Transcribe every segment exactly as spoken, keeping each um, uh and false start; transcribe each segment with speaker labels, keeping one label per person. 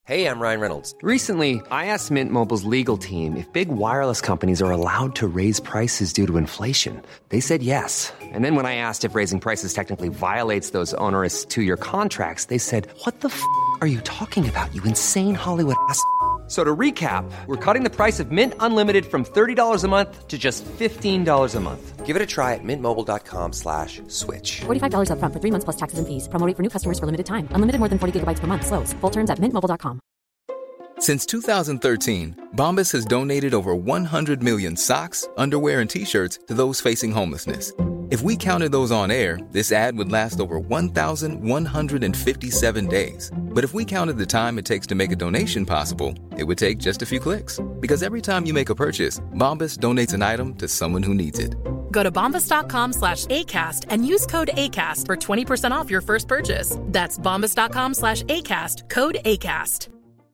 Speaker 1: Hey, I'm Ryan Reynolds.
Speaker 2: Recently, I asked Mint Mobile's legal team if big wireless companies are allowed to raise prices due to inflation. They said yes. And then when I asked if raising prices technically violates those onerous two-year contracts, they said, what the f*** are you talking about, you insane Hollywood ass f- So to recap, we're cutting the price of Mint Unlimited from thirty dollars a month to just fifteen dollars a month.
Speaker 1: Give it a try at mintmobile.com slash switch.
Speaker 3: forty-five dollars up front for three months plus taxes and fees. Promo rate for new customers for limited time. Unlimited more than forty gigabytes per month. Slows full terms at mint mobile dot com.
Speaker 4: Since two thousand thirteen, Bombas has donated over one hundred million socks, underwear, and T-shirts to those facing homelessness. If we counted those on air, this ad would last over one thousand one hundred fifty-seven days. But if we counted the time it takes to make a donation possible, it would take just a few clicks. Because every time you make a purchase, Bombas donates an item to someone who needs it.
Speaker 5: Go to bombas.com slash ACAST and use code ACAST for twenty percent off your first purchase. That's bombas.com slash ACAST, code ACAST.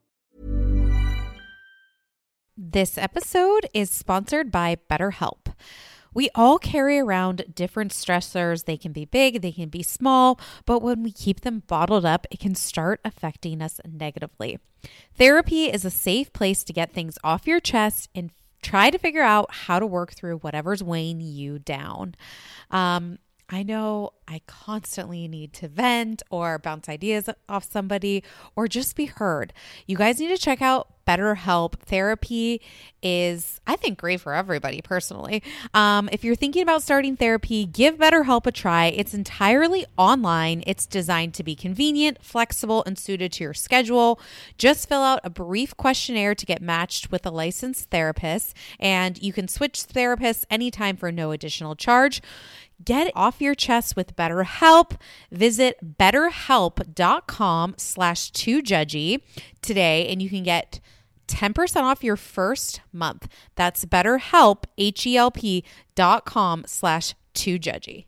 Speaker 6: This episode is sponsored by BetterHelp. We all carry around different stressors. They can be big, they can be small, but when we keep them bottled up, it can start affecting us negatively. Therapy is a safe place to get things off your chest and try to figure out how to work through whatever's weighing you down. Um, I know I constantly need to vent or bounce ideas off somebody or just be heard. You guys need to check out BetterHelp. Therapy is, I think, great for everybody personally. Um, if you're thinking about starting therapy, give BetterHelp a try. It's entirely online. It's designed to be convenient, flexible, and suited to your schedule. Just fill out a brief questionnaire to get matched with a licensed therapist, and you can switch therapists anytime for no additional charge. Get it off your chest with BetterHelp. Visit betterhelp.com slash too judgy today, and you can get ten percent off your first month. That's betterhelp, H-E-L-P dot com slash too judgy.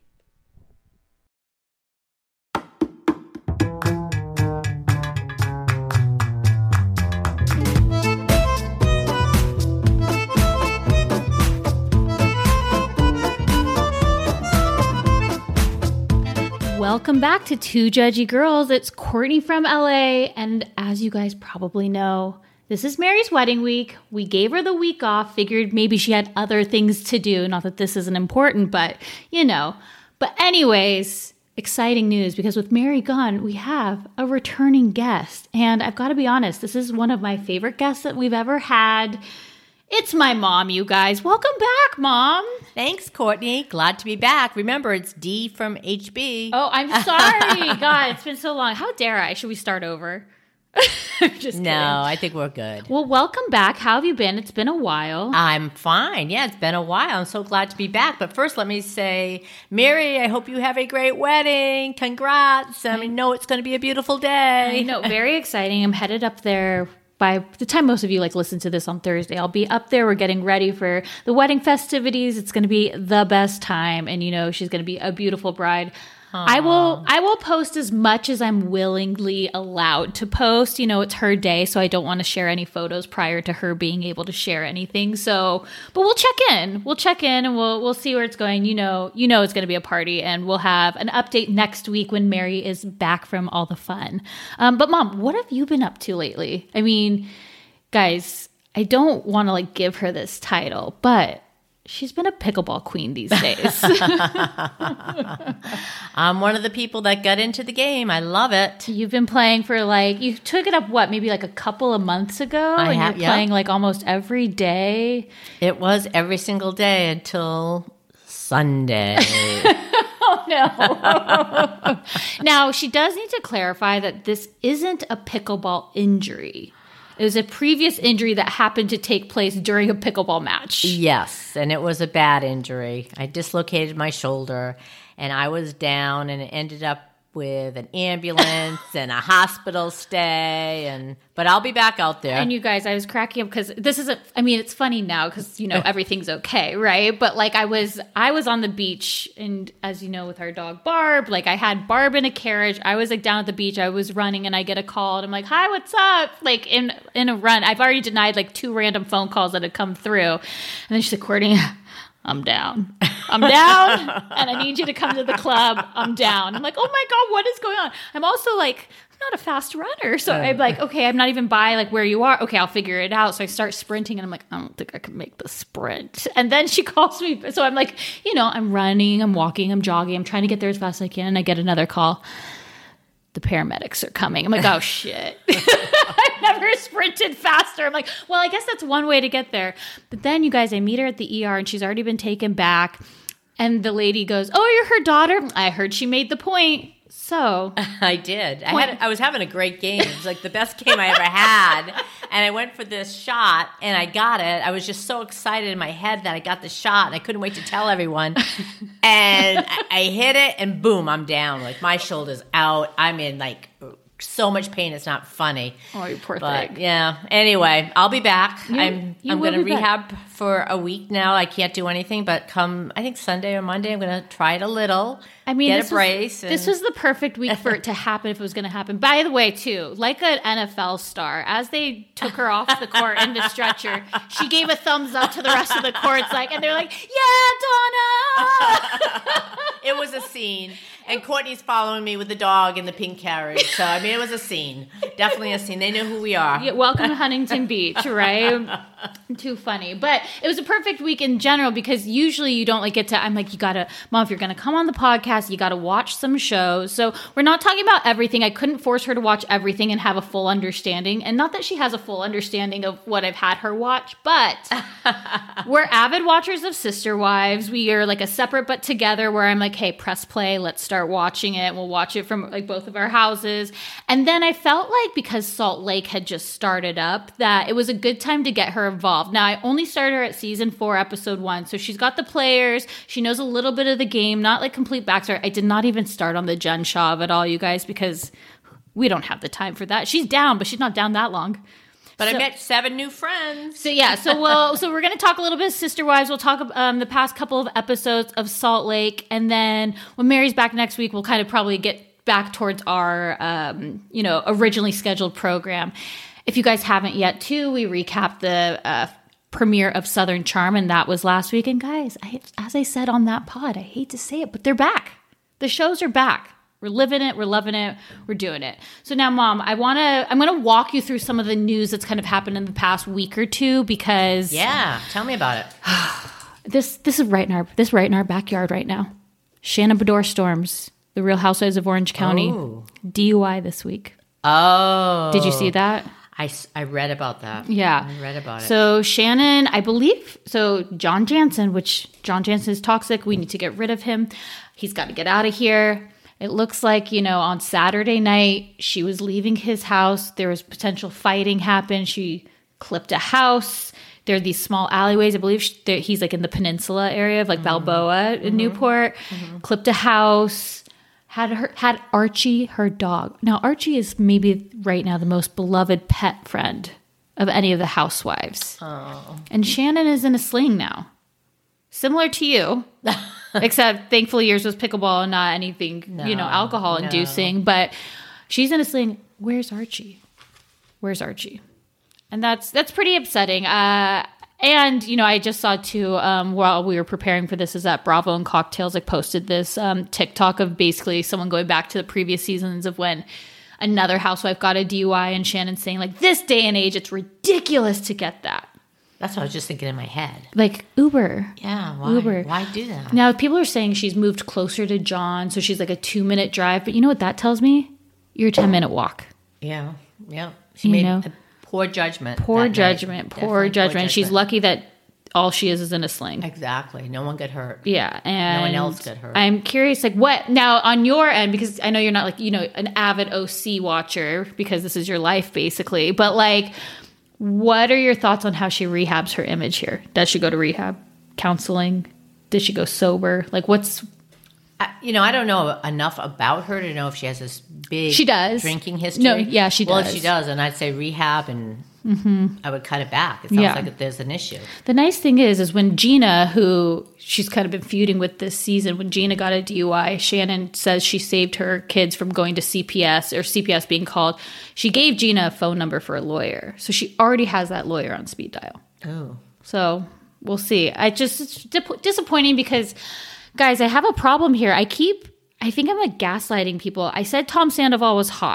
Speaker 7: Welcome back to Two Judgy Girls. It's Courtney from L A, and as you guys probably know, this is Mary's wedding week. We gave her the week off, figured maybe she had other things to do. Not that this isn't important, but you know. But anyways, exciting news, because with Mary gone, we have a returning guest. And I've got to be honest, this is one of my favorite guests that we've ever had. It's my mom, you guys. Welcome back, Mom.
Speaker 8: Thanks, Courtney. Glad to be back. Remember, it's Dee from H B.
Speaker 7: Oh, I'm sorry. God, it's been so long. How dare I? Should we start over? I'm just
Speaker 8: No,
Speaker 7: kidding.
Speaker 8: I think we're good.
Speaker 7: Well, welcome back. How have you been? It's been a while.
Speaker 8: I'm fine. Yeah, it's been a while. I'm so glad to be back. But first, let me say, Mary, I hope you have a great wedding. Congrats. I mean, know it's going to be a beautiful day.
Speaker 7: I know. Very exciting. I'm headed up there. By the time most of you like listen to this on Thursday, I'll be up there. We're getting ready for the wedding festivities. It's going to be the best time. And, you know, she's going to be a beautiful bride. Aww. I will I will post as much as I'm willingly allowed to post. You know, it's her day, so I don't want to share any photos prior to her being able to share anything. So, but we'll check in. We'll check in and we'll we'll see where it's going. You know, you know it's going to be a party, and we'll have an update next week when Mary is back from all the fun. Um, but Mom, what have you been up to lately? I mean, guys, I don't want to like give her this title, but she's been a pickleball queen these days.
Speaker 8: I'm one of the people that got into the game. I love it.
Speaker 7: You've been playing for like, you took it up, what, maybe like a couple of months ago?
Speaker 8: I
Speaker 7: and
Speaker 8: have,
Speaker 7: you're playing
Speaker 8: yep.
Speaker 7: like almost every day.
Speaker 8: It was every single day until Sunday.
Speaker 7: Oh, no. Now, she does need to clarify that this isn't a pickleball injury. It was a previous injury that happened to take place during a pickleball match.
Speaker 8: Yes, and it was a bad injury. I dislocated my shoulder, and I was down, and it ended up with an ambulance and a hospital stay, and but I'll be back out there.
Speaker 7: And you guys, I was cracking up because this isn't, I mean, it's funny now because, you know, everything's okay, right? But like I was, I was on the beach, and as you know, with our dog Barb, like I had Barb in a carriage. I was like down at the beach, I was running, and I get a call, and I'm like, hi, what's up? Like in, in a run. I've already denied like two random phone calls that had come through. And then she's like, Courtney, I'm down. I'm down, and I need you to come to the club. I'm down. I'm like, oh my God, what is going on? I'm also like, not a fast runner. So I'm like, okay, I'm not even by like where you are. Okay, I'll figure it out. So I start sprinting and I'm like, I don't think I can make the sprint. And then she calls me. So I'm like, you know, I'm running, I'm walking, I'm jogging. I'm trying to get there as fast as I can. And I get another call. The paramedics are coming. I'm like, oh shit. I've never sprinted faster. I'm like, well, I guess that's one way to get there. But then you guys, I meet her at the E R and she's already been taken back. And the lady goes, oh, you're her daughter? I heard she made the point. So
Speaker 8: I did. I had. I was having a great game. It was like the best game I ever had. And I went for this shot, and I got it. I was just so excited in my head that I got the shot, and I couldn't wait to tell everyone. And I, I hit it, and boom, I'm down. Like my shoulder's out. I'm in like so much pain. It's not funny.
Speaker 7: Oh, you poor
Speaker 8: but,
Speaker 7: thing.
Speaker 8: Yeah. Anyway, I'll be back.
Speaker 7: You,
Speaker 8: I'm.
Speaker 7: you
Speaker 8: I'm going to
Speaker 7: be
Speaker 8: rehab
Speaker 7: back.
Speaker 8: for a week now. I can't do anything, but come. I think Sunday or Monday, I'm going to try it a little.
Speaker 7: I mean,
Speaker 8: get
Speaker 7: this
Speaker 8: a brace.
Speaker 7: Was, this was the perfect week for it to happen if it was going to happen. By the way, too, like an N F L star, as they took her off the court in the stretcher, she gave a thumbs up to the rest of the courts, like, and they're like, "Yeah, Donna."
Speaker 8: It was a scene, and Courtney's following me with the dog in the pink carriage. So I mean, it was a scene, definitely a scene. They know who we are.
Speaker 7: Yeah, welcome to Huntington Beach, right? Too funny, but it was a perfect week in general because usually you don't like get to. I'm like, you gotta, Mom, if you're gonna come on the podcast, you gotta watch some shows. So we're not talking about everything. I couldn't force her to watch everything and have a full understanding, and not that she has a full understanding of what I've had her watch, but we're avid watchers of Sister Wives. We are like a separate but together. Where I'm like, hey, press play, let's start watching it. We'll watch it from like both of our houses, and then I felt like because Salt Lake had just started up, that it was a good time to get her involved. Now, I only started her at season four, episode one. So she's got the players. She knows a little bit of the game, not like complete backstory. I did not even start on the Jen Shaw of it all, you guys, because we don't have the time for that. She's down, but she's not down that long.
Speaker 8: But
Speaker 7: so,
Speaker 8: I met seven new friends.
Speaker 7: So yeah, so we'll, so we're going to talk a little bit of Sister Wives. We'll talk um, the past couple of episodes of Salt Lake. And then when Mary's back next week, we'll kind of probably get back towards our, um, you know, originally scheduled program. If you guys haven't yet, too, we recapped the uh, premiere of Southern Charm, and that was last week. And guys, I, as I said on that pod, I hate to say it, but they're back. The shows are back. We're living it. We're loving it. We're doing it. So now, Mom, I want to. I'm going to walk you through some of the news that's kind of happened in the past week or two because
Speaker 8: yeah, tell me about it.
Speaker 7: this this is right in our this is right in our backyard right now. Shannon Bedore Storms, The Real Housewives of Orange County,
Speaker 8: oh.
Speaker 7: D U I this week.
Speaker 8: Oh,
Speaker 7: did you see that?
Speaker 8: I, I read about that.
Speaker 7: Yeah.
Speaker 8: I read about it.
Speaker 7: So Shannon, I believe, so John Jansen, which John Jansen is toxic. We need to get rid of him. He's got to get out of here. It looks like, you know, on Saturday night, she was leaving his house. There was potential fighting happen. She clipped a house. There are these small alleyways. I believe she, he's like in the peninsula area of like mm-hmm. Balboa in mm-hmm. Newport. Mm-hmm. Clipped a house. Had her had Archie, her dog. Now, Archie is maybe right now the most beloved pet friend of any of the housewives.
Speaker 8: Oh.
Speaker 7: And Shannon is in a sling now. Similar to you. Except, thankfully, yours was pickleball and not anything, no, you know, alcohol-inducing. No. But she's in a sling. Where's Archie? Where's Archie? And that's that's pretty upsetting. Uh, and, you know, I just saw, too, um, while we were preparing for this, is that Bravo and Cocktails like posted this um, TikTok of basically someone going back to the previous seasons of when another housewife got a D U I and Shannon saying, like, this day and age, it's ridiculous to get that.
Speaker 8: That's what I was just thinking in my head.
Speaker 7: Like, Uber.
Speaker 8: Yeah, why?
Speaker 7: Uber.
Speaker 8: Why do that?
Speaker 7: Now, people are saying she's moved closer to John, so she's like a two-minute drive. But you know what that tells me? You're a ten-minute walk.
Speaker 8: Yeah, yeah. She
Speaker 7: you
Speaker 8: made
Speaker 7: know?
Speaker 8: a poor judgment.
Speaker 7: Poor judgment. Poor
Speaker 8: poor
Speaker 7: judgment. She's
Speaker 8: judgment.
Speaker 7: lucky that all she is is in a sling.
Speaker 8: Exactly. No one got hurt.
Speaker 7: Yeah, and
Speaker 8: no one else got hurt.
Speaker 7: I'm curious, like, what now on your end? Because I know you're not like you know an avid O C watcher because this is your life basically. But like, what are your thoughts on how she rehabs her image here? Does she go to rehab, counseling? Does she go sober? Like, what's
Speaker 8: I, you know, I don't know enough about her to know if she has this big
Speaker 7: she does.
Speaker 8: drinking history.
Speaker 7: No, yeah, she
Speaker 8: well,
Speaker 7: does.
Speaker 8: Well, if she does, and I'd say rehab and.
Speaker 7: Mm-hmm.
Speaker 8: I would cut it back. It sounds
Speaker 7: yeah.
Speaker 8: like there's an issue.
Speaker 7: The nice thing is, is when Gina, who she's kind of been feuding with this season, when Gina got a D U I, Shannon says she saved her kids from going to C P S or C P S being called. She gave Gina a phone number for a lawyer. So she already has that lawyer on speed dial.
Speaker 8: Oh.
Speaker 7: So we'll see. I just, it's dip- disappointing because, guys, I have a problem here. I keep, I think I'm like gaslighting people. I said Tom Sandoval was hot.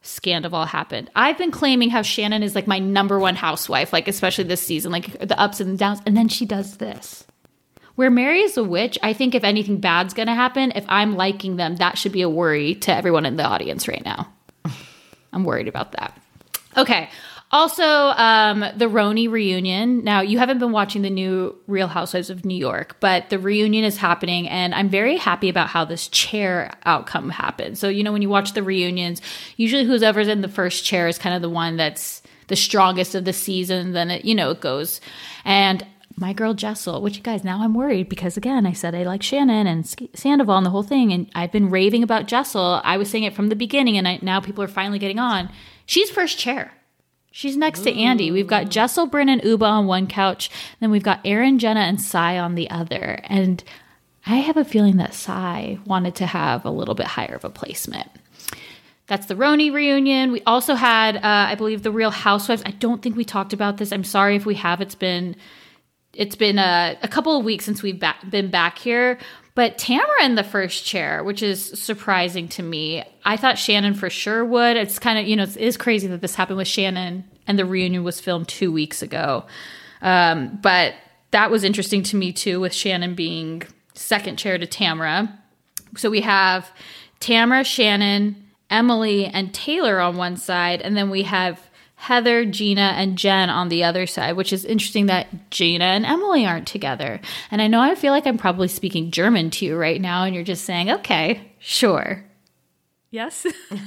Speaker 7: Scandival happened. I've been claiming how Shannon is like my number one housewife, like especially this season, like the ups and downs. And then she does this. Where Mary is a witch, I think if anything bad's going to happen, if I'm liking them, that should be a worry to everyone in the audience right now. I'm worried about that. Okay. Also, um, the Roni reunion. Now, you haven't been watching the new Real Housewives of New York, but the reunion is happening, and I'm very happy about how this chair outcome happened. So, you know, when you watch the reunions, usually whoever's in the first chair is kind of the one that's the strongest of the season. Then, it, you know, it goes. And my girl Jessel, which, you guys, now I'm worried because, again, I said I like Shannon and Sandoval and the whole thing, and I've been raving about Jessel. I was saying it from the beginning, and I, now people are finally getting on. She's first chair. She's next to Andy. We've got Jessel, Brynn, and Uba on one couch. Then we've got Aaron, Jenna, and Sai on the other. And I have a feeling that Sai wanted to have a little bit higher of a placement. That's the Roni reunion. We also had, uh, I believe, the Real Housewives. I don't think we talked about this. I'm sorry if we have. It's been it's been a, a couple of weeks since we've ba- been back here. But Tamara in the first chair, which is surprising to me. I thought Shannon for sure would. It's kind of, you know, it is crazy that this happened with Shannon and the reunion was filmed two weeks ago. Um, but that was interesting to me too, with Shannon being second chair to Tamara. So we have Tamara, Shannon, Emily, and Taylor on one side. And then we have Heather, Gina, and Jen on the other side, which is interesting that Gina and Emily aren't together. And I know I feel like I'm probably speaking German to you right now, and you're just saying, okay, sure. Yes? But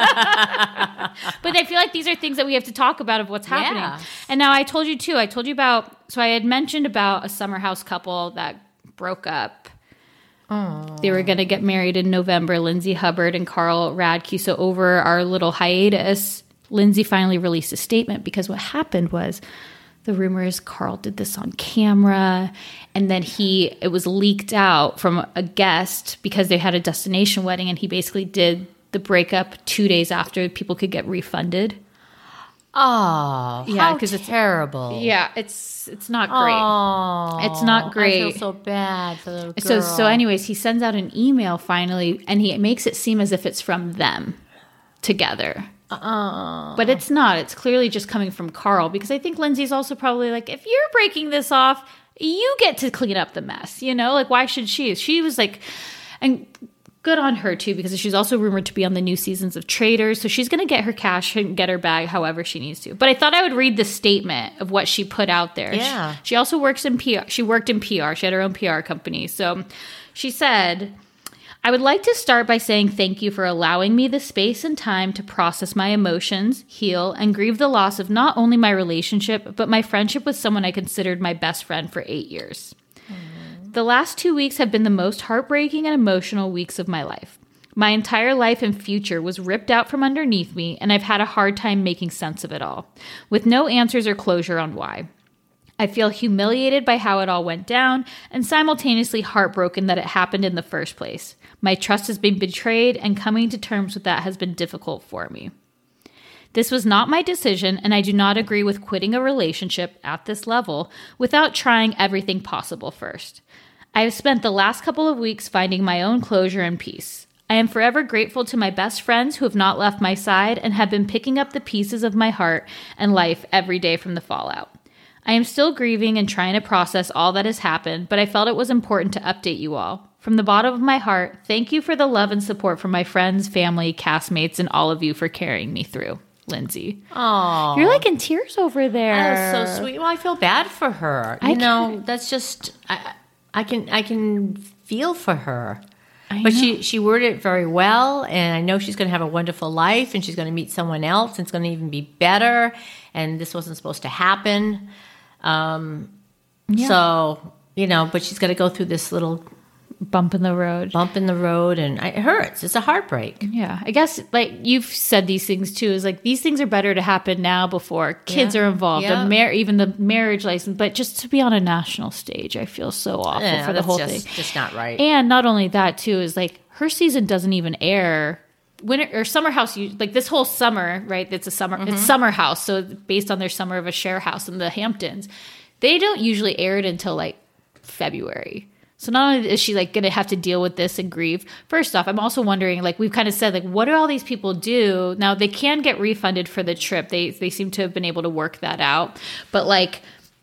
Speaker 7: I feel like these are things that we have to talk about of what's happening.
Speaker 8: Yeah.
Speaker 7: And now I told you, too, I told you about, so I had mentioned about a summer house couple that broke up. Aww. They were going to get married in November, Lindsay Hubbard and Carl Radke. So over our little hiatus, Lindsay finally released a statement because what happened was the rumor is Carl did this on camera, and then he it was leaked out from a guest because they had a destination wedding, and he basically did the breakup two days after people could get refunded.
Speaker 8: Oh,
Speaker 7: yeah,
Speaker 8: because
Speaker 7: it's
Speaker 8: terrible.
Speaker 7: Yeah, it's it's not great.
Speaker 8: Oh,
Speaker 7: it's not great.
Speaker 8: I feel so bad for the girl.
Speaker 7: So so anyways, he sends out an email finally, and he makes it seem as if it's from them together. Uh, but it's not. It's clearly just coming from Carl, because I think Lindsay's also probably like, if you're breaking this off, you get to clean up the mess, you know? Like, why should she? She was like, and good on her too, because she's also rumored to be on the new seasons of Traitors, so she's going to get her cash and get her bag however she needs to. But I thought I would read the statement of what she put out there.
Speaker 8: Yeah.
Speaker 7: She, she also works in P R. She worked in P R. She had her own P R company. So she said, I would like to start by saying thank you for allowing me the space and time to process my emotions, heal, and grieve the loss of not only my relationship, but my friendship with someone I considered my best friend for eight years. Mm. The last two weeks have been the most heartbreaking and emotional weeks of my life. My entire life and future was ripped out from underneath me, and I've had a hard time making sense of it all, with no answers or closure on why. I feel humiliated by how it all went down, and simultaneously heartbroken that it happened in the first place. My trust has been betrayed, and coming to terms with that has been difficult for me. This was not my decision, and I do not agree with quitting a relationship at this level without trying everything possible first. I have spent the last couple of weeks finding my own closure and peace. I am forever grateful to my best friends who have not left my side and have been picking up the pieces of my heart and life every day from the fallout. I am still grieving and trying to process all that has happened, but I felt it was important to update you all. From the bottom of my heart, thank you for the love and support from my friends, family, castmates, and all of you for carrying me through. Lindsay.
Speaker 8: Oh,
Speaker 7: you're like in tears over there.
Speaker 8: That was so sweet. Well, I feel bad for her. You
Speaker 7: I
Speaker 8: know,
Speaker 7: can,
Speaker 8: that's just I, I can I can feel for her.
Speaker 7: I
Speaker 8: but
Speaker 7: know.
Speaker 8: she she worded it very well, and I know she's going to have a wonderful life, and she's going to meet someone else, and it's going to even be better. And this wasn't supposed to happen. Um, yeah. So you know, but she's got to go through this little
Speaker 7: bump in the road.
Speaker 8: Bump in the road, and it hurts. It's a heartbreak.
Speaker 7: Yeah. I guess, like, you've said these things, too, is, like, these things are better to happen now before kids
Speaker 8: yeah.
Speaker 7: are involved,
Speaker 8: yeah.
Speaker 7: and mar- even the marriage license. But just to be on a national stage, I feel so awful
Speaker 8: yeah,
Speaker 7: for the whole
Speaker 8: just,
Speaker 7: thing.
Speaker 8: just not right.
Speaker 7: And not only that, too, is, like, her season doesn't even air. Winter or Summer House, you, like, this whole summer, right? It's a summer, mm-hmm. it's Summer House, so based on their Summer of a Share House in the Hamptons. They don't usually air it until, like, February. So not only is she like going to have to deal with this and grieve, first off, I'm also wondering, like we've kind of said, like what do all these people do? Now they can get refunded for the trip. They they seem to have been able to work that out. But like,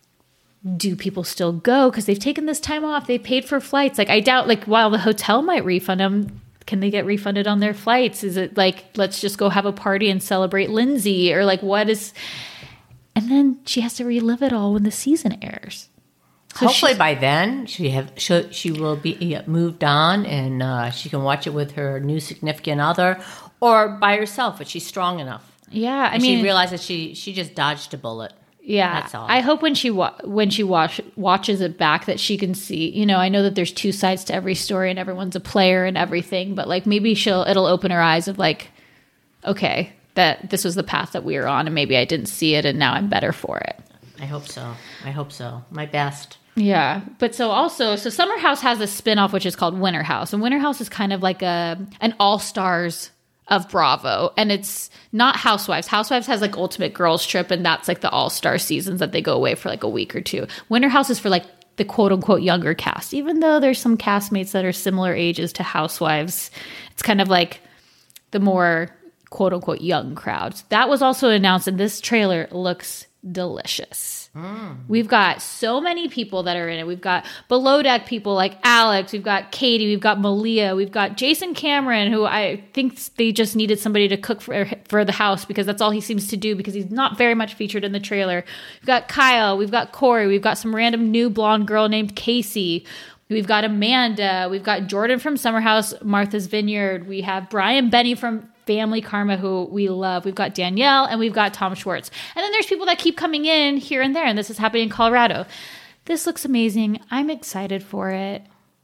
Speaker 7: do people still go? Because they've taken this time off. They paid for flights. Like I doubt, like while the hotel might refund them, can they get refunded on their flights? Is it like, let's just go have a party and celebrate Lindsay? Or like what is, and then she has to relive it all when the season airs. So
Speaker 8: hopefully by then she have she, she will be moved on and uh, she can watch it with her new significant other or by herself if she's strong enough.
Speaker 7: Yeah, I
Speaker 8: and
Speaker 7: mean,
Speaker 8: she realizes she she just dodged a bullet.
Speaker 7: Yeah,
Speaker 8: that's all.
Speaker 7: I hope when she wa- when she watch, watches it back that she can see. You know, I know that there's two sides to every story and everyone's a player and everything, but like maybe she'll it'll open her eyes of like, okay, that this was the path that we were on, and maybe I didn't see it, and now I'm better for it.
Speaker 8: I hope so. I hope so. My best.
Speaker 7: Yeah, but so also, so Summer House has a spinoff which is called Winter House, and Winter House is kind of like a an all stars of Bravo, and it's not Housewives. Housewives has like Ultimate Girls Trip, and that's like the all star seasons that they go away for like a week or two. Winter House is for like the quote unquote younger cast, even though there's some castmates that are similar ages to Housewives. It's kind of like the more quote unquote young crowd. That was also announced, and this trailer looks delicious. Mm. We've got so many people that are in it. We've got below deck people like Alex. We've got Katie. We've got Malia. We've got Jason Cameron, who I think they just needed somebody to cook for, for the house because that's all he seems to do because he's not very much featured in the trailer. We've got Kyle. We've got Corey. We've got some random new blonde girl named Casey. We've got Amanda. We've got Jordan from Summer House, Martha's Vineyard. We have Brian Benny from Family Karma, who we love. We've got Danielle, and we've got Tom Schwartz. And then there's people that keep coming in here and there, and this is happening in Colorado. This looks amazing. I'm excited for it.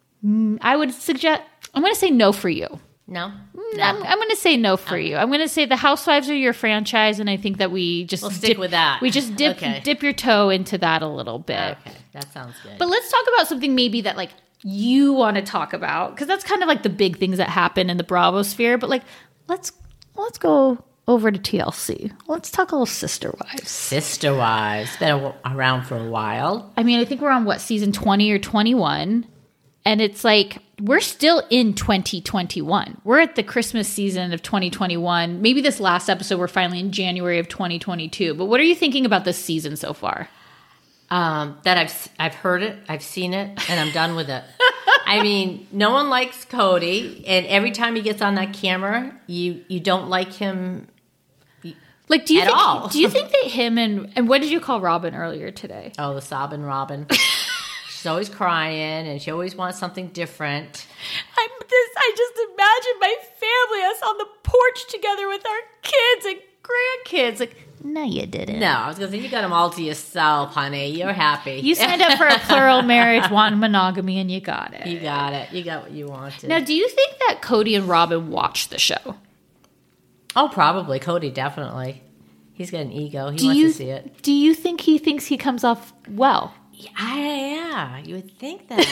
Speaker 7: I would suggest, I'm going to say no for you.
Speaker 8: No? no.
Speaker 7: I'm, I'm going to say no for okay. you. I'm going to say the Housewives are your franchise, and I think that we just
Speaker 8: we'll stick
Speaker 7: dip,
Speaker 8: with that.
Speaker 7: We just dip
Speaker 8: okay.
Speaker 7: dip your toe into that a little bit.
Speaker 8: Okay, that sounds good.
Speaker 7: But let's talk about something maybe that like you want to talk about, because that's kind of like the big things that happen in the Bravo sphere. But like, let's let's go over to T L C. Let's talk a little Sister Wives.
Speaker 8: Sister Wives. Been a, around for a while.
Speaker 7: I mean, I think we're on, what, season twenty or twenty-one? And it's like, we're still in twenty twenty-one. We're at the Christmas season of twenty twenty-one. Maybe this last episode, we're finally in January of twenty twenty-two. But what are you thinking about this season so far?
Speaker 8: Um, that I've I've heard it, I've seen it, and I'm done with it. I mean, no one likes Cody, and every time he gets on that camera, you you don't like him.
Speaker 7: Like, do you
Speaker 8: at
Speaker 7: think,
Speaker 8: all?
Speaker 7: Do you think that him and and what did you call Robin earlier today?
Speaker 8: Oh, the sobbing Robin. She's always crying, and she always wants something different.
Speaker 7: I'm just I just imagine my family, us on the porch together with our kids and grandkids, like. No, you didn't.
Speaker 8: No, I was going to say, you got them all to yourself, honey. You're happy.
Speaker 7: You signed up for a plural marriage, want monogamy, and you got it.
Speaker 8: You got it. You got what you wanted.
Speaker 7: Now, do you think that Cody and Robin watch the show?
Speaker 8: Oh, probably. Cody, definitely. He's got an ego. He
Speaker 7: do
Speaker 8: wants
Speaker 7: you,
Speaker 8: to see it.
Speaker 7: Do you think he thinks he comes off well?
Speaker 8: Yeah, yeah, you would think that.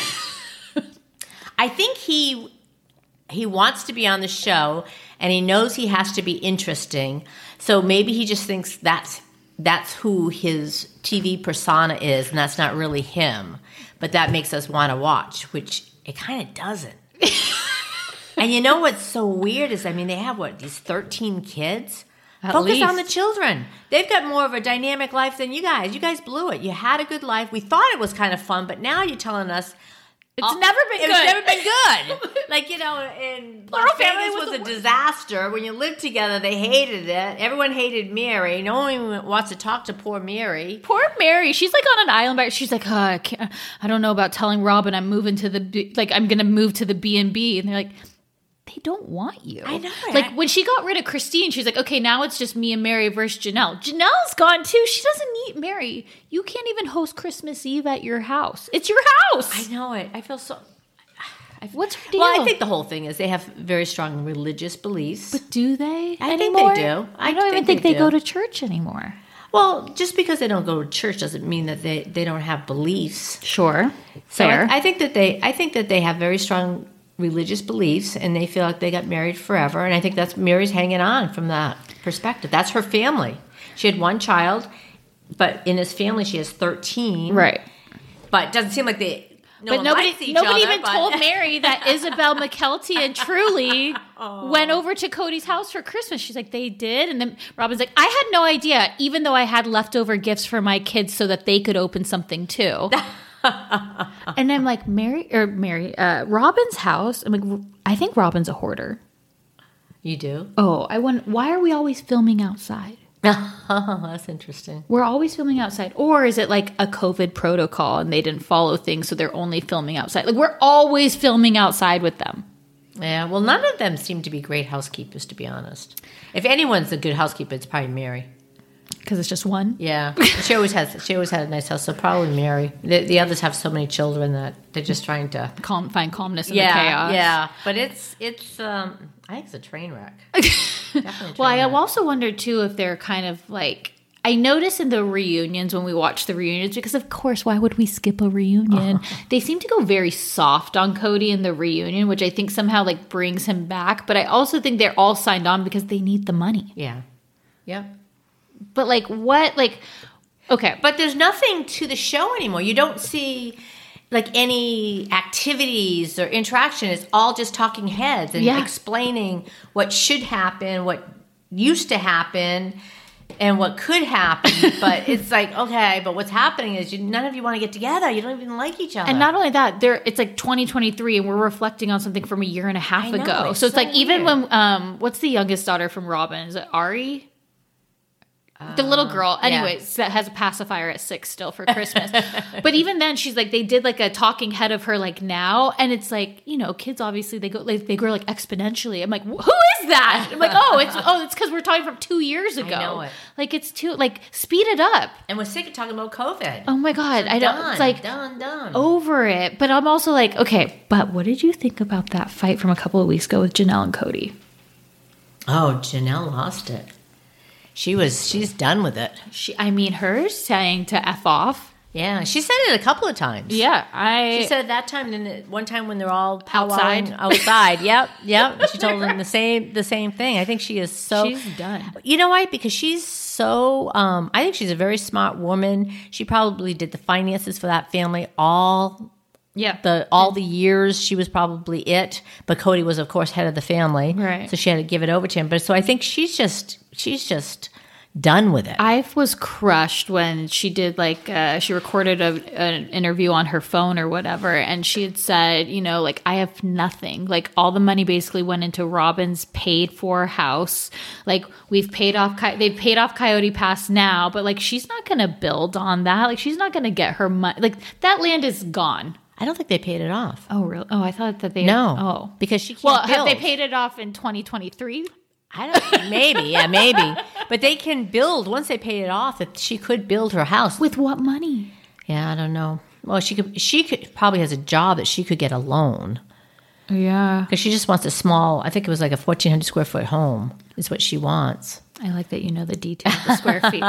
Speaker 8: I think he he wants to be on the show, and he knows he has to be interesting. So maybe he just thinks that's that's who his T V persona is, and that's not really him. But that makes us want to watch, which it kind of doesn't. And you know what's so weird is, I mean, they have, what, these thirteen kids?
Speaker 7: At
Speaker 8: Focus
Speaker 7: least.
Speaker 8: on the children. They've got more of a dynamic life than you guys. You guys blew it. You had a good life. We thought it was kind of fun, but now you're telling us
Speaker 7: it's
Speaker 8: oh,
Speaker 7: never been good.
Speaker 8: It's never been good. Like, you know, in
Speaker 7: Plural
Speaker 8: Las
Speaker 7: family
Speaker 8: Vegas
Speaker 7: was
Speaker 8: was a
Speaker 7: the
Speaker 8: disaster. When you lived together, they hated it. Everyone hated Mary. No one wants to talk to poor Mary.
Speaker 7: Poor Mary. She's like on an island by. She's like, oh, I, can't, I don't know about telling Robin I'm moving to the B, like I'm gonna move to the B and B, and they're like, they don't want you.
Speaker 8: I know.
Speaker 7: Like
Speaker 8: I,
Speaker 7: when she got rid of Christine, she's like, okay, now it's just me and Mary versus Janelle. Janelle's gone too. She doesn't need Mary. You can't even host Christmas Eve at your house. It's your house.
Speaker 8: I know it. I feel so. I,
Speaker 7: What's her deal?
Speaker 8: Well, I think the whole thing is they have very strong religious beliefs.
Speaker 7: But do they
Speaker 8: I
Speaker 7: anymore?
Speaker 8: think they do.
Speaker 7: I,
Speaker 8: I
Speaker 7: don't even
Speaker 8: think
Speaker 7: think
Speaker 8: they
Speaker 7: they,
Speaker 8: do.
Speaker 7: go to church anymore.
Speaker 8: Well, just because they don't go to church doesn't mean that they, they don't have beliefs.
Speaker 7: Sure.
Speaker 8: So
Speaker 7: Fair.
Speaker 8: I, I think that they I think that they have very strong religious beliefs, and they feel like they got married forever. And I think that's Mary's hanging on from that perspective. That's her family. She had one child, but in his family she has thirteen.
Speaker 7: Right.
Speaker 8: But it doesn't seem like they No
Speaker 7: but
Speaker 8: one
Speaker 7: nobody,
Speaker 8: likes each
Speaker 7: nobody
Speaker 8: other,
Speaker 7: even
Speaker 8: but-
Speaker 7: told Mary that Isabel McKelty and Truly went over to Cody's house for Christmas. She's like, they did. And then Robin's like, I had no idea, even though I had leftover gifts for my kids so that they could open something too. And I'm like, Mary, or Mary, uh, Robin's house. I'm like, I think Robin's a hoarder.
Speaker 8: You do?
Speaker 7: Oh, I want, why are we always filming outside?
Speaker 8: Oh, that's interesting.
Speaker 7: We're always filming outside. Or is it like a COVID protocol and they didn't follow things, so they're only filming outside? Like, we're always filming outside with them.
Speaker 8: Yeah, well, none of them seem to be great housekeepers, to be honest. If anyone's a good housekeeper, it's probably Mary.
Speaker 7: Because it's just one?
Speaker 8: Yeah. she always has. She always had a nice house, so probably Mary. The, the others have so many children that they're just trying to
Speaker 7: Calm, find calmness in
Speaker 8: yeah,
Speaker 7: the chaos.
Speaker 8: Yeah, but it's, it's um, I think it's a train wreck. Definitely a train
Speaker 7: Well, I
Speaker 8: wreck.
Speaker 7: also wonder, too, if they're kind of like... I notice in the reunions, when we watch the reunions, because of course, why would we skip a reunion? Uh-huh. They seem to go very soft on Cody in the reunion, which I think somehow like brings him back. But I also think they're all signed on because they need the money.
Speaker 8: Yeah. Yep.
Speaker 7: But like what? Like, okay.
Speaker 8: But there's nothing to the show anymore. You don't see like any activities or interaction. It's all just talking heads and
Speaker 7: Yeah.
Speaker 8: explaining what should happen, what used to happen, and what could happen. But it's like, okay, but what's happening is you, none of you want to get together. You don't even like each other.
Speaker 7: And not only that, there it's like twenty twenty-three, and we're reflecting on something from a year and a half
Speaker 8: I know,
Speaker 7: ago.
Speaker 8: it's
Speaker 7: So it's
Speaker 8: so
Speaker 7: like even
Speaker 8: weird.
Speaker 7: when um, what's the youngest daughter from Robin? Is it Ari? The little girl,
Speaker 8: yeah.
Speaker 7: anyways, that has a pacifier at six still for Christmas. But even then, she's like, they did like a talking head of her like now, and it's like, you know, kids obviously they go like they grow like exponentially. I'm like, who is that? I'm like, oh, it's oh, it's because we're talking from two years ago.
Speaker 8: know it.
Speaker 7: Like it's too like speed it up.
Speaker 8: And we're sick of talking about COVID.
Speaker 7: Oh my god, I don't.
Speaker 8: Done,
Speaker 7: It's like
Speaker 8: done, done.
Speaker 7: over it. But I'm also like, okay, but what did you think about that fight from a couple of weeks ago with Janelle and Cody?
Speaker 8: Oh, Janelle lost it. She was, she's done with it.
Speaker 7: She, I mean, her saying to F off.
Speaker 8: Yeah, she said it a couple of times.
Speaker 7: Yeah, I.
Speaker 8: She said that time, and then one time when they're all
Speaker 7: Outside.
Speaker 8: powwowing outside. Yep, yep. She told them the same, the same thing. I think she is so.
Speaker 7: She's done.
Speaker 8: You know why? Because she's so. Um, I think she's a very smart woman. She probably did the finances for that family all.
Speaker 7: Yeah.
Speaker 8: The all the years she was probably it, but Cody was of course head of the family,
Speaker 7: Right.
Speaker 8: So she had to give it over to him. But so I think she's just she's just done with it.
Speaker 7: I was crushed when she did like uh, she recorded a, an interview on her phone or whatever, and she had said, you know, like I have nothing. Like all the money basically went into Robin's paid for house. Like we've paid off, Coy- they've paid off Coyote Pass now, but like she's not going to build on that. Like she's not going to get her money. Like that land is gone.
Speaker 8: I don't think they paid it off.
Speaker 7: Oh really? Oh, I thought that they
Speaker 8: No,
Speaker 7: Oh,
Speaker 8: because she can't
Speaker 7: well, have they
Speaker 8: build.
Speaker 7: paid it off in twenty twenty-three?
Speaker 8: I don't. Maybe, yeah, maybe. But they can build once they pay it off. That she could build her house.
Speaker 7: With what money?
Speaker 8: Yeah, I don't know. Well, she could. She could probably has a job that she could get a loan
Speaker 7: Yeah,
Speaker 8: because she just wants a small. I think it was like a fourteen hundred square foot home. Is what she wants.
Speaker 7: I like that you know the details of the square feet.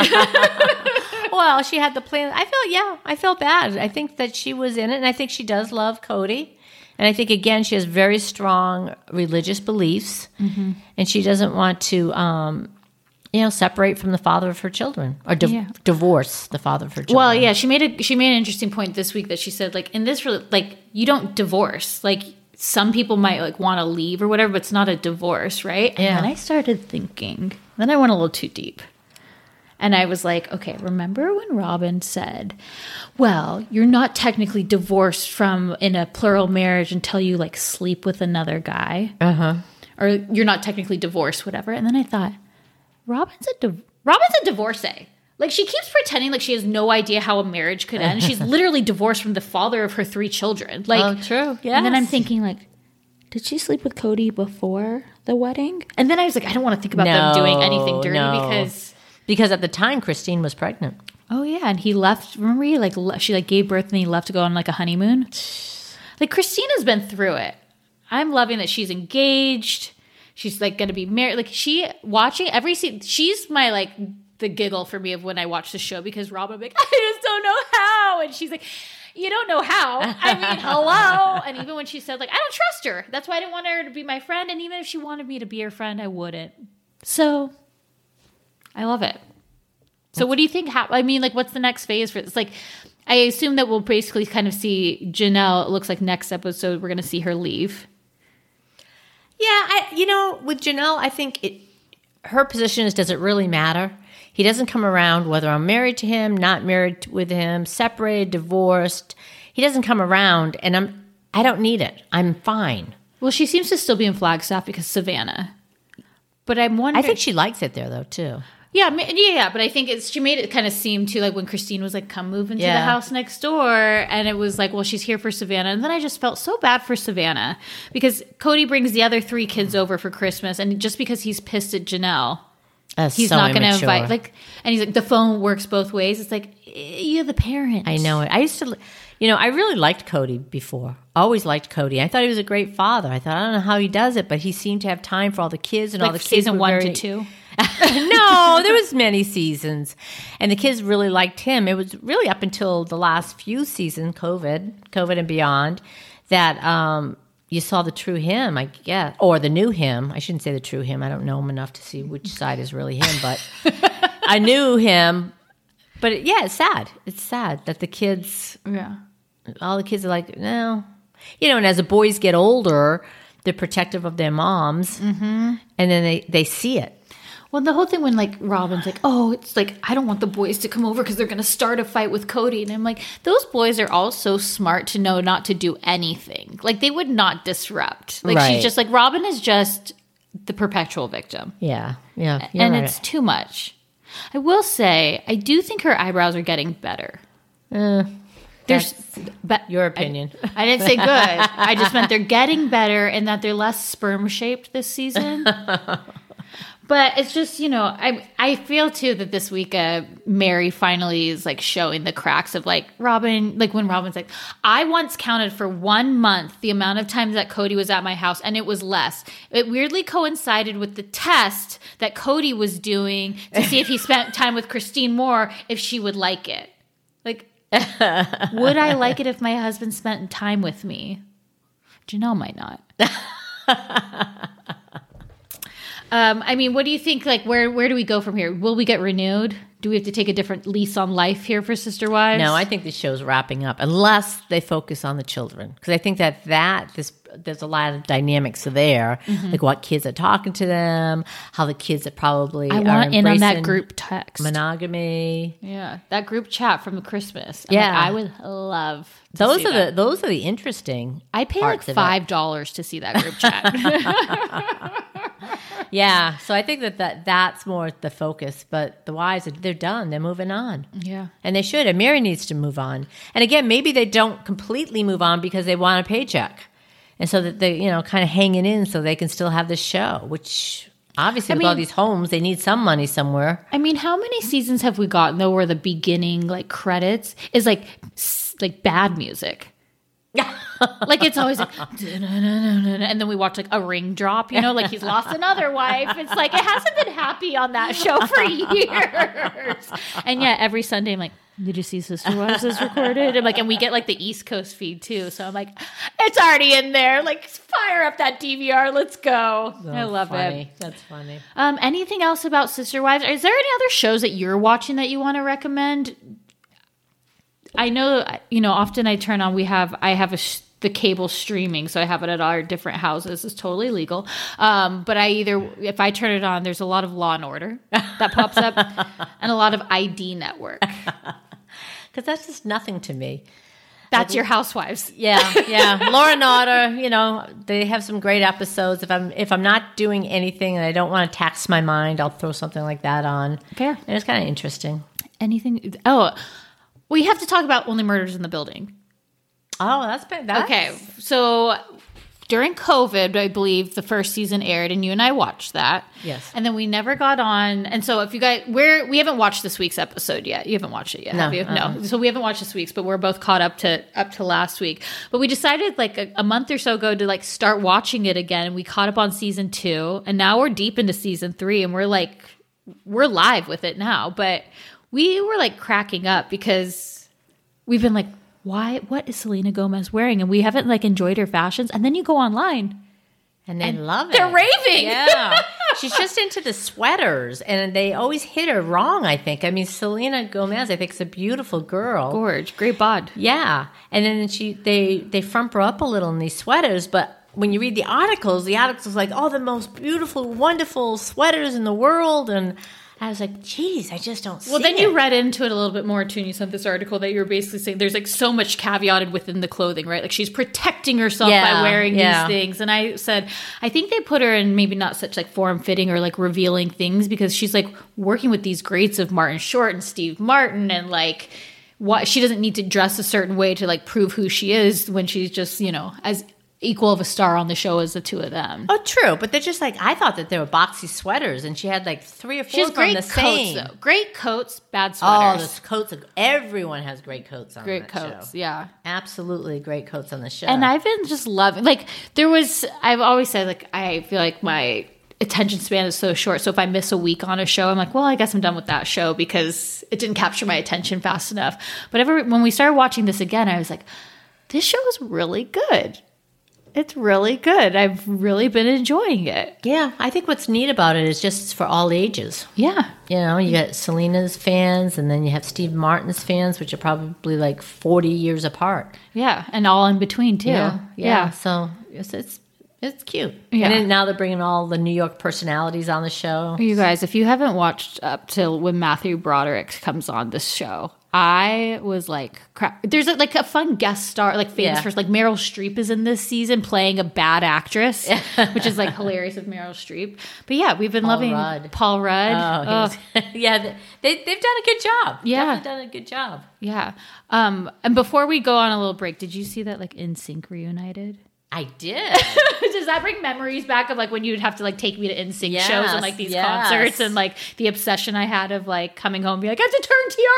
Speaker 8: Well, she had the plan. I felt, yeah, I felt bad. I think that she was in it, and I think she does love Cody. And I think, again, she has very strong religious beliefs, mm-hmm. and she doesn't want to, um, you know, separate from the father of her children or div-
Speaker 7: Yeah.
Speaker 8: divorce the father of her children.
Speaker 7: Well, yeah, she made a she made an interesting point this week that she said like in this re- like you don't divorce. Like some people might like want to leave or whatever, but it's not a divorce, right? And
Speaker 8: Yeah.
Speaker 7: then I started thinking. Then I went a little too deep. And I was like, okay, remember when Robin said, well, you're not technically divorced from in a plural marriage until you like sleep with another guy. Uh-huh. Or you're not technically divorced, whatever. And then I thought, Robin's a div- Robin's a divorcee. Like she keeps pretending like she has no idea how a marriage could end. She's literally divorced from the father of her three children. Like,
Speaker 8: Oh, true.
Speaker 7: And then I'm
Speaker 8: Yes.
Speaker 7: thinking like, did she sleep with Cody before the wedding? And then I was like, I don't want to think about
Speaker 8: No,
Speaker 7: them doing anything dirty
Speaker 8: no.
Speaker 7: because...
Speaker 8: because at the time, Christine was pregnant.
Speaker 7: Oh yeah, and he left. Remember, he like le- she like gave birth and he left to go on like a honeymoon. Like Christina's been through it. I'm loving that she's engaged. She's like going to be married. Like she watching every scene. She's my like the giggle for me of when I watch the show because Robin will be like, I just don't know how, and she's like, you don't know how. I mean, hello. And even when she said like, I don't trust her. That's why I didn't want her to be my friend. And even if she wanted me to be her friend, I wouldn't. So I love it. So what do you think? How, I mean, like, what's the next phase for this? Like, I assume that we'll basically kind of see Janelle. It looks like next episode we're going to see her leave.
Speaker 8: Yeah, I, you know, with Janelle, I think it. Her position is, does it really matter? He doesn't come around whether I'm married to him, not married with him, separated, divorced. He doesn't come around, and I'm. I don't need it. I'm fine.
Speaker 7: Well, she seems to still be in Flagstaff because Savannah. But I'm wondering.
Speaker 8: I think she likes it there, though, too.
Speaker 7: Yeah, I mean, yeah, yeah, but I think it's she made it kind of seem too like when Christine was like, "Come move into
Speaker 8: Yeah.
Speaker 7: the house next door," and it was like, "Well, she's here for Savannah," and then I just felt so bad for Savannah because Cody brings the other three kids over for Christmas, and just because he's pissed at Janelle,
Speaker 8: That's
Speaker 7: he's
Speaker 8: so
Speaker 7: not going to
Speaker 8: immature.
Speaker 7: invite. Like, and he's like, the phone works both ways. It's like eh, you're the parent.
Speaker 8: I know it. I used to, you know, I really liked Cody before. Always liked Cody. I thought he was a great father. I thought, I don't know how he does it, but he seemed to have time for all the kids and
Speaker 7: Like
Speaker 8: all the kids.
Speaker 7: season
Speaker 8: were
Speaker 7: one
Speaker 8: very-
Speaker 7: to two.
Speaker 8: No, there was many seasons, and the kids really liked him. It was really up until the last few seasons, COVID, COVID and beyond, that um, you saw the true him, I guess, or the new him. I shouldn't say the true him. I don't know him enough to see which side is really him, but I knew him. But it, yeah, it's sad. It's sad that the kids,
Speaker 7: Yeah.
Speaker 8: all the kids are like, no. You know, and as the boys get older, they're protective of their moms, mm-hmm. and then they, they see it.
Speaker 7: Well, the whole thing when like Robin's like, oh, it's like I don't want the boys to come over because they're going to start a fight with Cody, and I'm like, those boys are all so smart to know not to do anything. Like they would not disrupt. Like
Speaker 8: Right.
Speaker 7: she's just like Robin is just the perpetual victim,
Speaker 8: Yeah, yeah. you're
Speaker 7: and
Speaker 8: right.
Speaker 7: it's too much. I will say, I do think her eyebrows are getting better.
Speaker 8: Uh,
Speaker 7: There's, but
Speaker 8: your opinion.
Speaker 7: I, I didn't say good. I just meant they're getting better and that they're less sperm shaped this season. But it's just, you know, I I feel too that this week uh, Mary finally is like showing the cracks of like Robin, like when Robin's like, I once counted for one month the amount of times that Cody was at my house and it was less. It weirdly coincided with the test that Cody was doing to see if he spent time with Christine more, if she would like it. Like, would I like it if my husband spent time with me? Janelle might not. Um, I mean, what do you think? Like, where where do we go from here? Will we get renewed? Do we have to take a different lease on life here for Sister Wives?
Speaker 8: No, I think the show's wrapping up unless they focus on the children, because I think that that this there's a lot of dynamics there,
Speaker 7: Mm-hmm.
Speaker 8: like what kids are talking to them, how the kids are probably
Speaker 7: I
Speaker 8: are
Speaker 7: want in on that
Speaker 8: embracing
Speaker 7: group text.
Speaker 8: monogamy.
Speaker 7: Yeah, that group chat from Christmas. I'm
Speaker 8: Yeah.
Speaker 7: like, I would love. To
Speaker 8: Those
Speaker 7: see
Speaker 8: are
Speaker 7: that.
Speaker 8: the those are the interesting.
Speaker 7: I pay like
Speaker 8: parts of it.
Speaker 7: five dollars to see that group chat.
Speaker 8: Yeah, so I think that, that that's more the focus. But the wives, they're done. They're moving on.
Speaker 7: Yeah.
Speaker 8: And they should. And Mary needs to move on. And again, maybe they don't completely move on because they want a paycheck. And so that they, you know, kind of hanging in so they can still have this show, which obviously
Speaker 7: I
Speaker 8: with all
Speaker 7: mean-
Speaker 8: these homes, they need some money somewhere.
Speaker 7: I mean, how many seasons have we gotten though where the beginning like credits is like s- like bad music? Like it's always like, "Da-na-na-na-na-na," and then we watch like a ring drop, you know, like he's lost another wife. It's like it hasn't been happy on that show for years. And yet every Sunday I'm like, did you see Sister Wives is recorded? I'm like, and we get like the East Coast feed too. So I'm like, it's already in there. Like fire up that D V R. Let's go. I love
Speaker 8: funny.
Speaker 7: it.
Speaker 8: That's funny.
Speaker 7: Um, anything else about Sister Wives? Is there any other shows that you're watching that you want to recommend? I know, you know, often I turn on, we have, I have a, sh- the cable streaming, so I have it at our different houses. It's totally legal. Um, but I either, if I turn it on, there's a lot of Law and Order that pops up and a lot of I D Network.
Speaker 8: Because that's just nothing to me.
Speaker 7: That's your Housewives.
Speaker 8: Yeah, yeah. Laura and Order, you know, they have some great episodes. If I'm if I'm not doing anything and I don't want to tax my mind, I'll throw something like that on.
Speaker 7: Fair.
Speaker 8: And it's kind of interesting.
Speaker 7: Anything? Oh, we have to talk about Only Murders in the Building.
Speaker 8: Oh, that's been that's,
Speaker 7: Okay, so during COVID, I believe the first season aired, and you and I watched that.
Speaker 8: Yes.
Speaker 7: And then we never got on. And so if you guys, we're we haven't watched this week's episode yet. You haven't watched it yet,
Speaker 8: No,
Speaker 7: have you?
Speaker 8: uh-uh.
Speaker 7: No. So we haven't watched this week's, but we're both caught up to up to last week. But we decided like a, a month or so ago to like start watching it again, and we caught up on season two, and now we're deep into season three, and we're like we're live with it now. But we were like cracking up because we've been like, why, what is Selena Gomez wearing? And we haven't like enjoyed her fashions. And then you go online
Speaker 8: and they
Speaker 7: and
Speaker 8: love it.
Speaker 7: they're raving.
Speaker 8: Yeah. She's just into the sweaters, and they always hit her wrong, I think. I mean, Selena Gomez, I think, is a beautiful girl.
Speaker 7: Gorge, great bod.
Speaker 8: Yeah. And then she they, they frump her up a little in these sweaters, but when you read the articles, the articles like, oh, the most beautiful, wonderful sweaters in the world, and I was like, geez, I just don't see
Speaker 7: Well, then
Speaker 8: it.
Speaker 7: you read into it a little bit more, too, and you sent this article that you were basically saying there's, like, so much caveated within the clothing, right? Like, she's protecting herself
Speaker 8: Yeah,
Speaker 7: by wearing
Speaker 8: yeah.
Speaker 7: these things. And I said, I think they put her in maybe not such, like, form-fitting or, like, revealing things because she's, like, working with these greats of Martin Short and Steve Martin and, like, what she doesn't need to dress a certain way to, like, prove who she is when she's just, you know, as equal of a star on the show as the two of them.
Speaker 8: Oh, true. But they're just like, I thought that they were boxy sweaters, and she had like three or four
Speaker 7: She has
Speaker 8: from
Speaker 7: great
Speaker 8: the
Speaker 7: coats,
Speaker 8: same.
Speaker 7: though. Great coats, bad
Speaker 8: Oh,
Speaker 7: sweaters.
Speaker 8: the coats. Everyone has great coats on
Speaker 7: great
Speaker 8: that
Speaker 7: coats,
Speaker 8: show.
Speaker 7: yeah.
Speaker 8: Absolutely great coats on the show.
Speaker 7: And I've been just loving, like, there was, I've always said, like, I feel like my attention span is so short. So if I miss a week on a show, I'm like, well, I guess I'm done with that show because it didn't capture my attention fast enough. But ever, when we started watching this again, I was like, this show is really good. It's really good. I've really been enjoying it.
Speaker 8: Yeah, I think what's neat about it is just it's for all ages.
Speaker 7: Yeah.
Speaker 8: You know, you got Selena's fans, and then you have Steve Martin's fans, which are probably like forty years apart.
Speaker 7: Yeah. And all in between, too.
Speaker 8: Yeah,
Speaker 7: Yeah.
Speaker 8: yeah. So it's it's it's cute.
Speaker 7: Yeah.
Speaker 8: And then now they're bringing all the New York personalities on the show.
Speaker 7: You guys, if you haven't watched up till when Matthew Broderick comes on this show, I was like, crap. There's a, like a fun guest star, like famous
Speaker 8: Yeah.
Speaker 7: first, like Meryl Streep is in this season playing a bad actress, which is like hilarious with Meryl Streep. But yeah, we've been
Speaker 8: Paul
Speaker 7: loving
Speaker 8: Rudd.
Speaker 7: Paul Rudd.
Speaker 8: Oh,
Speaker 7: Oh,
Speaker 8: he's- yeah, they they've done a good job.
Speaker 7: Yeah.
Speaker 8: Definitely done a good job.
Speaker 7: yeah. Um, and before we go on a little break, did you see that like N Sync reunited?
Speaker 8: I did.
Speaker 7: Does that bring memories back of like when you'd have to like take me to N Sync
Speaker 8: Yes,
Speaker 7: shows and like these
Speaker 8: yes.
Speaker 7: concerts and like the obsession I had of like coming home and be like, I have to turn T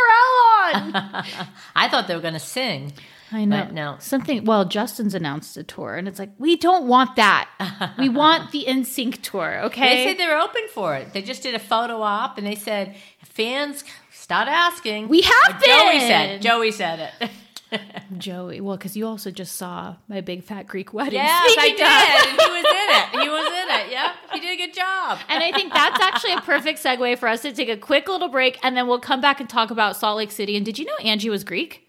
Speaker 7: R L on.
Speaker 8: I thought they were going to sing.
Speaker 7: I know.
Speaker 8: But no.
Speaker 7: Something, well, Justin's announced a tour, and it's like, we don't want that. We want the N Sync tour, okay?
Speaker 8: They said they were open for it. They just did a photo op, and they said, fans, start asking.
Speaker 7: We have
Speaker 8: Or Joey
Speaker 7: been.
Speaker 8: said. Joey said it.
Speaker 7: Joey, well, because you also just saw my big fat Greek wedding.
Speaker 8: Yes, I
Speaker 7: Speaking
Speaker 8: did.
Speaker 7: of-
Speaker 8: And he was in it. He was in it. Yeah, he did a good job.
Speaker 7: And I think that's actually a perfect segue for us to take a quick little break, and then we'll come back and talk about Salt Lake City. And did you know Angie was Greek?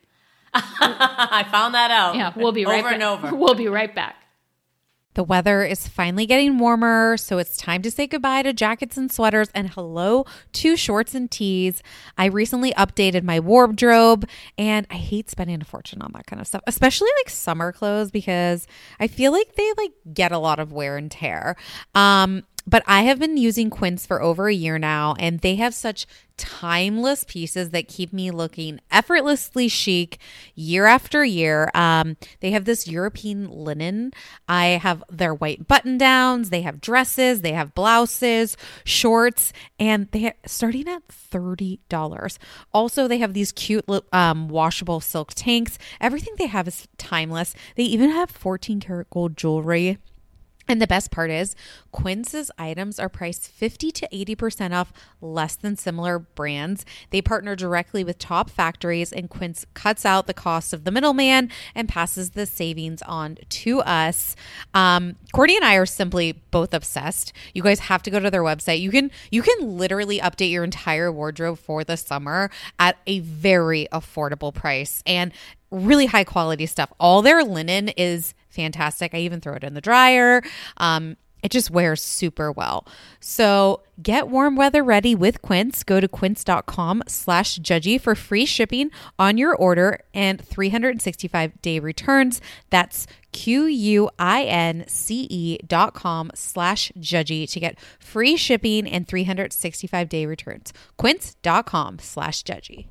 Speaker 8: I found that out.
Speaker 7: Yeah, we'll be right
Speaker 8: over
Speaker 7: back.
Speaker 8: and over.
Speaker 7: We'll be right back.
Speaker 6: The weather is finally getting warmer, so it's time to say goodbye to jackets and sweaters and hello to shorts and tees. I recently updated my wardrobe, and I hate spending a fortune on that kind of stuff, especially like summer clothes because I feel like they like get a lot of wear and tear. Um, but I have been using Quince for over a year now, and they have such timeless pieces that keep me looking effortlessly chic year after year. Um, they have this European linen. I have their white button downs. They have dresses. They have blouses, shorts, and they are starting at thirty dollars. Also, they have these cute um, washable silk tanks. Everything they have is timeless. They even have fourteen karat gold jewelry. And the best part is Quince's items are priced fifty to eighty percent off less than similar brands. They partner directly with top factories, and Quince cuts out the cost of the middleman and passes the savings on to us. Um, Courtney and I are simply both obsessed. You guys have to go to their website. You can you can literally update your entire wardrobe for the summer at a very affordable price and really high quality stuff. All their linen is fantastic. I even throw it in the dryer. Um, it just wears super well. So get warm weather ready with Quince. Go to quince.com slash judgy for free shipping on your order and three hundred sixty-five day returns. That's Q-U-I-N-C-E dot com slash judgy to get free shipping and three hundred sixty-five day returns. Quince.com slash judgy.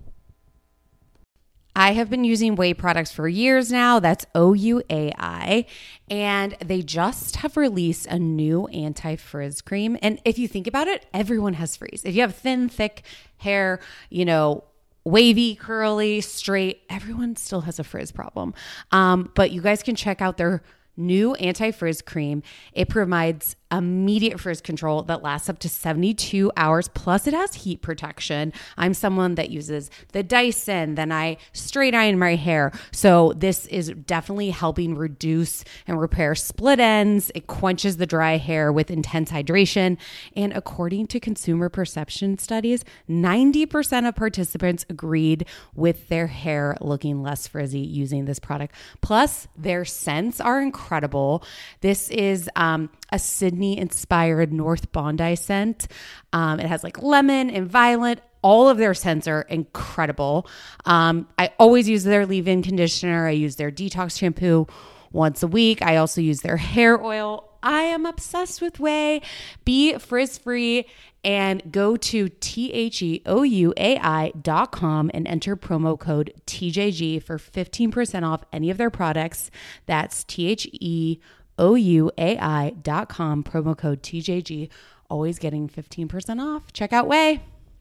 Speaker 6: I have been using Ouai products for years now. That's O U A I. And they just have released a new anti-frizz cream. And if you think about it, everyone has frizz. If you have thin, thick hair, you know, wavy, curly, straight, everyone still has a frizz problem. Um, but you guys can check out their new anti-frizz cream. It provides
Speaker 9: immediate frizz control that lasts up to seventy-two hours. Plus it has heat protection. I'm someone that uses the Dyson, then I straight iron my hair. So this is definitely helping reduce and repair split ends. It quenches the dry hair with intense hydration. And according to consumer perception studies, ninety percent of participants agreed with their hair looking less frizzy using this product. Plus, their scents are incredible. This is um, a Sydney-inspired North Bondi scent. Um, it has like lemon and violet. All of their scents are incredible. Um, I always use their leave-in conditioner. I use their detox shampoo once a week. I also use their hair oil. I am obsessed with Ouai. Be frizz-free and go to T H E O U A I dot com and enter promo code T J G for fifteen percent off any of their products. That's T H E O U A I dot com, promo code T J G. Always getting fifteen percent off. Check out Ouai.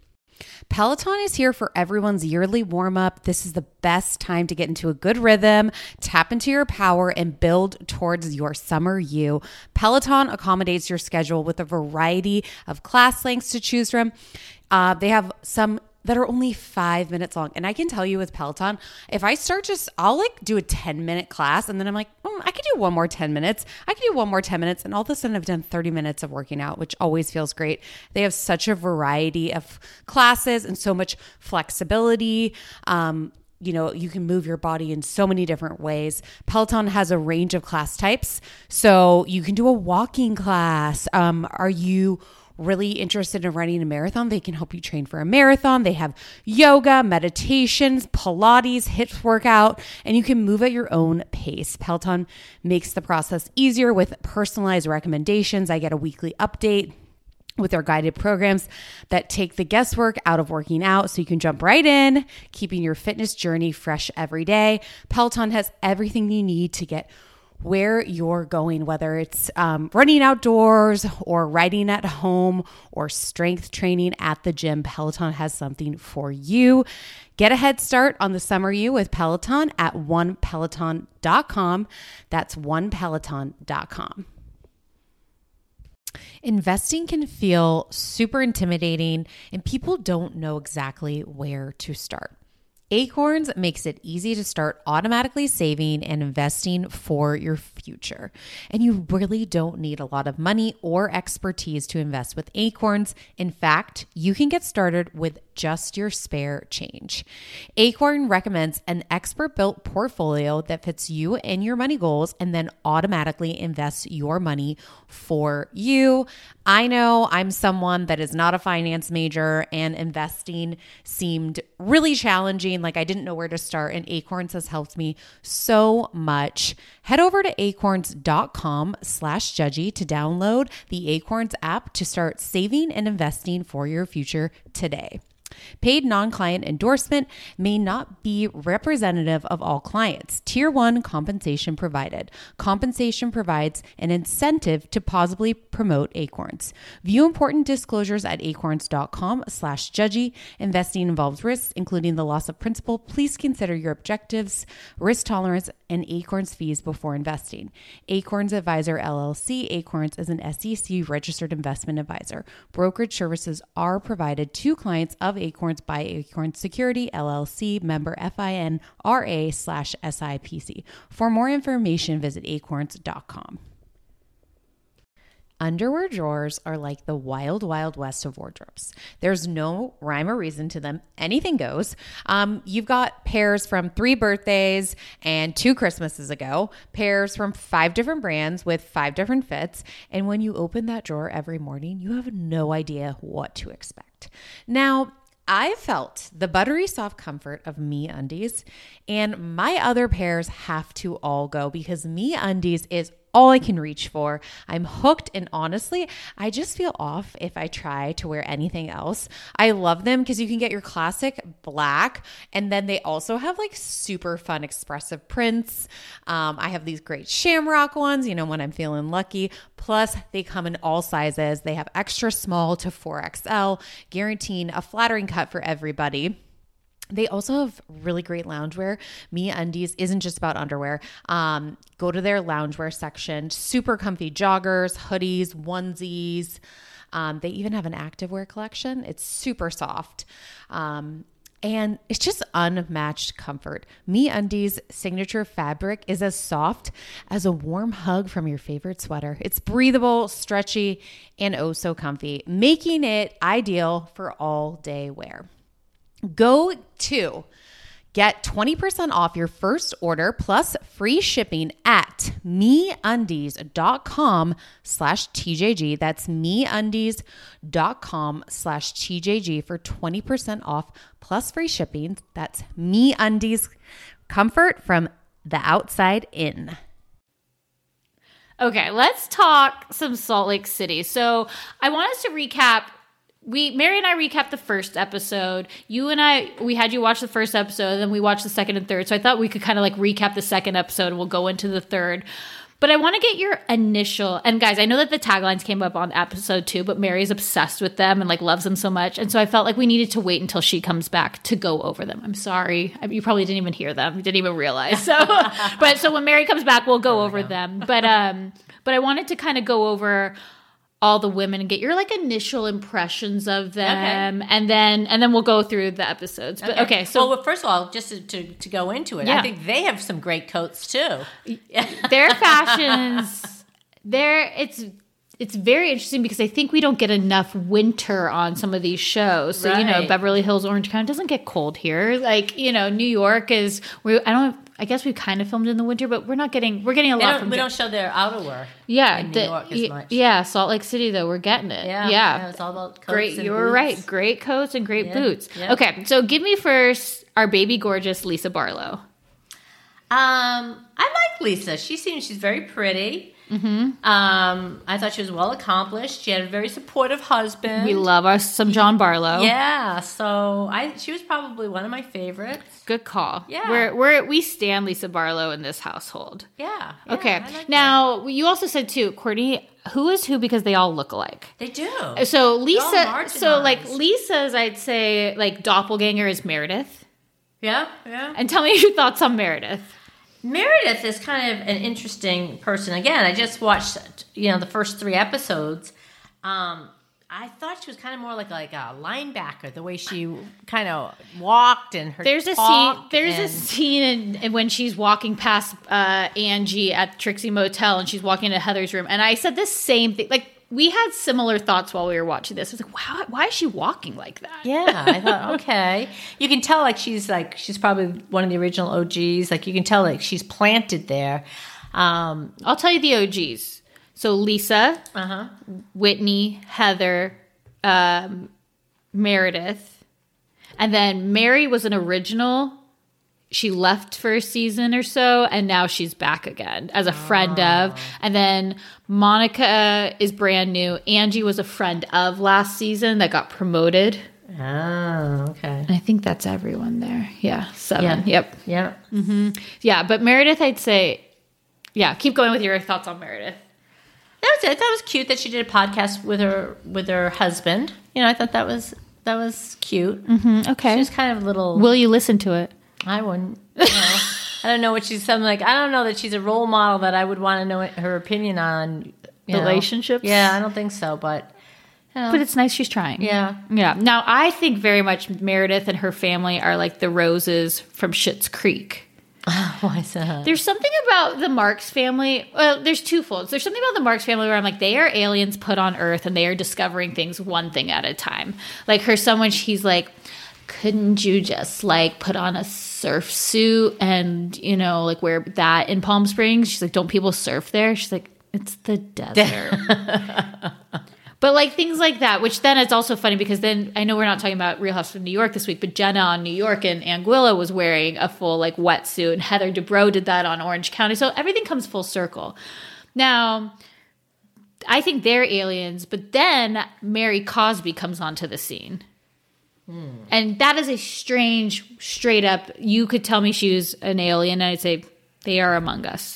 Speaker 9: Peloton is here for everyone's yearly warm-up. This is the best time to get into a good rhythm, tap into your power, and build towards your summer you. Peloton accommodates your schedule with a variety of class lengths to choose from. Uh, they have some that are only five minutes long. And I can tell you with Peloton, if I start just, I'll like do a ten minute class and then I'm like, oh, I could do one more ten minutes. I could do one more ten minutes. And all of a sudden I've done thirty minutes of working out, which always feels great. They have such a variety of classes and so much flexibility. Um, You know, you can move your body in so many different ways. Peloton has a range of class types. So you can do a walking class. Um, are you really interested in running a marathon? They can help you train for a marathon. They have yoga, meditations, Pilates, HIIT workout, and you can move at your own pace. Peloton makes the process easier with personalized recommendations. I get a weekly update with their guided programs that take the guesswork out of working out so you can jump right in, keeping your fitness journey fresh every day. Peloton has everything you need to get where you're going, whether it's um, running outdoors or riding at home or strength training at the gym. Peloton has something for you. Get a head start on the summer you with Peloton at one peloton dot com. That's one peloton dot com. Investing can feel super intimidating and people don't know exactly where to start. Acorns makes it easy to start automatically saving and investing for your future. And you really don't need a lot of money or expertise to invest with Acorns. In fact, you can get started with just your spare change. Acorn recommends an expert-built portfolio that fits you and your money goals and then automatically invests your money for you. I know I'm someone that is not a finance major and investing seemed really challenging. Like I didn't know where to start, and Acorns has helped me so much. Head over to acorns.com slash judgy to download the Acorns app to start saving and investing for your future today. Paid non-client endorsement may not be representative of all clients. Tier one compensation provided. Compensation provides an incentive to positively promote Acorns. View important disclosures at acorns.com slash judgy. Investing involves risks, including the loss of principal. Please consider your objectives, risk tolerance, and Acorns fees before investing. Acorns Advisor L L C. Acorns is an S E C registered investment advisor. Brokerage services are provided to clients of Acorns by Acorns Security, L L C, member FINRA slash SIPC. For more information, visit acorns dot com. Underwear drawers are like the wild, wild west of wardrobes. There's no rhyme or reason to them. Anything goes. Um, you've got pairs from three birthdays and two Christmases ago, pairs from five different brands with five different fits. And when you open that drawer every morning, you have no idea what to expect. Now, I felt the buttery soft comfort of MeUndies, and my other pairs have to all go because MeUndies is all I can reach for. I'm hooked, and honestly, I just feel off if I try to wear anything else. I love them because you can get your classic black, and then they also have like super fun expressive prints. Um, I have these great shamrock ones, you know, when I'm feeling lucky. Plus, they come in all sizes. They have extra small to four X L, guaranteeing a flattering cut for everybody. They also have really great loungewear. MeUndies isn't just about underwear. Um, go to their loungewear section. Super comfy joggers, hoodies, onesies. Um, they even have an activewear collection. It's super soft. Um, and it's just unmatched comfort. MeUndies signature fabric is as soft as a warm hug from your favorite sweater. It's breathable, stretchy, and oh so comfy, making it ideal for all day wear. Go to get twenty percent off your first order plus free shipping at MeUndies.com slash TJG. That's MeUndies.com slash TJG for twenty percent off plus free shipping. That's MeUndies, comfort from the outside in.
Speaker 7: Okay, let's talk some Salt Lake City. So I want us to recap. We Mary and I recapped the first episode. You and I, we had you watch the first episode, then we watched the second and third. So I thought we could kind of like recap the second episode and we'll go into the third. But I want to get your initial, and guys, I know that the taglines came up on episode two, but Mary's obsessed with them and like loves them so much. And so I felt like we needed to wait until she comes back to go over them. I'm sorry. I mean, you probably didn't even hear them. You didn't even realize. So, but so when Mary comes back, we'll go over them. But, um, but I wanted to kind of go over all the women and get your like initial impressions of them, okay. and then and then we'll go through the episodes. But okay, okay so
Speaker 8: well, first of all, just to, to, to go into it, yeah. I think they have some great coats too.
Speaker 7: Their fashions, they're it's it's very interesting because I think we don't get enough winter on some of these shows. So right. you know, Beverly Hills, Orange County doesn't get cold here. Like you know, New York is. We I don't. I guess we kind of filmed in the winter, but we're not getting, we're getting a
Speaker 8: they
Speaker 7: lot
Speaker 8: don't,
Speaker 7: from
Speaker 8: We don't show their outerwear
Speaker 7: yeah,
Speaker 8: in New
Speaker 7: the,
Speaker 8: York as much.
Speaker 7: Yeah, Salt Lake City, though, we're getting it.
Speaker 8: Yeah,
Speaker 7: yeah.
Speaker 8: yeah it's all about coats
Speaker 7: great,
Speaker 8: and
Speaker 7: you were
Speaker 8: boots.
Speaker 7: right. Great coats and great
Speaker 8: yeah,
Speaker 7: boots. Yeah. Okay, so give me first our baby gorgeous Lisa Barlow.
Speaker 8: Um, I like Lisa. She seems, she's very pretty. Mm-hmm. Um, I thought she was well accomplished. She had a very supportive husband.
Speaker 7: We love us some John Barlow.
Speaker 8: Yeah, so I she was probably one of my favorites.
Speaker 7: Good call.
Speaker 8: Yeah,
Speaker 7: we're we're we stand Lisa Barlow in this household.
Speaker 8: Yeah. yeah
Speaker 7: okay.
Speaker 8: Like
Speaker 7: now that. You also said too, Courtney, who is who because they all look alike.
Speaker 8: They do.
Speaker 7: So Lisa. So like Lisa's, I'd say like doppelganger is Meredith.
Speaker 8: Yeah. Yeah.
Speaker 7: And tell me your thoughts on Meredith.
Speaker 8: Meredith is kind of an interesting person. Again, I just watched, you know, the first three episodes. Um, I thought she was kind of more like like a linebacker, the way she kind of walked and her
Speaker 7: There's a scene. There's and, a scene in, in when she's walking past uh, Angie at Trixie Motel, and she's walking into Heather's room, and I said the same thing. Like we had similar thoughts while we were watching this. I was like, wow, why is she walking like that?
Speaker 8: Yeah, I thought, okay. You can tell like she's like she's probably one of the original O Gs. Like you can tell like she's planted there. Um,
Speaker 7: I'll tell you the O Gs. So Lisa,
Speaker 8: uh-huh.
Speaker 7: Whitney, Heather, um, Meredith, and then Mary was an original. She left for a season or so, and now she's back again as a friend oh. of. And then Monica is brand new. Angie was a friend of last season that got promoted.
Speaker 8: Oh, okay.
Speaker 7: And I think that's everyone there. Yeah, seven.
Speaker 8: Yeah.
Speaker 7: Yep.
Speaker 8: Yeah.
Speaker 7: Mm-hmm. Yeah, but Meredith, I'd say, yeah, keep going with your thoughts on Meredith.
Speaker 8: That was it. I thought it was cute that she did a podcast with her with her husband. You know, I thought that was that was cute.
Speaker 7: Mm-hmm. Okay.
Speaker 8: She was kind of a little.
Speaker 7: Will you listen to it?
Speaker 8: I wouldn't. You know, I don't know what she's something like. I don't know that she's a role model that I would want to know her opinion on you
Speaker 7: relationships.
Speaker 8: Know. Yeah, I don't think so. But you know.
Speaker 7: But it's nice she's trying.
Speaker 8: Yeah,
Speaker 7: yeah. Now I think very much Meredith and her family are like the Roses from Schitt's Creek.
Speaker 8: Why is that?
Speaker 7: There's something about the Marks family. Well, there's two folds. There's something about the Marks family where I'm like, they are aliens put on Earth and they are discovering things one thing at a time. Like her son, when she's like, couldn't you just like put on a surf suit and, you know, like wear that in Palm Springs? She's like, don't people surf there? She's like, it's the desert. But like things like that, which then it's also funny because then I know we're not talking about Real Housewives of New York this week, but Jenna on New York and Anguilla was wearing a full like wetsuit, and Heather Dubrow did that on Orange County. So everything comes full circle. Now, I think they're aliens, but then Mary Cosby comes onto the scene. Hmm. And that is a strange, straight up, you could tell me she was an alien, and I'd say they are among us.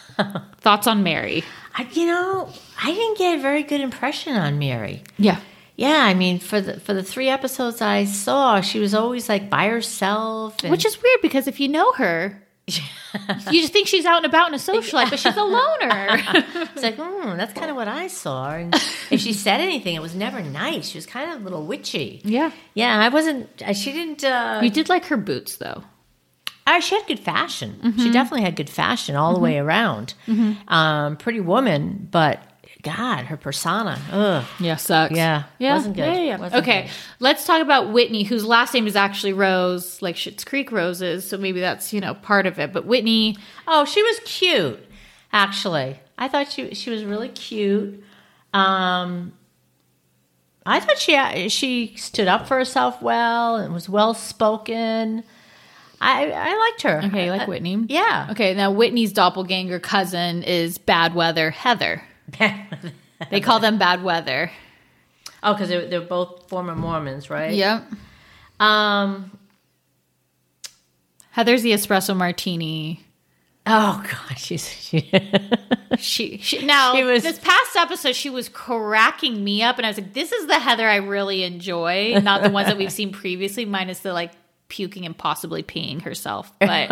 Speaker 7: Thoughts on Mary?
Speaker 8: I, you know, I didn't get a very good impression on Mary.
Speaker 7: Yeah.
Speaker 8: Yeah, I mean, for the for the three episodes I saw, she was always like by herself. And
Speaker 7: Which is weird because if you know her, you just think she's out and about in a social life, but she's a loner.
Speaker 8: it's like, hmm, that's kind of what I saw. And if she said anything, it was never nice. She was kind of a little witchy.
Speaker 7: Yeah.
Speaker 8: Yeah, I wasn't, uh, she didn't. Uh,
Speaker 7: You did like her boots, though.
Speaker 8: Uh, she had good fashion.
Speaker 7: Mm-hmm.
Speaker 8: She definitely had good fashion all the way around.
Speaker 7: Mm-hmm.
Speaker 8: Um, pretty woman, but God, her persona. Ugh.
Speaker 7: Yeah, sucks.
Speaker 8: Yeah,
Speaker 7: Yeah.
Speaker 8: wasn't good.
Speaker 7: Yeah, yeah.
Speaker 8: Wasn't
Speaker 7: Okay,
Speaker 8: good.
Speaker 7: let's talk about Whitney, whose last name is actually Rose, like Schitt's Creek Roses. So maybe that's, you know, part of it. But Whitney,
Speaker 8: Oh, she was cute, actually. I thought she she was really cute. Um, I thought she she stood up for herself well and was well spoken. I I liked her.
Speaker 7: okay, you like
Speaker 8: Uh,
Speaker 7: Whitney?
Speaker 8: Yeah.
Speaker 7: Okay, now Whitney's doppelganger cousin is Bad Weather Heather. They call them Bad Weather.
Speaker 8: Oh, because they're, they're both former Mormons, right?
Speaker 7: Yep.
Speaker 8: Um.
Speaker 7: Heather's the espresso martini.
Speaker 8: Oh God, she's she.
Speaker 7: She, she now
Speaker 8: She was-
Speaker 7: this past episode she was cracking me up, and I was like, "This is the Heather I really enjoy, not the ones that we've seen previously, minus the like puking and possibly peeing herself." But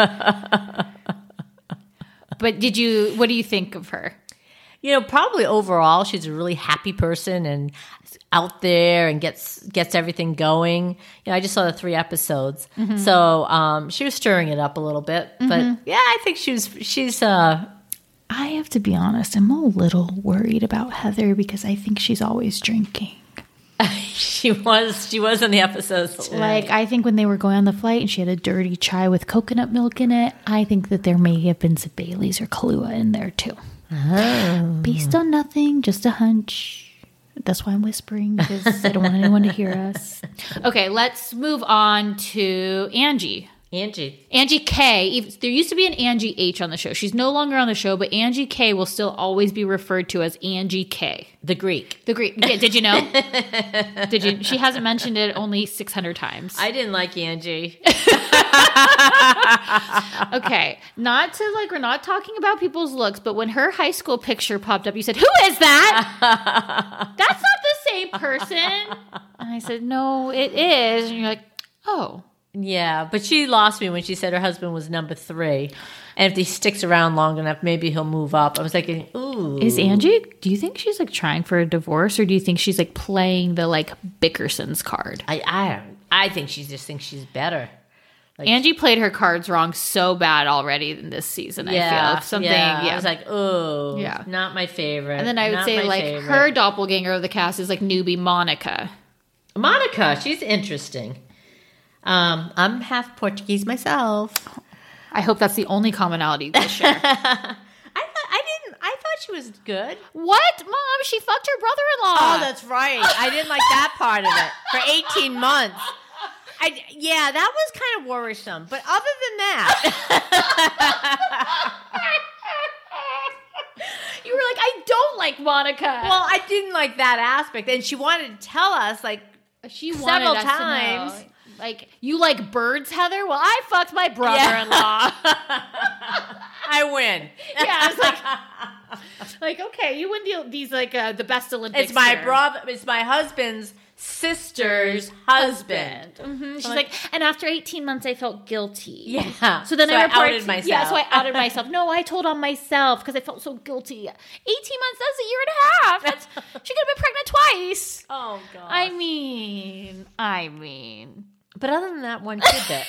Speaker 7: but did you? What do you think of her?
Speaker 8: You know, probably overall, she's a really happy person and out there and gets gets everything going. You know, I just saw the three episodes,
Speaker 7: Mm-hmm.
Speaker 8: so um, she was stirring it up a little bit. But yeah, I think she was. She's. Uh,
Speaker 7: I have to be honest, I'm a little worried about Heather because I think she's always drinking.
Speaker 8: she was. She was in the episodes. Too.
Speaker 7: Like, I think when they were going on the flight and she had a dirty chai with coconut milk in it, I think that there may have been some Baileys or Kahlua in there too.
Speaker 8: Oh.
Speaker 7: Based on nothing, just a hunch. That's why I'm whispering, because I don't want anyone to hear us. Okay, let's move on to Angie.
Speaker 8: Angie.
Speaker 7: Angie K. Ev- There used to be an Angie H on the show. She's no longer on the show, but Angie K will still always be referred to as Angie K.
Speaker 8: The Greek.
Speaker 7: The Greek. Yeah, did you know? Did you? She hasn't mentioned it only six hundred times.
Speaker 8: I didn't like Angie.
Speaker 7: Okay, not to like, we're not talking about people's looks, but when her high school picture popped up, you said, "Who is that? That's not the same person." And I said, "No, it is." And you're like, "Oh."
Speaker 8: Yeah, but she lost me when she said her husband was number three. And if he sticks around long enough, maybe he'll move up. I was thinking, ooh.
Speaker 7: Is Angie, do you think she's like trying for a divorce, or do you think she's like playing the like Bickerson's card?
Speaker 8: I I, I think she just thinks she's better. Like,
Speaker 7: Angie played her cards wrong so bad already in this season, I feel. If something,
Speaker 8: yeah.
Speaker 7: yeah.
Speaker 8: I was like, oh,
Speaker 7: Yeah.
Speaker 8: not my favorite.
Speaker 7: And then I would
Speaker 8: Not
Speaker 7: say
Speaker 8: my
Speaker 7: like
Speaker 8: favorite.
Speaker 7: her doppelganger of the cast is like newbie Monica.
Speaker 8: Monica, she's interesting. Um, I'm half Portuguese myself.
Speaker 7: I hope that's the only commonality they share.
Speaker 8: I thought I didn't. I thought she was good.
Speaker 7: What? Mom, she fucked her brother-in-law.
Speaker 8: Oh, that's right. I didn't like that part of it for eighteen months. I, yeah, that was kind of worrisome. But other than that,
Speaker 7: You were like, I don't like Monica.
Speaker 8: well, I didn't like that aspect. And she wanted to tell us, like,
Speaker 7: she
Speaker 8: several
Speaker 7: wanted us to
Speaker 8: times.
Speaker 7: know. Like, you like birds, Heather? Well, I fucked my brother-in-law.
Speaker 8: I win.
Speaker 7: Yeah, I was like, like okay, you win the, these like uh, the best Olympics.
Speaker 8: It's my
Speaker 7: here.
Speaker 8: brother. It's my husband's sister's husband.
Speaker 7: Mhm. She's
Speaker 8: I'm
Speaker 7: like, and after eighteen months, I felt guilty.
Speaker 8: Yeah.
Speaker 7: So then
Speaker 8: So
Speaker 7: I
Speaker 8: I
Speaker 7: reported
Speaker 8: outed myself.
Speaker 7: Yeah, so I outed myself. No, I told on myself because I felt so guilty. Eighteen months. That's a year and a half. That's, she could have been pregnant twice.
Speaker 8: Oh god.
Speaker 7: I mean, I mean.
Speaker 8: But other than that, one tidbit.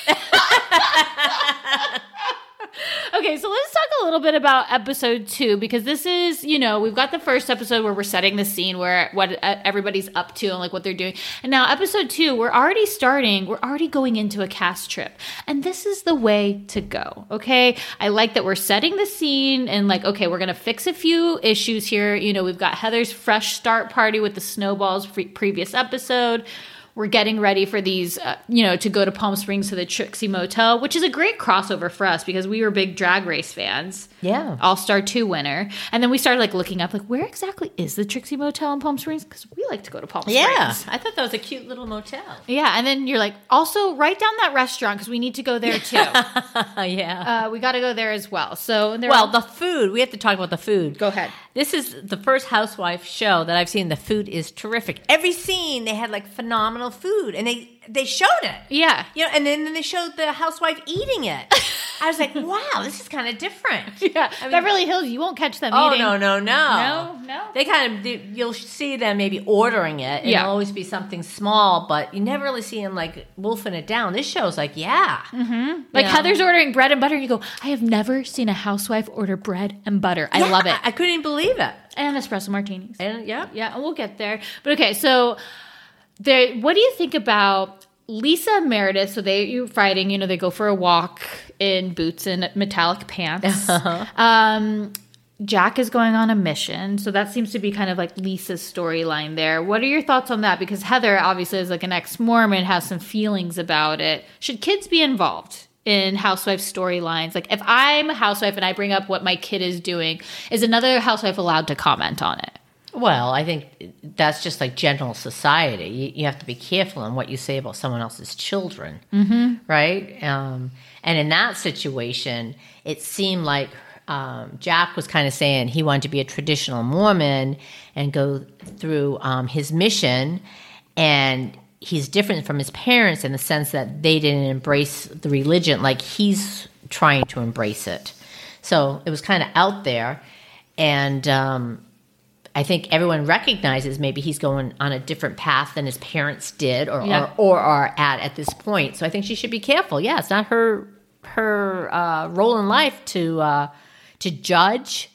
Speaker 7: Okay, so let's talk a little bit about episode two, because this is, you know, we've got the first episode where we're setting the scene, where what everybody's up to and like what they're doing. And now episode two, we're already starting, we're already going into a cast trip. And this is the way to go, okay? I like that we're setting the scene and like, okay, we're going to fix a few issues here. You know, we've got Heather's fresh start party with the snowballs pre- previous episode. we're getting ready for these, uh, you know, to go to Palm Springs to the Trixie Motel, which is a great crossover for us because we were big Drag Race fans.
Speaker 8: Yeah.
Speaker 7: All-Star two winner. And then we started like looking up like, where exactly is the Trixie Motel in Palm Springs? Because we like to go to Palm Springs.
Speaker 8: Yeah. I thought that was a cute little motel.
Speaker 7: Yeah. And then you're like, also write down that restaurant because we need to go there too.
Speaker 8: yeah.
Speaker 7: Uh, we got to go there as well. So,
Speaker 8: well, all- the food, we have to talk about the food.
Speaker 7: Go ahead.
Speaker 8: This is the first housewife show that I've seen. The food is terrific. Every scene, they had like phenomenal food, and they they showed it.
Speaker 7: Yeah,
Speaker 8: you know, and then, then they showed the housewife eating it. I was like, wow, this is kind of different.
Speaker 7: Yeah, I mean, Beverly Hills, you won't catch them
Speaker 8: oh,
Speaker 7: eating.
Speaker 8: Oh no, no, no,
Speaker 7: no, no.
Speaker 8: They kind of they, you'll see them maybe ordering it. And
Speaker 7: yeah,
Speaker 8: it'll always be something small, but you never really see them like wolfing it down. This show's like, yeah,
Speaker 7: mm-hmm. like know? Heather's ordering bread and butter, and you go, I have never seen a housewife order bread and butter. I
Speaker 8: yeah,
Speaker 7: love it.
Speaker 8: I, I couldn't even believe it.
Speaker 7: And espresso martinis.
Speaker 8: And yeah,
Speaker 7: yeah, we'll get there. But okay, so there. What do you think about Lisa and Meredith? So they you fighting. You know, they go for a walk in boots and metallic pants. Uh-huh. Um, Jack is going on a mission, so that seems to be kind of like Lisa's storyline there. What are your thoughts on that? Because Heather obviously is like an ex-Mormon, has some feelings about it. Should kids be involved in housewife storylines? Like if I'm a housewife and I bring up what my kid is doing, is another housewife allowed to comment on it?
Speaker 8: Well, I think that's just like general society. You, you have to be careful on what you say about someone else's children,
Speaker 7: mm-hmm.
Speaker 8: right? Um, and in that situation, it seemed like um, Jack was kind of saying he wanted to be a traditional Mormon and go through um, his mission, and he's different from his parents in the sense that they didn't embrace the religion like he's trying to embrace it. So it was kind of out there, and um, I think everyone recognizes maybe he's going on a different path than his parents did or,
Speaker 7: yeah.
Speaker 8: or, or are at at this point. So I think she should be careful. Yeah, it's not her her uh, role in life to uh, to judge.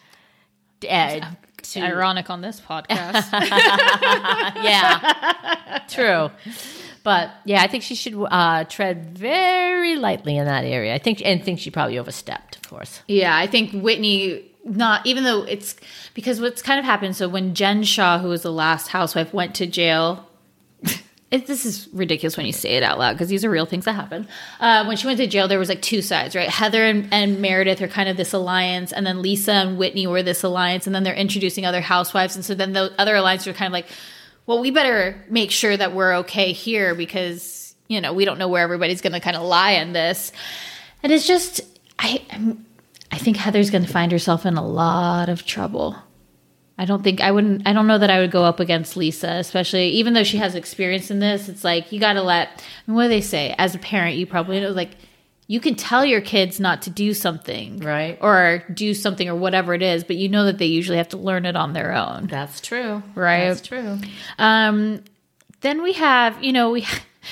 Speaker 8: Uh, to,
Speaker 7: ironic on this podcast.
Speaker 8: Yeah, true. But yeah, I think she should uh, tread very lightly in that area. I think and think she probably overstepped, of course.
Speaker 7: Yeah, I think Whitney. Not even though it's because what's kind of happened. So when Jen Shaw, who was the last housewife, went to jail, it, this is ridiculous when you say it out loud because these are real things that happen. Uh, when she went to jail, there was like two sides, right? Heather and, and Meredith are kind of this alliance, and then Lisa and Whitney were this alliance, and then they're introducing other housewives, and so then the other alliances are kind of like, well, we better make sure that we're okay here because you know we don't know where everybody's going to kind of lie in this, and it's just I. I'm, I think Heather's going to find herself in a lot of trouble. I don't think I wouldn't, I don't know that I would go up against Lisa, especially even though she has experience in this. It's like, you got to let, I mean, what do they say? As a parent, you probably know, like, you can tell your kids not to do something.
Speaker 8: Right.
Speaker 7: Or do something or whatever it is, but you know that they usually have to learn it on their own.
Speaker 8: That's true.
Speaker 7: Right.
Speaker 8: That's true.
Speaker 7: Um, then we have, you know, we,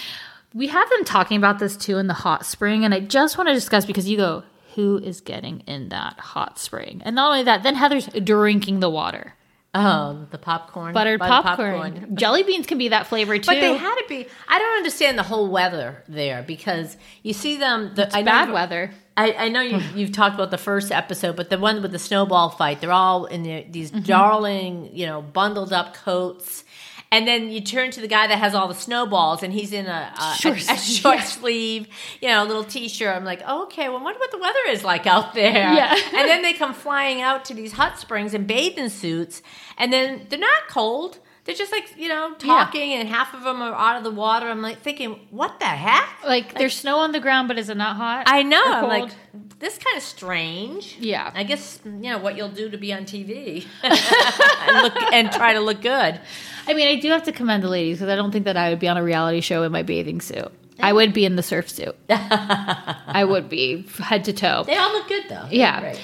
Speaker 7: we have them talking about this too in the hot spring. And I just want to discuss because you go, who is getting in that hot spring? And not only that, then Heather's drinking the water.
Speaker 8: Oh, the popcorn.
Speaker 7: Buttered, Buttered popcorn.
Speaker 8: popcorn.
Speaker 7: Jelly beans can be that flavor too.
Speaker 8: But they had to be. I don't understand the whole weather there because you see them. The,
Speaker 7: it's
Speaker 8: I know
Speaker 7: bad weather.
Speaker 8: I, I know you, you've talked about the first episode, but the one with the snowball fight, they're all in the, these mm-hmm. darling, you know, bundled up coats. And then you turn to the guy that has all the snowballs, and he's in a, a,
Speaker 7: short,
Speaker 8: a, a short yeah. sleeve, you know, a little T-shirt. I'm like, oh, okay, well, I wonder what the weather is like out there.
Speaker 7: Yeah.
Speaker 8: And then they come flying out to these hot springs in bathing suits, and then they're not cold. They're just like, you know, talking, yeah. and half of them are out of the water. I'm like thinking, what the heck?
Speaker 7: Like, like there's snow on the ground, but is it not hot?
Speaker 8: I know. I'm like, this kind of strange.
Speaker 7: Yeah.
Speaker 8: I guess, you know, what you'll do to be on T V and, look, and try to look good.
Speaker 7: I mean, I do have to commend the ladies because I don't think that I would be on a reality show in my bathing suit. I would be in the surf suit. I would be head to toe.
Speaker 8: They all look good, though.
Speaker 7: Yeah. Right.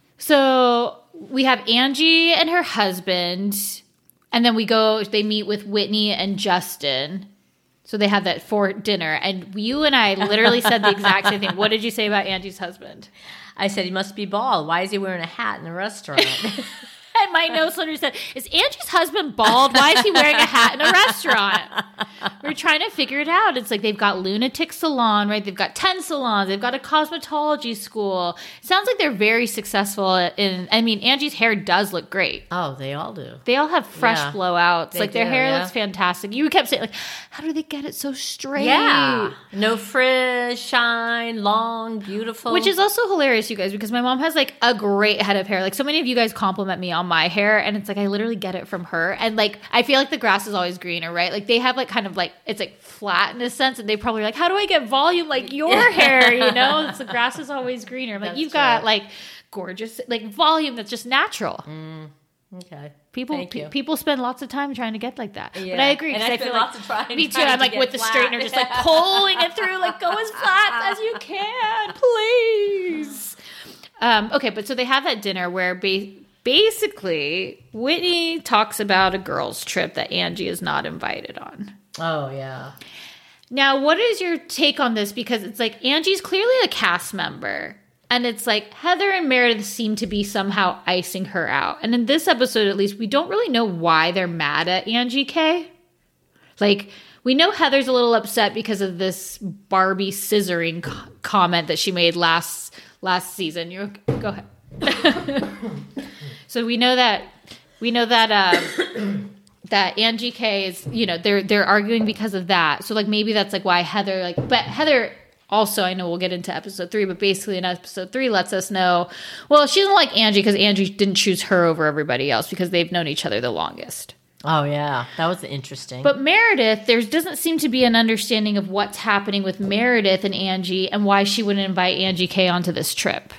Speaker 7: So we have Angie and her husband, and then we go, they meet with Whitney and Justin. So they have that for dinner. And you and I literally said the exact same thing. What did you say about Angie's husband?
Speaker 8: I said, he must be bald. Why is he wearing a hat in a restaurant?
Speaker 7: And my notes literally said, is Angie's husband bald? Why is he wearing a hat in a restaurant? We're trying to figure it out. It's like they've got Lunatic Salon, right? They've got ten salons. They've got a cosmetology school. It sounds like they're very successful in, I mean, Angie's hair does look great.
Speaker 8: Oh, they all do.
Speaker 7: They all have fresh
Speaker 8: Yeah.
Speaker 7: blowouts.
Speaker 8: They
Speaker 7: like their
Speaker 8: do,
Speaker 7: hair
Speaker 8: yeah.
Speaker 7: looks fantastic. You kept saying, like, how do they get it so straight?
Speaker 8: Yeah. No frizz, shine, long, beautiful.
Speaker 7: Which is also hilarious, you guys, because my mom has like a great head of hair. Like so many of you guys compliment me on my hair, and it's like I literally get it from her. And like I feel like the grass is always greener, right? Like they have like kind of like it's like flat in a sense, and they probably are like, how do I get volume like your hair? You know, it's the grass is always greener. I'm like
Speaker 8: That's
Speaker 7: you've got
Speaker 8: true.
Speaker 7: like gorgeous like volume that's just natural.
Speaker 8: Mm, okay.
Speaker 7: People
Speaker 8: Thank you.
Speaker 7: pe- people spend lots of time trying to get like that.
Speaker 8: Yeah.
Speaker 7: But I agree
Speaker 8: And
Speaker 7: because
Speaker 8: I
Speaker 7: I,
Speaker 8: spend
Speaker 7: feel
Speaker 8: lots
Speaker 7: like
Speaker 8: of time
Speaker 7: me too.
Speaker 8: trying
Speaker 7: I'm
Speaker 8: to
Speaker 7: like
Speaker 8: get
Speaker 7: with the
Speaker 8: flat.
Speaker 7: straightener, just like pulling it through, like go as flat as you can, please. Um, okay, but so they have that dinner where ba- basically Whitney talks about a girls' trip that Angie is not invited on.
Speaker 8: Oh, yeah.
Speaker 7: Now, what is your take on this? Because it's like Angie's clearly a cast member. And it's like Heather and Meredith seem to be somehow icing her out. And in this episode, at least, we don't really know why they're mad at Angie K. Like, we know Heather's a little upset because of this Barbie scissoring co- comment that she made last last season. You go ahead. So we know that we know that uh, that Angie K is, you know, they're they're arguing because of that. So like maybe that's like why Heather like, but Heather. Also, I know we'll get into episode three, but basically in episode three lets us know, well, she doesn't like Angie because Angie didn't choose her over everybody else because they've known each other the longest.
Speaker 8: Oh, yeah. That was interesting.
Speaker 7: But Meredith, there doesn't seem to be an understanding of what's happening with Meredith and Angie and why she wouldn't invite Angie K onto this trip.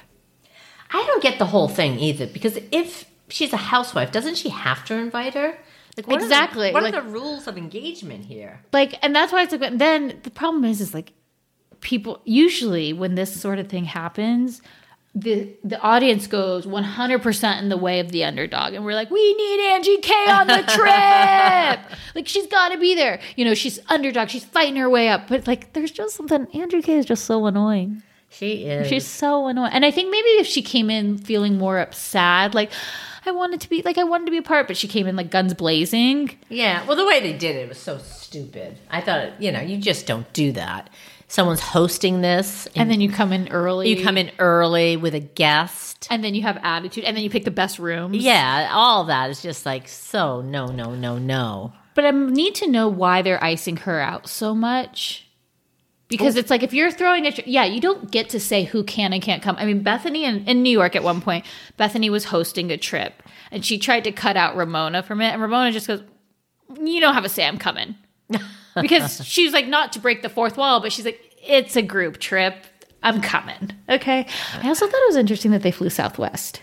Speaker 8: I don't get the whole thing either, because if she's a housewife, doesn't she have to invite her? Like, what
Speaker 7: Exactly.
Speaker 8: Are the, what
Speaker 7: Like-
Speaker 8: are the rules of engagement here?
Speaker 7: Like, and that's why it's like, but then the problem is, is like, people usually when this sort of thing happens, the the audience goes one hundred percent in the way of the underdog, and we're like, we need Angie K on the trip. Like she's got to be there. You know, she's underdog. She's fighting her way up. But like, there's just something. Angie K is just so annoying.
Speaker 8: She is.
Speaker 7: She's so annoying. And I think maybe if she came in feeling more upset, like I wanted to be like I wanted to be a part, but she came in like guns blazing.
Speaker 8: Yeah. Well, the way they did it was so stupid. I thought, you know, you just don't do that. Someone's hosting this. And,
Speaker 7: And then you come in early.
Speaker 8: you come in early with a guest.
Speaker 7: And then you have attitude. And then you pick the best rooms.
Speaker 8: Yeah, all that is just like, so no, no, no, no.
Speaker 7: But I need to know why they're icing her out so much. Because it's like if you're throwing a, yeah, you don't get to say who can and can't come. I mean, Bethany in, in New York at one point, Bethany was hosting a trip and she tried to cut out Ramona from it. And Ramona just goes, you don't have a say, I'm coming. Because she's like, not to break the fourth wall, but she's like, it's a group trip. I'm coming. Okay. I also thought it was interesting that they flew Southwest.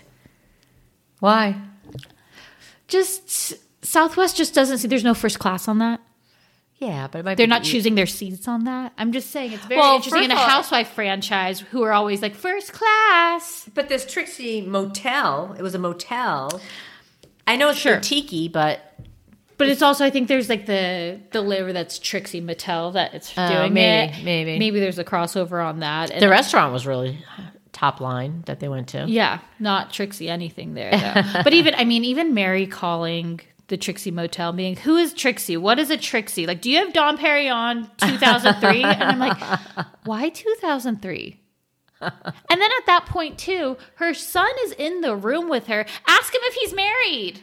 Speaker 8: Why?
Speaker 7: Just Southwest just doesn't see, there's no first class on that.
Speaker 8: Yeah, but it might
Speaker 7: They're
Speaker 8: be
Speaker 7: not choosing their seats on that. I'm just saying it's very
Speaker 8: Well,
Speaker 7: interesting in a
Speaker 8: first of all-
Speaker 7: housewife franchise who are always like first class.
Speaker 8: But this Trixie motel, it was a motel. I know it's
Speaker 7: Sure.
Speaker 8: boutique-y, but
Speaker 7: But it's also I think there's like the the liver that's Trixie Mattel that it's
Speaker 8: Oh,
Speaker 7: doing
Speaker 8: maybe,
Speaker 7: it.
Speaker 8: maybe.
Speaker 7: maybe there's a crossover on that. And
Speaker 8: the restaurant was really top line that they went to.
Speaker 7: yeah, not Trixie anything there though. But even I mean even Mary calling the Trixie Motel being, who is Trixie? What is a Trixie? Like, do you have Dom Perignon two thousand three? And I'm like, why two thousand three? And then at that point too, her son is in the room with her. Ask him if he's married.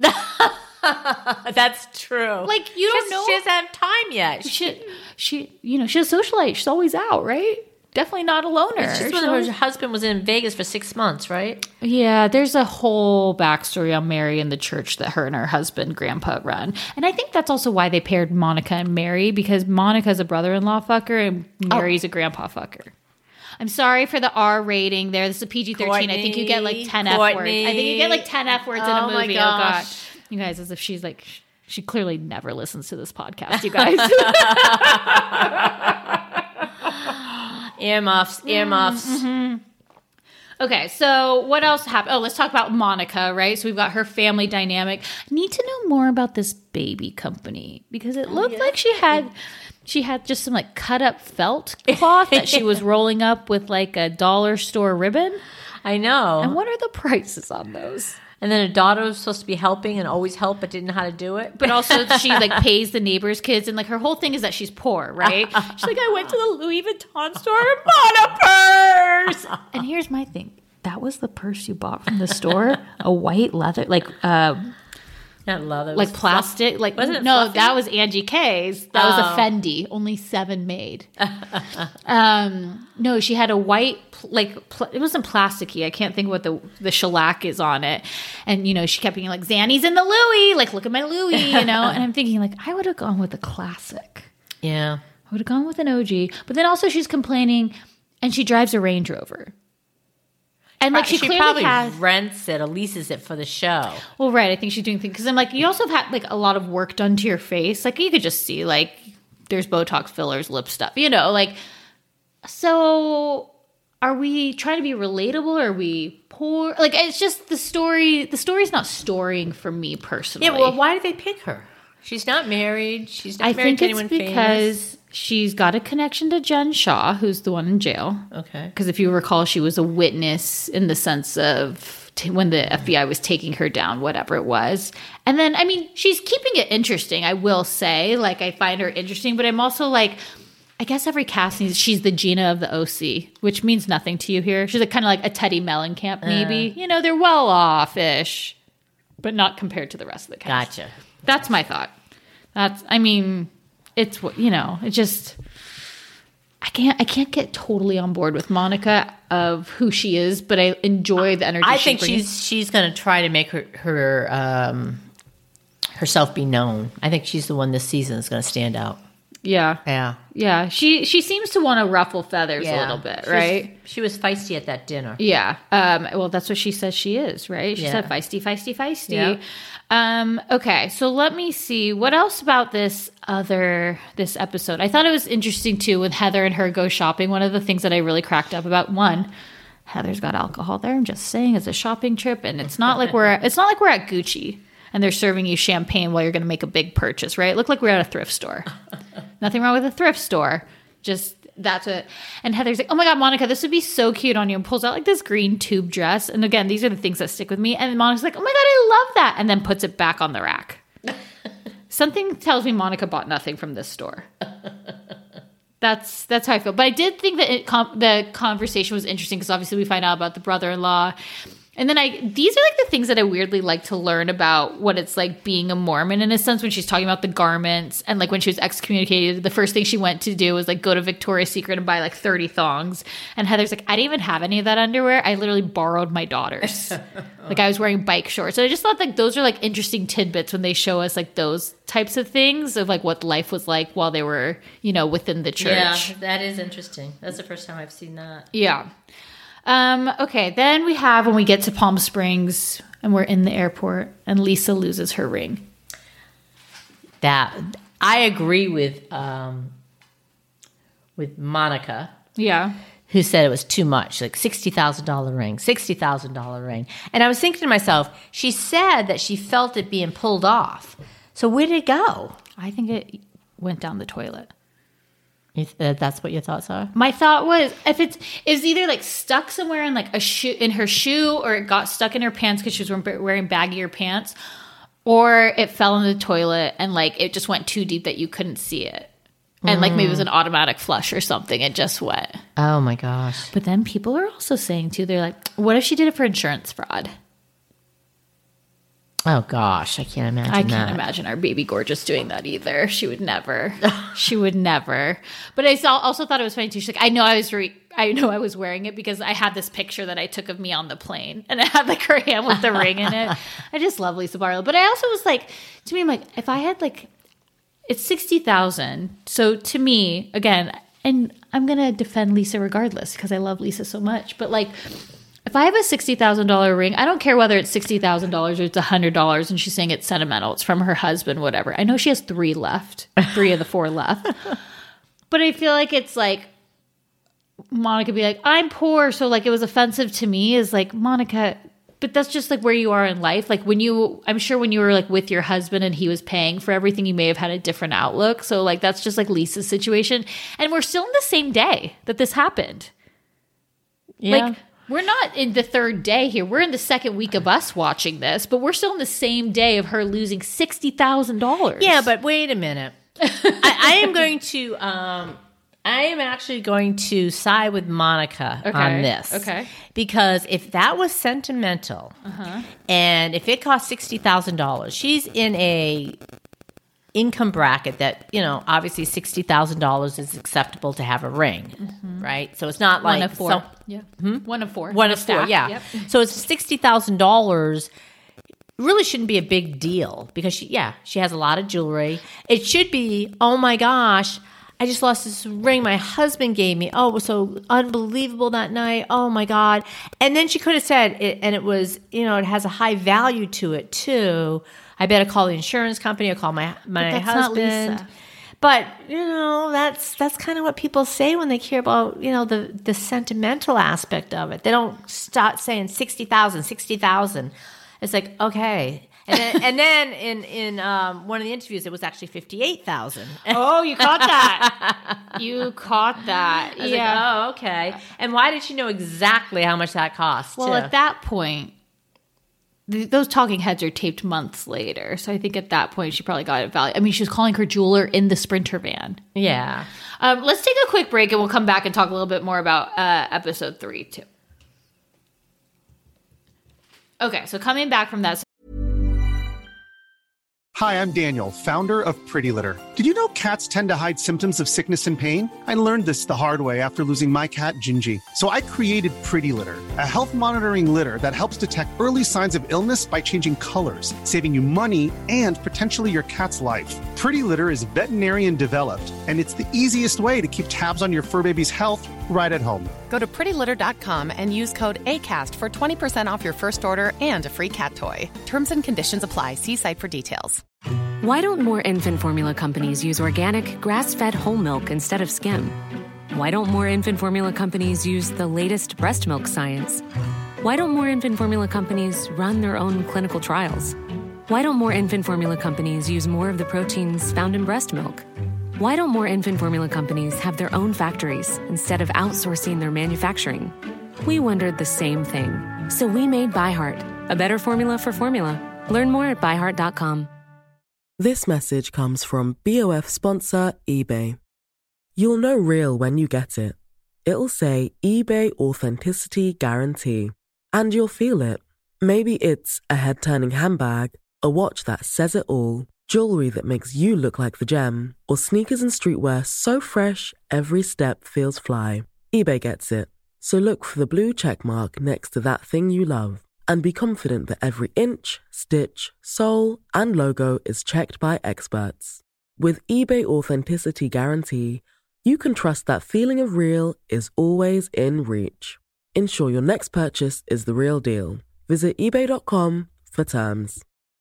Speaker 8: That's true.
Speaker 7: Like, you don't
Speaker 8: She's-
Speaker 7: know-
Speaker 8: She doesn't have time yet.
Speaker 7: She, she, you know, she's a socialite. She's always out, right? Definitely not a loner.
Speaker 8: It's just
Speaker 7: She's
Speaker 8: when her
Speaker 7: always-
Speaker 8: husband was in Vegas for six months, right?
Speaker 7: Yeah, there's a whole backstory on Mary and the church that her and her husband, Grandpa, run. And I think that's also why they paired Monica and Mary, because Monica's a brother-in-law fucker and Mary's a grandpa fucker. I'm sorry for the R rating there. This is a P G thirteen. I think you get like ten F words.
Speaker 8: Courtney.
Speaker 7: I think you get like ten F words in
Speaker 8: Oh
Speaker 7: a
Speaker 8: my
Speaker 7: movie. Oh, God.
Speaker 8: gosh.
Speaker 7: You guys, as if she's like, she clearly never listens to this podcast, you guys.
Speaker 8: Earmuffs, earmuffs.
Speaker 7: Mm-hmm. Okay, so what else happened? Oh, let's talk about Monica, right? So we've got her family dynamic. I need to know more about this baby company because it looked like she had she had just some like cut up felt cloth that she was rolling up with like a dollar store ribbon.
Speaker 8: I know.
Speaker 7: And what are the prices on those?
Speaker 8: And then a daughter was supposed to be helping and always help, but didn't know how to do it.
Speaker 7: But also she like pays the neighbors' kids, and like her whole thing is that she's poor, right? She's like, I went to the Louis Vuitton store and bought a purse. And here's my thing: that was the purse you bought from the store, a white leather, like uh,
Speaker 8: not leather,
Speaker 7: like plastic,
Speaker 8: fluff-
Speaker 7: like
Speaker 8: wasn't it
Speaker 7: no,
Speaker 8: fluffy?
Speaker 7: that was Angie K's. That was a
Speaker 8: Oh.
Speaker 7: Fendi, only seven made. um, no, she had a white, pl- like pl- it wasn't plasticky. I can't think of what the the shellac is on it. And you know, she kept being like, Zanny's in the Louis, like look at my Louis, you know. And I'm thinking like, I would have gone with a classic.
Speaker 8: Yeah.
Speaker 7: I would have gone with an O G. But then also she's complaining, and she drives a Range Rover. And like she,
Speaker 8: she
Speaker 7: clearly
Speaker 8: probably
Speaker 7: has,
Speaker 8: rents it or leases it for the show.
Speaker 7: well, right. I think she's doing things because I'm like, you also have had like a lot of work done to your face. Like you could just see like there's Botox fillers, lip stuff, you know, like. So are we trying to be relatable? Or are we poor? Like it's just the story. The story's not storying for me personally.
Speaker 8: Yeah, well, why did they pick her? She's not married. She's not
Speaker 7: I
Speaker 8: married
Speaker 7: think
Speaker 8: to
Speaker 7: it's
Speaker 8: anyone
Speaker 7: because
Speaker 8: famous.
Speaker 7: she's got a connection to Jen Shaw, who's the one in jail.
Speaker 8: Okay.
Speaker 7: Because if you recall, she was a witness in the sense of t- when the F B I was taking her down, whatever it was. And then, I mean, she's keeping it interesting, I will say. Like, I find her interesting, but I'm also like, I guess every cast needs, she's the Gina of the O C, which means nothing to you here. She's like, kind of like a Teddy Mellencamp, maybe. Uh, you know, they're well off-ish, but not compared to the rest of the cast.
Speaker 8: Gotcha.
Speaker 7: That's my thought. That's, I mean, it's, you know, it just, I can't, I can't get totally on board with Monica of who she is, but I enjoy the energy.
Speaker 8: I
Speaker 7: she
Speaker 8: think
Speaker 7: brings.
Speaker 8: she's she's going to try to make her her um, herself be known. I think she's the one this season is going to stand out.
Speaker 7: Yeah,
Speaker 8: Yeah,
Speaker 7: yeah. She she seems to want to ruffle feathers a little bit,
Speaker 8: She was-
Speaker 7: right?
Speaker 8: she was feisty at that dinner.
Speaker 7: Yeah. Um, well, that's what she says she is, right? She
Speaker 8: Yeah.
Speaker 7: said feisty, feisty, feisty.
Speaker 8: Yeah.
Speaker 7: Um, okay, so let me see what else about this other this episode. I thought it was interesting too with Heather and her go shopping. One of the things that I really cracked up about, one, Heather's got alcohol there. I'm just saying, it's a shopping trip, and it's not like we're it's not like we're at Gucci and they're serving you champagne while you're going to make a big purchase, right? It looked like we're at a thrift store. Nothing wrong with a thrift store. Just that's it. And Heather's like, oh my God, Monica, this would be so cute on you. And pulls out like this green tube dress. And again, these are the things that stick with me. And Monica's like, oh my God, I love that. And then puts it back on the rack. Something tells me Monica bought nothing from this store. That's that's how I feel. But I did think that it, com- the conversation was interesting because obviously we find out about the brother-in-law. And then I, these are like the things that I weirdly like to learn about what it's like being a Mormon in a sense when she's talking about the garments and like when she was excommunicated, the first thing she went to do was like go to Victoria's Secret and buy like thirty thongs. And Heather's like, I didn't even have any of that underwear. I literally borrowed my daughter's. Like I was wearing bike shorts. So I just thought like those are like interesting tidbits when they show us like those types of things of like what life was like while they were, you know, within the church.
Speaker 8: Yeah, that is interesting. That's the first time I've seen that.
Speaker 7: Yeah. Um, okay, then we have when we get to Palm Springs and we're in the airport and Lisa loses her ring.
Speaker 8: That I agree with um, with Monica,
Speaker 7: Yeah.
Speaker 8: who said it was too much, like sixty thousand dollar ring, sixty thousand dollar ring. And I was thinking to myself, she said that she felt it being pulled off. So where did it go?
Speaker 7: I think it went down the toilet.
Speaker 8: You th- uh, that's what your thoughts are?
Speaker 7: My thought was if it's is either like stuck somewhere in like a shoe in her shoe or it got stuck in her pants because she was wearing, wearing baggier pants, or it fell in the toilet and like it just went too deep that you couldn't see it. And like maybe it was an automatic flush or something. It just went.
Speaker 8: Oh my gosh.
Speaker 7: But then people are also saying too, they're like, what if she did it for insurance fraud?
Speaker 8: Oh gosh, I can't imagine
Speaker 7: I
Speaker 8: that.
Speaker 7: can't imagine our baby gorgeous doing that either. She would never. She would never. But I saw, also thought it was funny too. She's like, I know I was re- I know I was wearing it because I had this picture that I took of me on the plane and it had like her hand with the ring in it. I just love Lisa Barlow. But I also was like, to me, I'm like, if I had like, it's sixty thousand. So to me, again, and I'm going to defend Lisa regardless because I love Lisa so much. But like, if I have a sixty thousand dollars ring, I don't care whether it's sixty thousand dollars or it's one hundred dollars and she's saying it's sentimental. It's from her husband, whatever. I know she has three left, three of the four left. But I feel like it's like, Monica be like, I'm poor. So like it was offensive to me is like, Monica, but that's just like where you are in life. Like when you, I'm sure when you were like with your husband and he was paying for everything, you may have had a different outlook. So like that's just like Lisa's situation. And we're still in the same day that this happened.
Speaker 8: Yeah.
Speaker 7: Like, We're not in the third day here. We're in the second week of us watching this, but we're still in the same day of her losing sixty thousand dollars.
Speaker 8: Yeah, but wait a minute. I, I am going to, um, I am actually going to side with Monica
Speaker 7: Okay.
Speaker 8: on this.
Speaker 7: Okay.
Speaker 8: Because if that was sentimental,
Speaker 7: Uh-huh.
Speaker 8: and if it cost sixty thousand dollars, she's in a income bracket that, you know, obviously sixty thousand dollars is acceptable to have a ring, right? So it's not
Speaker 7: One
Speaker 8: like
Speaker 7: of four.
Speaker 8: some-
Speaker 7: Yeah. One of four.
Speaker 8: One of four,
Speaker 7: Stack.
Speaker 8: yeah.
Speaker 7: Yep.
Speaker 8: So it's sixty thousand dollars. Really shouldn't be a big deal because she, yeah, she has a lot of jewelry. It should be, oh my gosh, I just lost this ring my husband gave me. Oh, it was so unbelievable that night. Oh my God. And then she could have said it, and it was, you know, it has a high value to it too. I better call the insurance company or call my my
Speaker 7: that's not
Speaker 8: husband.
Speaker 7: Lisa.
Speaker 8: But you know, that's that's kind of what people say when they care about, you know, the the sentimental aspect of it. They don't start saying sixty thousand, sixty thousand. It's like, okay. And then, and then in in um, one of the interviews, it was actually fifty-eight thousand.
Speaker 7: Oh, you caught that. You caught that.
Speaker 8: I was
Speaker 7: yeah.
Speaker 8: like, oh, okay. And why did she know exactly how much that cost?
Speaker 7: Well,
Speaker 8: too?
Speaker 7: at that point, th- those talking heads are taped months later. So I think at that point, she probably got it value. I mean, she was calling her jeweler in the Sprinter van.
Speaker 8: yeah.
Speaker 7: Um, let's take a quick break and we'll come back and talk a little bit more about uh, episode three, too. Okay, so coming back from that.
Speaker 10: Hi, I'm Daniel, founder of Pretty Litter. Did you know cats tend to hide symptoms of sickness and pain? I learned this the hard way after losing my cat, Gingy. So I created Pretty Litter, a health monitoring litter that helps detect early signs of illness by changing colors, saving you money and potentially your cat's life. Pretty Litter is veterinarian developed, and it's the easiest way to keep tabs on your fur baby's health right at home.
Speaker 11: Go to pretty litter dot com and use code ACAST for twenty percent off your first order and a free cat toy. Terms and conditions apply. See site for details.
Speaker 3: Why don't more infant formula companies use organic, grass-fed whole milk instead of skim? Why don't more infant formula companies use the latest breast milk science? Why don't more infant formula companies run their own clinical trials? Why don't more infant formula companies use more of the proteins found in breast milk? Why don't more infant formula companies have their own factories instead of outsourcing their manufacturing? We wondered the same thing. So we made ByHeart, a better formula for formula. Learn more at by heart dot com.
Speaker 12: This message comes from B O F sponsor eBay. You'll know real when you get it. It'll say eBay Authenticity Guarantee. And you'll feel it. Maybe it's a head-turning handbag, a watch that says it all, jewelry that makes you look like the gem, or sneakers and streetwear so fresh every step feels fly. eBay gets it. So look for the blue check mark next to that thing you love. And be confident that every inch, stitch, sole, and logo is checked by experts. With eBay Authenticity Guarantee, you can trust that feeling of real is always in reach. Ensure your next purchase is the real deal. Visit ebay dot com for terms.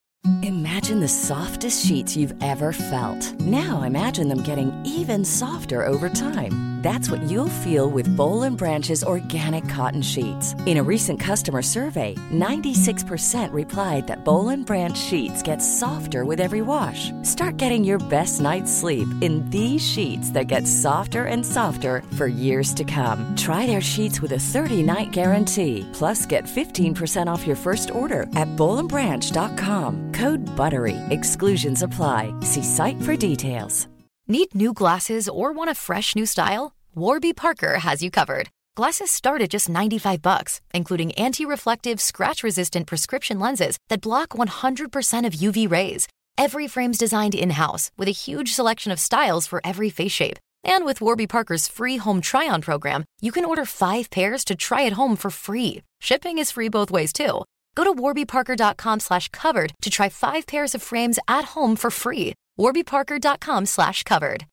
Speaker 13: Imagine the softest sheets you've ever felt. Now imagine them getting even softer over time. That's what you'll feel with Boll and Branch's organic cotton sheets. In a recent customer survey, ninety-six percent replied that Boll and Branch sheets get softer with every wash. Start getting your best night's sleep in these sheets that get softer and softer for years to come. Try their sheets with a thirty-night guarantee. Plus, get fifteen percent off your first order at boll and branch dot com. Code BUTTERY. Exclusions apply. See site for details.
Speaker 14: Need new glasses or want a fresh new style? Warby Parker has you covered. Glasses start at just ninety-five bucks, including anti-reflective, scratch-resistant prescription lenses that block one hundred percent of U V rays. Every frame's designed in-house with a huge selection of styles for every face shape. And with Warby Parker's free home try-on program, you can order five pairs to try at home for free. Shipping is free both ways, too. Go to warby parker dot com slash covered to try five pairs of frames at home for free. warby parker dot com slash covered.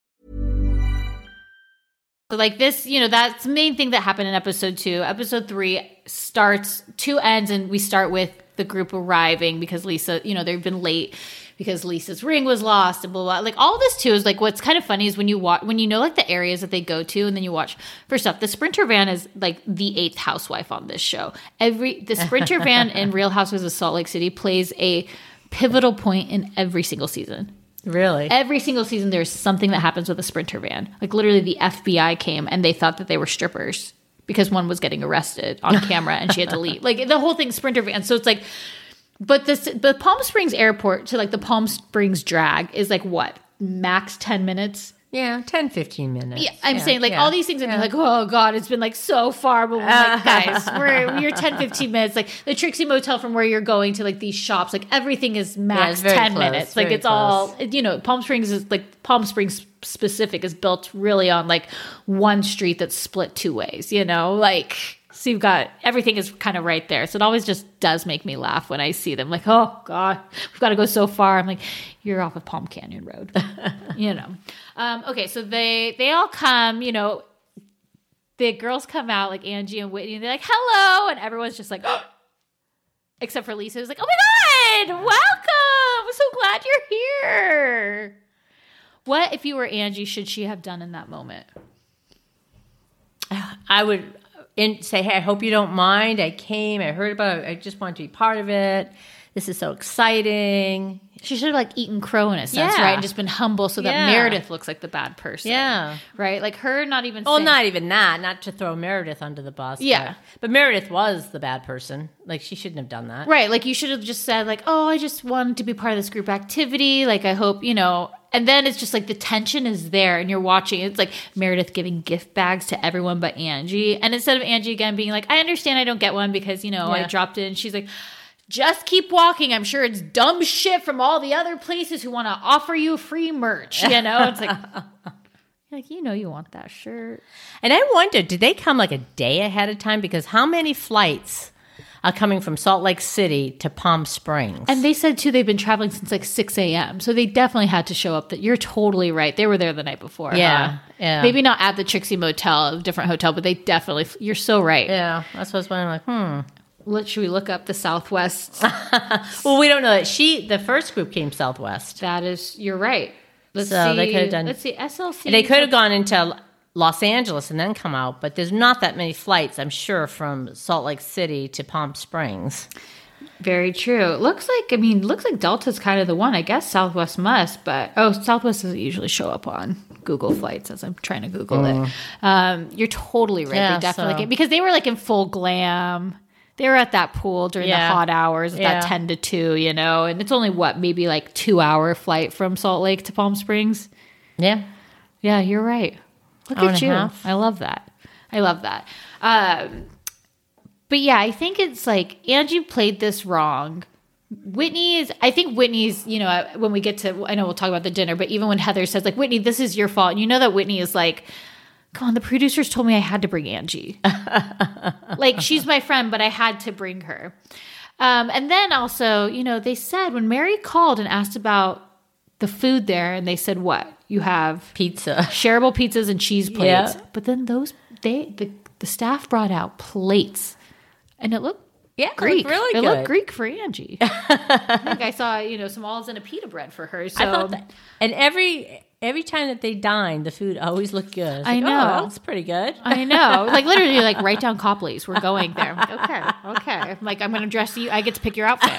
Speaker 7: So like this, you know, that's the main thing that happened in episode two. Episode three starts, two ends, and we start with the group arriving because Lisa, you know, they've been late because Lisa's ring was lost and blah, blah, blah. Like all this too is like, what's kind of funny is when you watch, when you know like the areas that they go to and then you watch, first off, the Sprinter van is like the eighth housewife on this show. Every, the Sprinter van in Real Housewives of Salt Lake City plays a pivotal point in every single season.
Speaker 8: Really?
Speaker 7: Every single season there's something that happens with a Sprinter van. Like literally the F B I came and they thought that they were strippers because one was getting arrested on camera and she had to leave. Like the whole thing, Sprinter van. So it's like, but this, the Palm Springs airport to like the Palm Springs drag is like what? Max ten minutes?
Speaker 8: Yeah, ten, fifteen minutes.
Speaker 7: Yeah, I'm
Speaker 8: yeah,
Speaker 7: saying like
Speaker 8: yeah,
Speaker 7: all these things and
Speaker 8: yeah.
Speaker 7: you're like, oh God, it's been like so far. But we're like, guys, we're, we're ten, fifteen minutes. Like the Trixie Motel from where you're going to like these shops, like everything is max
Speaker 8: yeah,
Speaker 7: ten
Speaker 8: close,
Speaker 7: minutes. Like it's
Speaker 8: close.
Speaker 7: all, you know, Palm Springs is like, Palm Springs specific is built really on like one street that's split two ways, you know, like, so you've got, everything is kind of right there. So it always just does make me laugh when I see them like, oh God, we've got to go so far. I'm like, you're off of Palm Canyon Road, you know? Um, okay. So they, they all come, you know, the girls come out like Angie and Whitney and they're like, hello. And everyone's just like, oh, except for Lisa who's like, oh my God, welcome. I'm so glad you're here. What, if you were Angie, should she have done in that moment?
Speaker 8: I would in, say, hey, I hope you don't mind. I came, I heard about it. I just wanted to be part of it. This is so exciting.
Speaker 7: She should have like eaten crow in a sense,
Speaker 8: Yeah.
Speaker 7: right? And just been humble so that
Speaker 8: Yeah.
Speaker 7: Meredith looks like the bad person.
Speaker 8: Yeah.
Speaker 7: Right? Like her not even
Speaker 8: Well,
Speaker 7: saying-
Speaker 8: not even that. Not to throw Meredith under the bus.
Speaker 7: Yeah.
Speaker 8: But, but Meredith was the bad person. Like, she shouldn't have done that.
Speaker 7: Right. Like you should have just said like, oh, I just wanted to be part of this group activity. Like I hope, you know, and then it's just like the tension is there and you're watching. It's like Meredith giving gift bags to everyone but Angie. And instead of Angie again being like, I understand I don't get one because, you know, I
Speaker 8: Yeah.
Speaker 7: dropped in. She's like, just keep walking. I'm sure it's dumb shit from all the other places who want to offer you free merch. You know, it's like, like, you know, you want that shirt.
Speaker 8: And I wonder, did they come like a day ahead of time? Because how many flights are coming from Salt Lake City to Palm Springs?
Speaker 7: And they said, too, they've been traveling since like six a.m. So they definitely had to show up. That you're totally right. They were there the night before.
Speaker 8: Yeah,
Speaker 7: huh?
Speaker 8: yeah.
Speaker 7: Maybe not at the Trixie Motel, a different hotel, but they definitely, you're so right.
Speaker 8: Yeah, that's what I was wondering. Like, hmm.
Speaker 7: Let, should we look up the Southwest?
Speaker 8: Well, we don't know that. She, the first group came Southwest.
Speaker 7: That is, you're right. Let's
Speaker 8: so
Speaker 7: see.
Speaker 8: they could have done.
Speaker 7: Let's see, S L C.
Speaker 8: They could have gone into Los Angeles and then come out, but there's not that many flights, I'm sure, from Salt Lake City to Palm Springs.
Speaker 7: Very true. Looks like, I mean, looks like Delta's kind of the one. I guess Southwest must, but oh, Southwest doesn't usually show up on Google Flights as I'm trying to Google
Speaker 8: Mm.
Speaker 7: it. Um, you're totally right.
Speaker 8: Yeah,
Speaker 7: they definitely
Speaker 8: so-
Speaker 7: get, because they were like in full glam. They were at that pool during
Speaker 8: Yeah.
Speaker 7: the hot hours,
Speaker 8: Yeah.
Speaker 7: that ten to two, you know, and it's only what, maybe like two hour flight from Salt Lake to Palm Springs.
Speaker 8: Yeah.
Speaker 7: Yeah, you're right. Look
Speaker 8: Hour
Speaker 7: at
Speaker 8: and a
Speaker 7: you.
Speaker 8: half.
Speaker 7: I love that. I love that. Um, but yeah, I think it's like Angie played this wrong. Whitney is, I think Whitney's, you know, when we get to, I know we'll talk about the dinner, but even when Heather says like, Whitney, this is your fault. And you know that Whitney is like, come on, the producers told me I had to bring Angie. Like, she's my friend, but I had to bring her. Um, and then also, you know, they said when Mary called and asked about the food there, and they said, what? You have
Speaker 8: pizza,
Speaker 7: shareable pizzas and cheese plates.
Speaker 8: Yeah.
Speaker 7: But then those, they, the, the staff brought out plates, and it looked
Speaker 8: Yeah, it
Speaker 7: Greek.
Speaker 8: looked really
Speaker 7: it
Speaker 8: good.
Speaker 7: looked Greek for Angie. I think I saw, you know, some olives and a pita bread for her. So
Speaker 8: I thought that. And every every time that they dined, the food always looked good. It's
Speaker 7: I
Speaker 8: like,
Speaker 7: know.
Speaker 8: Oh, that's pretty good.
Speaker 7: I know. Like literally like write down Copley's. We're going there. I'm like, okay, okay. I'm like, I'm gonna dress you. I get to pick your outfit.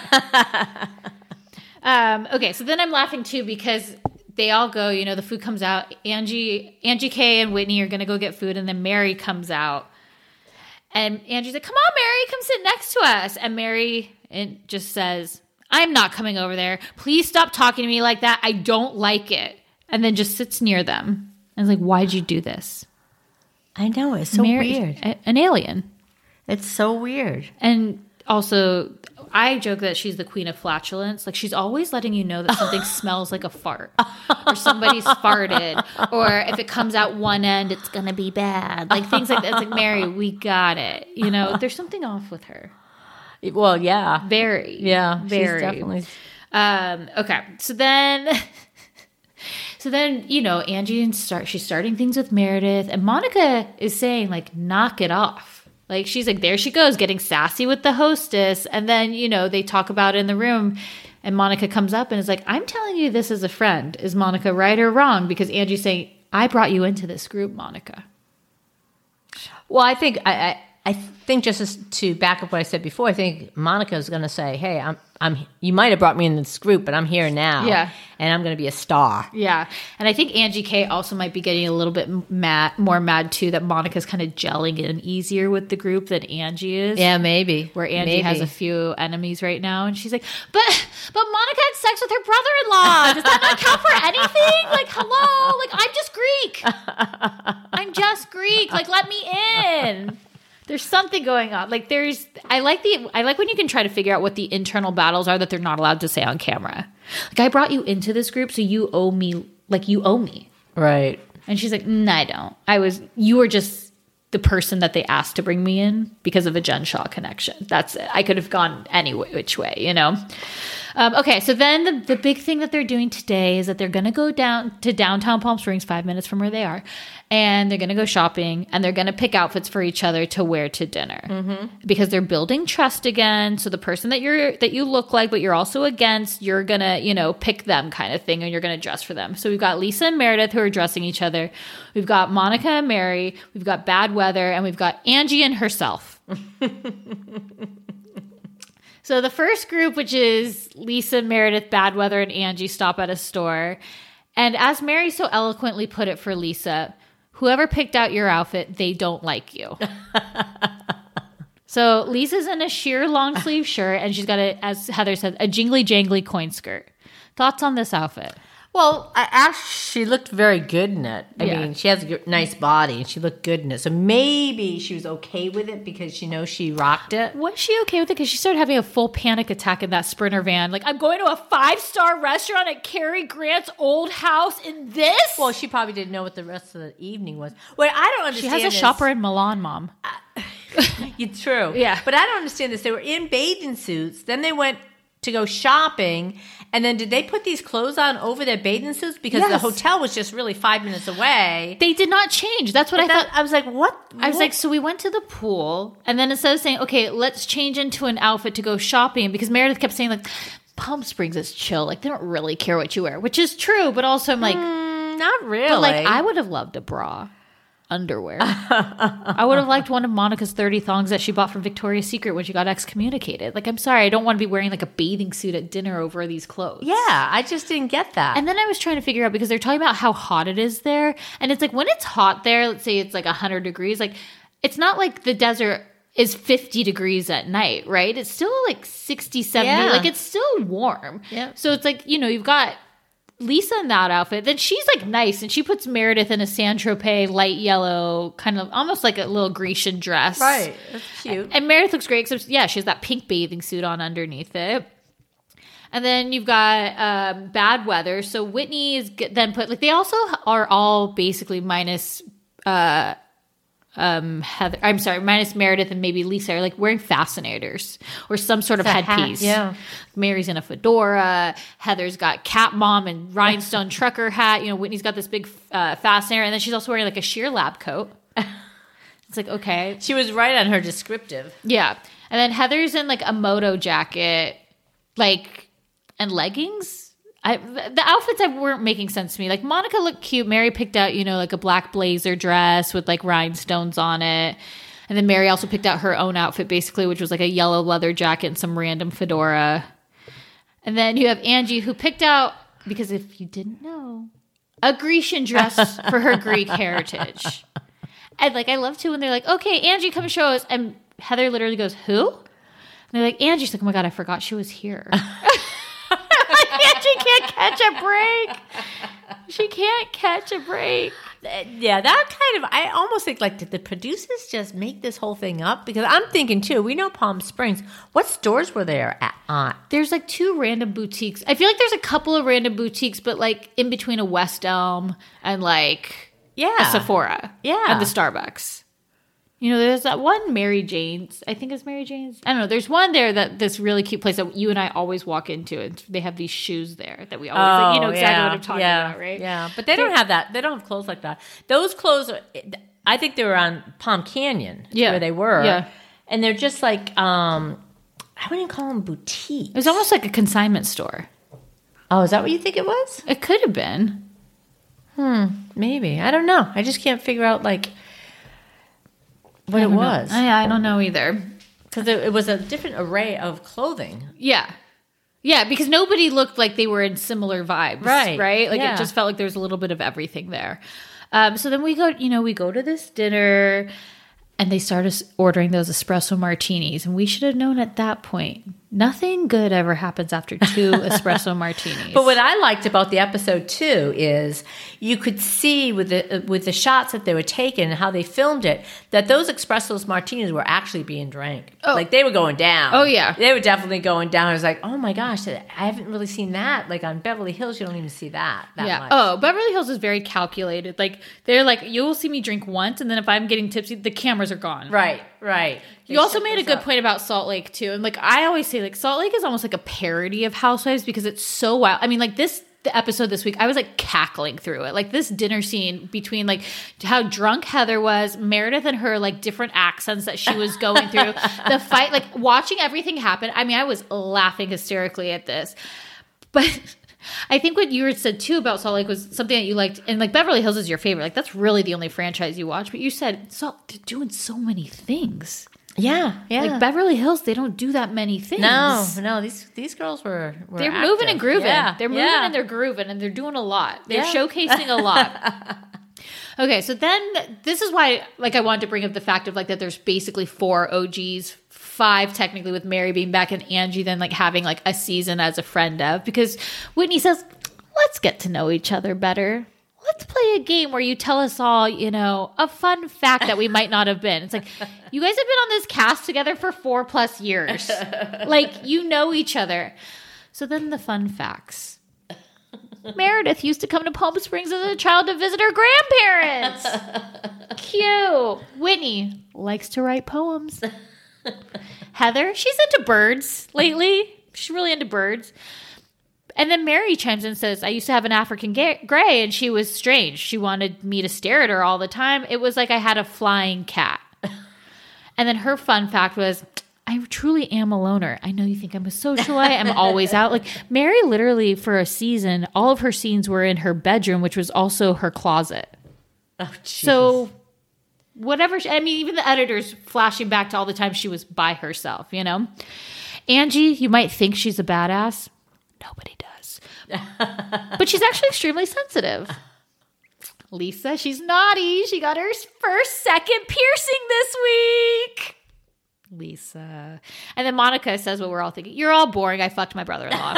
Speaker 7: um, okay, so then I'm laughing too because they all go, you know, the food comes out. Angie, Angie K and Whitney are gonna go get food, and then Mary comes out. And Angie's like, come on, Mary, come sit next to us. And Mary and just says, I'm not coming over there. Please stop talking to me like that. I don't like it. And then just sits near them. And is like, why'd you do this?
Speaker 8: I know. It's so
Speaker 7: Mary-
Speaker 8: weird.
Speaker 7: a- An alien.
Speaker 8: It's so weird.
Speaker 7: And also, I joke that she's the queen of flatulence. Like, she's always letting you know that something smells like a fart. Or somebody's farted. Or if it comes out one end, it's going to be bad. Like, things like that. It's like, Mary, we got it. You know, there's something off with her.
Speaker 8: Well, yeah.
Speaker 7: Very.
Speaker 8: Yeah. She's
Speaker 7: Very.
Speaker 8: definitely.
Speaker 7: Um, okay. So then... So then, you know, Angie and start she's starting things with Meredith, and Monica is saying, like, knock it off. Like, she's like, there she goes, getting sassy with the hostess. And then, you know, they talk about it in the room, and Monica comes up and is like, I'm telling you this as a friend. Is Monica right or wrong? Because Angie's saying, I brought you into this group, Monica.
Speaker 8: Well, I think I, I I think just as to back up what I said before, I think Monica is going to say, "Hey, I'm, I'm. You might have brought me in this group, but I'm here now.
Speaker 7: Yeah,
Speaker 8: and I'm going to be a star."
Speaker 7: Yeah, and I think Angie K also might be getting a little bit mad, more mad too, that Monica's kind of gelling in easier with the group than Angie is.
Speaker 8: Yeah, maybe.
Speaker 7: Where Angie
Speaker 8: maybe.
Speaker 7: has a few enemies right now, and she's like, "But, but Monica had sex with her brother-in-law. Does that not count for anything? Like, hello, like I'm just Greek. I'm just Greek. Like, let me in." There's something going on. Like there's, I like the, I like when you can try to figure out what the internal battles are that they're not allowed to say on camera. Like I brought you into this group, so you owe me, like you owe me.
Speaker 8: Right.
Speaker 7: And she's like, no, I don't. I was, you were just the person that they asked to bring me in because of a Jen Shaw connection. That's it. I could have gone any which way, you know? Um, okay, so then the, the big thing that they're doing today is that they're going to go down to downtown Palm Springs, five minutes from where they are, and they're going to go shopping, and they're going to pick outfits for each other to wear to dinner
Speaker 8: mm-hmm.
Speaker 7: because they're building trust again. So the person that you're that you look like, but you're also against, you're gonna you know pick them kind of thing, and you're going to dress for them. So we've got Lisa and Meredith who are dressing each other. We've got Monica and Mary. We've got Bad Weather, and we've got Angie and herself. So the first group, which is Lisa, Meredith, Bad Weather, and Angie, stop at a store. And as Mary so eloquently put it for Lisa, whoever picked out your outfit, they don't like you. So Lisa's in a sheer long sleeve shirt, and she's got, a, as Heather said, a jingly jangly coin skirt. Thoughts on this outfit?
Speaker 8: Well, I actually, she looked very good in it. I
Speaker 7: Yeah.
Speaker 8: mean, she has a nice body, and she looked good in it. So maybe she was okay with it because she knows she rocked it.
Speaker 7: Was she okay with it? Because she started having a full panic attack in that Sprinter van. Like, I'm going to a five-star restaurant at Cary Grant's old house in this?
Speaker 8: Well, she probably didn't know what the rest of the evening was. What I don't
Speaker 7: She
Speaker 8: understand
Speaker 7: has a
Speaker 8: is,
Speaker 7: shopper in Milan, Mom.
Speaker 8: It's true.
Speaker 7: Yeah.
Speaker 8: But I don't understand this. They were in bathing suits. Then they went to go shopping. And then did they put these clothes on over their bathing suits? Because
Speaker 7: Yes.
Speaker 8: the hotel was just really five minutes away.
Speaker 7: They did not change. That's what
Speaker 8: But
Speaker 7: I
Speaker 8: that-
Speaker 7: thought.
Speaker 8: I was like, what?
Speaker 7: I was
Speaker 8: what?
Speaker 7: like, so we went to the pool, and then instead of saying, okay, let's change into an outfit to go shopping, because Meredith kept saying, like, Palm Springs is chill. Like, they don't really care what you wear, which is true, but also I'm like,
Speaker 8: Mm, not really.
Speaker 7: but like, I would have loved a bra. Underwear. I would have liked one of Monica's thirty thongs that she bought from Victoria's Secret when she got excommunicated. Like, I'm sorry, I don't want to be wearing like a bathing suit at dinner over these clothes.
Speaker 8: Yeah, I just didn't get that.
Speaker 7: And then I was trying to figure out, because they're talking about how hot it is there. And it's like, when it's hot there, let's say it's like one hundred degrees, like, it's not like the desert is fifty degrees at night, right? It's still like sixty, seventy.
Speaker 8: Yeah.
Speaker 7: Like, it's still warm.
Speaker 8: Yeah.
Speaker 7: So it's like, you know, you've got Lisa in that outfit. Then she's like nice, and she puts Meredith in a Saint-Tropez light yellow, kind of almost like a little Grecian dress.
Speaker 8: Right. That's cute.
Speaker 7: And Meredith looks great, except, yeah, she has that pink bathing suit on underneath it. And then you've got um, Bad Weather. So Whitney is g- then put, like, they also are all basically minus uh, um, Heather, I'm sorry, minus Meredith and maybe Lisa are like wearing fascinators or some sort of
Speaker 8: It's a hat,
Speaker 7: headpiece.
Speaker 8: yeah.
Speaker 7: Mary's in a fedora. Heather's got Cat Mom and rhinestone trucker hat. You know, Whitney's got this big uh, fascinator. And then she's also wearing like a sheer lab coat. It's like, okay.
Speaker 8: She was right on her descriptive.
Speaker 7: Yeah. And then Heather's in like a moto jacket, like, and leggings. I, the outfits that weren't making sense to me. Like, Monica looked cute. Mary picked out, you know, like a black blazer dress with like rhinestones on it. And then Mary also picked out her own outfit, basically, which was like a yellow leather jacket and some random fedora. And then you have Angie, who picked out, because if you didn't know, a Grecian dress for her Greek heritage. And like, I love too when they're like, okay, Angie, come show us. And Heather literally goes, who? And they're like, Angie's like, oh my God, I forgot she was here. Angie can't catch a break. She can't catch a break.
Speaker 8: Yeah, that kind of, I almost think, like, did the producers just make this whole thing up? Because I'm thinking, too, we know Palm Springs. What stores were there at? Uh,
Speaker 7: There's like two random boutiques. I feel like there's a couple of random boutiques, but like in between a West Elm and like
Speaker 8: yeah.
Speaker 7: a Sephora.
Speaker 8: Yeah.
Speaker 7: And the Starbucks. You know, there's that one Mary Jane's. I think it's Mary Jane's. I don't know. There's one there that this really cute place that you and I always walk into, and they have these shoes there that we always,
Speaker 8: oh,
Speaker 7: like, you know exactly
Speaker 8: yeah,
Speaker 7: what I'm talking
Speaker 8: yeah,
Speaker 7: about, right?
Speaker 8: Yeah, but they don't have that. They don't have clothes like that. Those clothes are, I think they were on Palm Canyon,
Speaker 7: Yeah.
Speaker 8: where they were.
Speaker 7: Yeah.
Speaker 8: And they're just like, um, I wouldn't call them boutiques.
Speaker 7: It was almost like a consignment store.
Speaker 8: Oh, is that what you think it was?
Speaker 7: It could have been.
Speaker 8: Hmm, maybe. I don't know. I just can't figure out, like, what it was.
Speaker 7: I, I don't know either.
Speaker 8: Because it, it was a different array of clothing.
Speaker 7: Yeah. Yeah, because nobody looked like they were in similar vibes.
Speaker 8: Right.
Speaker 7: Right? Like
Speaker 8: Yeah.
Speaker 7: it just felt like there was a little bit of everything there. Um, so then we go, you know, we go to this dinner and they start us ordering those espresso martinis. And we should have known at that point, nothing good ever happens after two espresso martinis.
Speaker 8: But what I liked about the episode too is you could see with the with the shots that they were taken and how they filmed it that those espresso martinis were actually being drank.
Speaker 7: Oh.
Speaker 8: Like they were going down.
Speaker 7: Oh, yeah.
Speaker 8: They were definitely going down. I was like, oh my gosh, I haven't really seen that. Like on Beverly Hills, you don't even see that that
Speaker 7: yeah.
Speaker 8: much.
Speaker 7: Oh, Beverly Hills is very calculated. Like they're like, you'll see me drink once, and then if I'm getting tipsy, the cameras are gone.
Speaker 8: Right, right.
Speaker 7: You also made a good point about Salt Lake too. And like I always say, like Salt Lake is almost like a parody of Housewives because it's so wild. I mean, like this the episode this week, I was like cackling through it. Like this dinner scene between like how drunk Heather was, Meredith and her like different accents that she was going through, the fight, like watching everything happen. I mean, I was laughing hysterically at this. But I think what you had said too about Salt Lake was something that you liked, and like Beverly Hills is your favorite. Like that's really the only franchise you watch. But you said Salt, they're doing so many things.
Speaker 8: Yeah, yeah.
Speaker 7: Like Beverly Hills, they don't do that many things.
Speaker 8: No, no. These these girls were, were
Speaker 7: they're
Speaker 8: active.
Speaker 7: moving and grooving.
Speaker 8: Yeah,
Speaker 7: They're moving
Speaker 8: yeah.
Speaker 7: and they're grooving and they're doing a lot. They're
Speaker 8: Yeah.
Speaker 7: showcasing a lot. Okay, so then this is why, like, I wanted to bring up the fact of like that. There's basically four O Gs, five technically with Mary being back and Angie then like having like a season as a friend of, because Whitney says, "Let's get to know each other better. Let's play a game where you tell us all, you know, a fun fact that we might not have been." It's like, you guys have been on this cast together for four plus years. Like, you know each other. So then the fun facts. Meredith used to come to Palm Springs as a child to visit her grandparents. Cute. Whitney likes to write poems. Heather, she's into birds lately. She's really into birds. And then Mary chimes in and says, "I used to have an African gay- gray and she was strange. She wanted me to stare at her all the time. It was like I had a flying cat." And then her fun fact was, "I truly am a loner. I know you think I'm a socialite. I'm always out." Like Mary literally for a season, all of her scenes were in her bedroom, which was also her closet.
Speaker 8: Oh, jeez.
Speaker 7: So whatever, she, I mean, even the editors flashing back to all the time she was by herself, you know? Angie, you might think she's a badass. Nobody does. But she's actually extremely sensitive. Lisa, she's naughty. She got her first second piercing this week. Lisa. And then Monica says what we're all thinking. "You're all boring. I fucked my brother-in-law."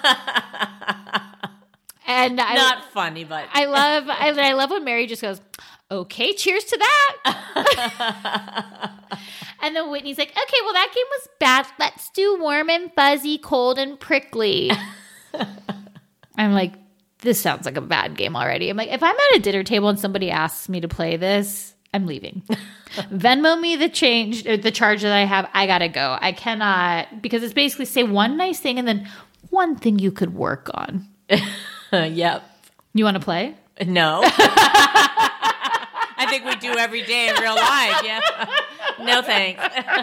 Speaker 7: And I,
Speaker 8: not funny, but
Speaker 7: I love I, I love when Mary just goes, "Okay, cheers to that." And then Whitney's like, "Okay, well, that game was bad. Let's do warm and fuzzy, cold and prickly." I'm like, this sounds like a bad game already. I'm like, if I'm at a dinner table and somebody asks me to play this, I'm leaving. Venmo me the change, or the charge that I have. I gotta go. I cannot, because it's basically say one nice thing and then one thing you could work on.
Speaker 8: Yep.
Speaker 7: You want to play?
Speaker 8: No. I think we do every day in real life. Yeah. No thanks.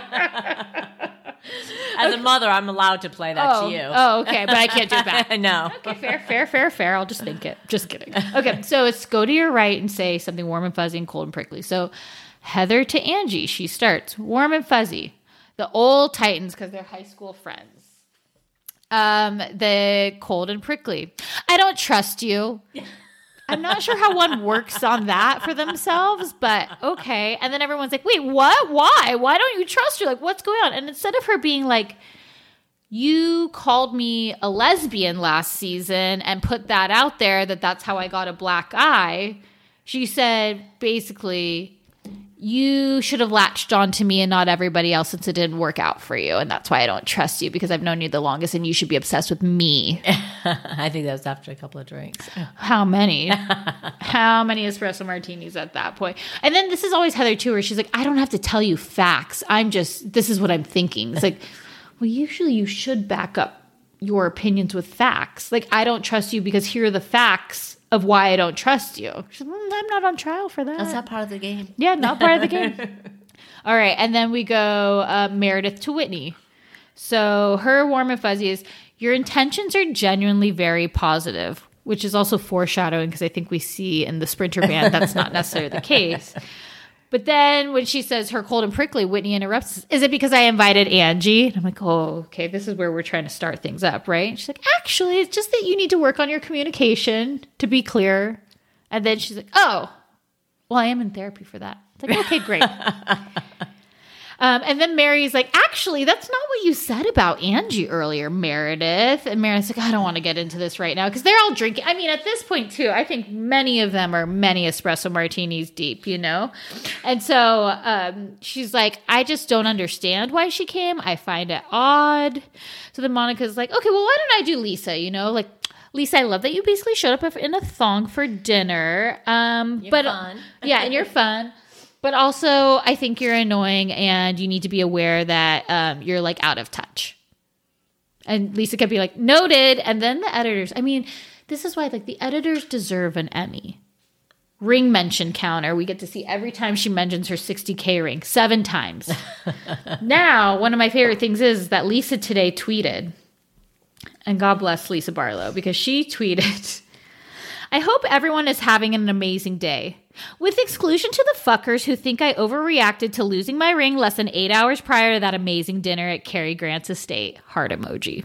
Speaker 8: As a mother, I'm allowed to play that
Speaker 7: oh,
Speaker 8: to you.
Speaker 7: Oh, okay. But I can't do it back.
Speaker 8: No.
Speaker 7: Okay, fair, fair, fair, fair. I'll just think it. Just kidding. Okay, so it's go to your right and say something warm and fuzzy and cold and prickly. So Heather to Angie, she starts warm and fuzzy. The old Titans, because they're high school friends. Um, the cold and prickly. "I don't trust you." I'm not sure how one works on that for themselves, but okay. And then everyone's like, "Wait, what? Why? Why don't you trust her? Like, what's going on?" And instead of her being like, "You called me a lesbian last season and put that out there that that's how I got a black eye," she said, basically, "You should have latched on to me and not everybody else since it didn't work out for you. And that's why I don't trust you, because I've known you the longest and you should be obsessed with me."
Speaker 8: I think that was after a couple of drinks.
Speaker 7: How many? How many espresso martinis at that point? And then this is always Heather too, where she's like, "I don't have to tell you facts. I'm just, this is what I'm thinking." It's like, well, usually you should back up your opinions with facts. Like, "I don't trust you because here are the facts of why I don't trust you." She's like, mm, "I'm not on trial for that."
Speaker 8: That's not part of the game.
Speaker 7: Yeah, not part of the game. All right. And then we go uh, Meredith to Whitney. So her warm and fuzzy is, "Your intentions are genuinely very positive," which is also foreshadowing because I think we see in the Sprinter band that's not necessarily the case. But then when she says her cold and prickly, Whitney interrupts, is it because I invited Angie? And I'm like, oh, okay, this is where we're trying to start things up, right? And she's like, actually, it's just that you need to work on your communication to be clear. And then she's like, oh, well, I am in therapy for that. It's like, okay, great. Um, and then Mary's like, actually, that's not what you said about Angie earlier, Meredith. And Meredith's like, I don't want to get into this right now because they're all drinking. I mean, at this point, too, I think many of them are many espresso martinis deep, you know? And so um, she's like, I just don't understand why she came. I find it odd. So then Monica's like, okay, well, why don't I do Lisa, you know? Like, Lisa, I love that you basically showed up in a thong for dinner. Um,
Speaker 8: you're
Speaker 7: but
Speaker 8: fun.
Speaker 7: Yeah, and you're fun. But also, I think you're annoying and you need to be aware that um, you're like out of touch. And Lisa kept being like, noted. And then the editors, I mean, this is why like the editors deserve an Emmy. Ring mention counter. We get to see every time she mentions her sixty K ring, seven times. Now, one of my favorite things is that Lisa today tweeted, and God bless Lisa Barlow, because she tweeted, I hope everyone is having an amazing day. With exclusion to the fuckers who think I overreacted to losing my ring less than eight hours prior to that amazing dinner at Cary Grant's estate. Heart emoji.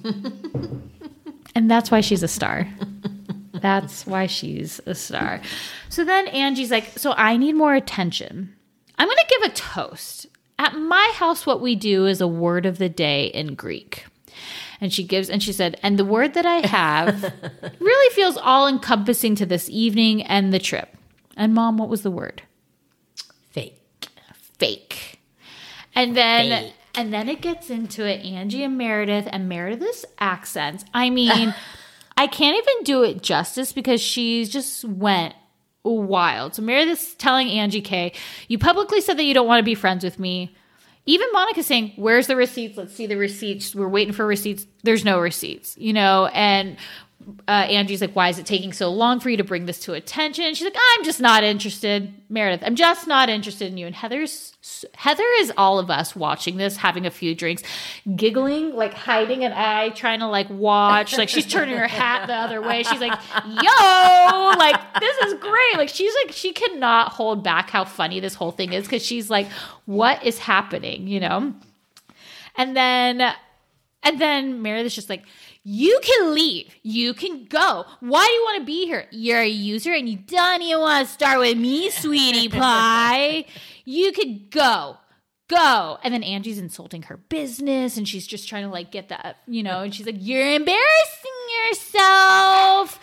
Speaker 7: And that's why she's a star. That's why she's a star. So then Angie's like, so I need more attention. I'm going to give a toast. At my house, what we do is a word of the day in Greek. And she gives, and she said, and the word that I have really feels all encompassing to this evening and the trip. And Mom, what was the word?
Speaker 8: Fake.
Speaker 7: Fake. And then,
Speaker 8: Fake.
Speaker 7: and then it gets into it, Angie and Meredith and Meredith's accents. I mean, I can't even do it justice because she just went wild. So Meredith's telling Angie K, you publicly said that you don't want to be friends with me. Even Monica saying, where's the receipts? Let's see the receipts. We're waiting for receipts. There's no receipts, you know? And uh, Angie's like, why is it taking so long for you to bring this to attention? She's like, I'm just not interested. Meredith, I'm just not interested in you. And Heather's, Heather is all of us watching this, having a few drinks, giggling, like hiding an eye, trying to like watch. Like she's turning her hat the other way. She's like, yo, like this is great. Like she's like, she cannot hold back how funny this whole thing is because she's like, what is happening, you know? And then, and then Meredith's just like, you can leave. You can go. Why do you want to be here? You're a user and you don't even want to start with me, sweetie pie. You could go. Go. And then Angie's insulting her business and she's just trying to like get that, you know, and she's like, you're embarrassing yourself.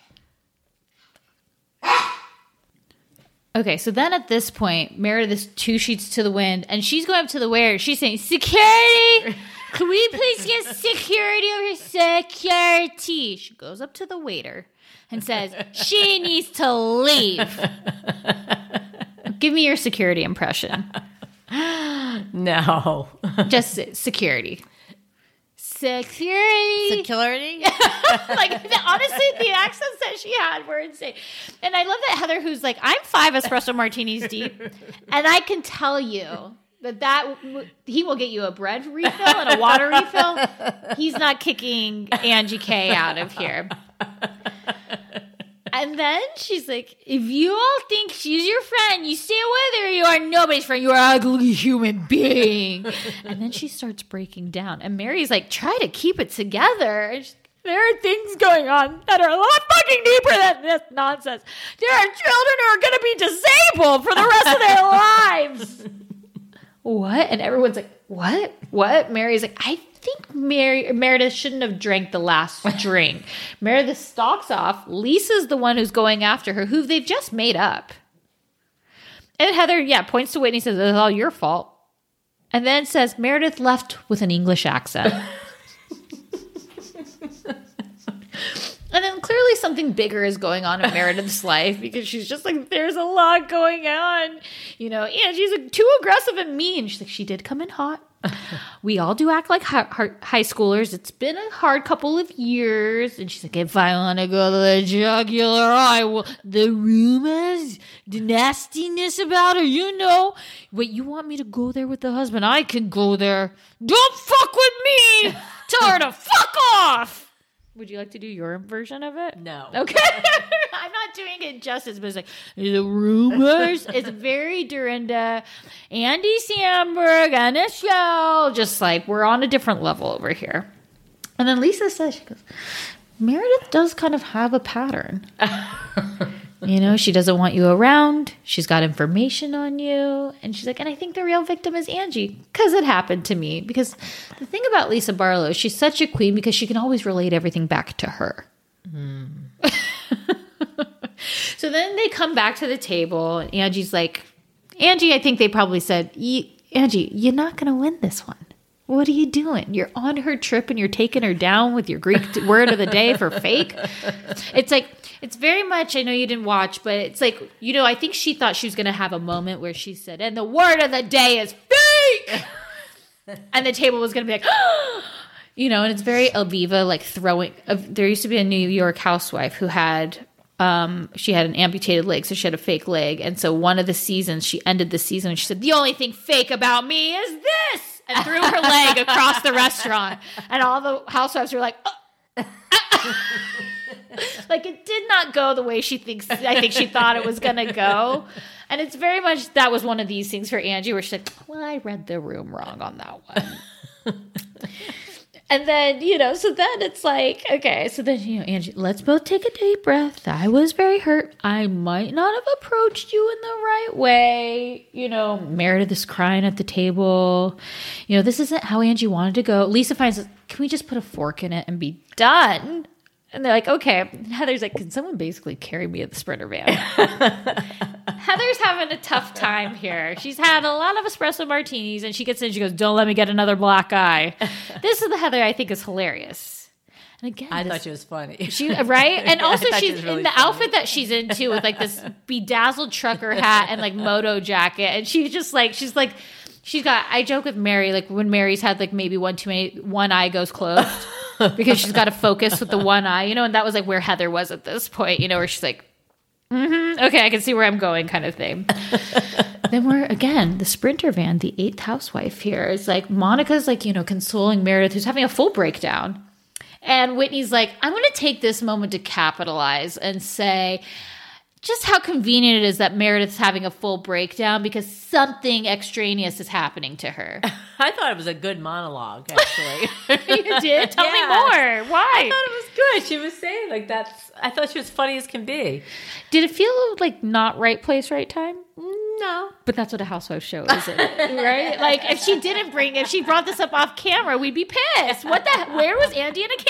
Speaker 7: Okay, so then at this point, Meredith's two sheets to the wind and she's going up to the waiter. She's saying, security. Can we please get security over here? Security. She goes up to the waiter and says, she needs to leave. Give me your security impression.
Speaker 8: No.
Speaker 7: Just security. Security.
Speaker 8: Security?
Speaker 7: Like, honestly, the accents that she had were insane. And I love that Heather, who's like, I'm five espresso martinis deep, and I can tell you that that he will get you a bread refill and a water refill. He's not kicking Angie K out of here. And then she's like, if you all think she's your friend, you stay with her. You are nobody's friend. You are an ugly human being. And then she starts breaking down. And Mary's like, try to keep it together. And she's, there are things going on that are a lot fucking deeper than this nonsense. There are children who are going to be disabled for the rest of their lives. What? And everyone's like, what? What? Mary's like, I think Mary Meredith shouldn't have drank the last drink. Meredith stalks off. Lisa's the one who's going after her, who they've just made up. And Heather, yeah, points to Whitney and says, it's all your fault. And then says, Meredith left with an English accent. And then clearly something bigger is going on in Meredith's life because she's just like, there's a lot going on. You know, and she's like, too aggressive and mean. She's like, she did come in hot. We all do act like high, high schoolers. It's been a hard couple of years. And she's like, if I want to go to the jugular, I will. The rumors, the nastiness about her, you know. Wait, you want me to go there with the husband? I can go there. Don't fuck with me. Tell her to fuck off. Would you like to do your version of it?
Speaker 8: No.
Speaker 7: Okay. I'm not doing it justice, but it's like, the rumors. It's very Dorinda, Andy Samberg on a show. Just like, we're on a different level over here. And then Lisa says, she goes, Meredith does kind of have a pattern. You know, she doesn't want you around. She's got information on you. And she's like, and I think the real victim is Angie, because it happened to me. Because the thing about Lisa Barlow, she's such a queen because she can always relate everything back to her. Mm. So then they come back to the table, and Angie's like, Angie, I think they probably said, Angie, you're not going to win this one. What are you doing? You're on her trip and you're taking her down with your Greek word of the day for fake. It's like, it's very much, I know you didn't watch, but it's like, you know, I think she thought she was going to have a moment where she said, and the word of the day is fake. And the table was going to be like, oh! You know, and it's very Elviva, like throwing, uh, there used to be a New York housewife who had, um, she had an amputated leg, so she had a fake leg. And so one of the seasons, she ended the season and she said, the only thing fake about me is this. And threw her leg across the restaurant. And all the housewives were like, oh. Like, it did not go the way she thinks, I think she thought it was going to go. And it's very much, that was one of these things for Angie where she's like, well, I read the room wrong on that one. And then, you know, so then it's like, okay, so then, you know, Angie, let's both take a deep breath. I was very hurt. I might not have approached you in the right way. You know, Meredith is crying at the table. You know, this isn't how Angie wanted to go. Lisa finds, can we just put a fork in it and be done? And they're like, okay. And Heather's like, can someone basically carry me at the Sprinter van? Heather's having a tough time here. She's had a lot of espresso martinis, and she gets in, she goes, don't let me get another black eye. This is the Heather I think is hilarious. And again,
Speaker 8: I
Speaker 7: this,
Speaker 8: thought she was funny.
Speaker 7: She right? And also
Speaker 8: she's
Speaker 7: she's
Speaker 8: really
Speaker 7: in the
Speaker 8: funny.
Speaker 7: outfit that she's into with like this bedazzled trucker hat and like moto jacket. And she's just like, she's like, she's got, I joke with Mary, like when Mary's had like maybe one too many, one eye goes closed. Because she's got to focus with the one eye, you know, and that was like where Heather was at this point, you know, where she's like, mm-hmm, okay, I can see where I'm going kind of thing. Then we're, again, the Sprinter van, the eighth housewife here is like, Monica's like, you know, consoling Meredith, who's having a full breakdown. And Whitney's like, I'm going to take this moment to capitalize and say just how convenient it is that Meredith's having a full breakdown because something extraneous is happening to her.
Speaker 8: I thought it was a good monologue, actually.
Speaker 7: You did? Tell
Speaker 8: Yeah.
Speaker 7: me more. Why?
Speaker 8: I thought it was good. She was saying, like, that's, I thought she was funny as can be.
Speaker 7: Did it feel like not right place, right time?
Speaker 8: No.
Speaker 7: But that's what a housewife show is, isn't it? Right? Like, if she didn't bring, if she brought this up off camera, we'd be pissed. What the, where was Andy in a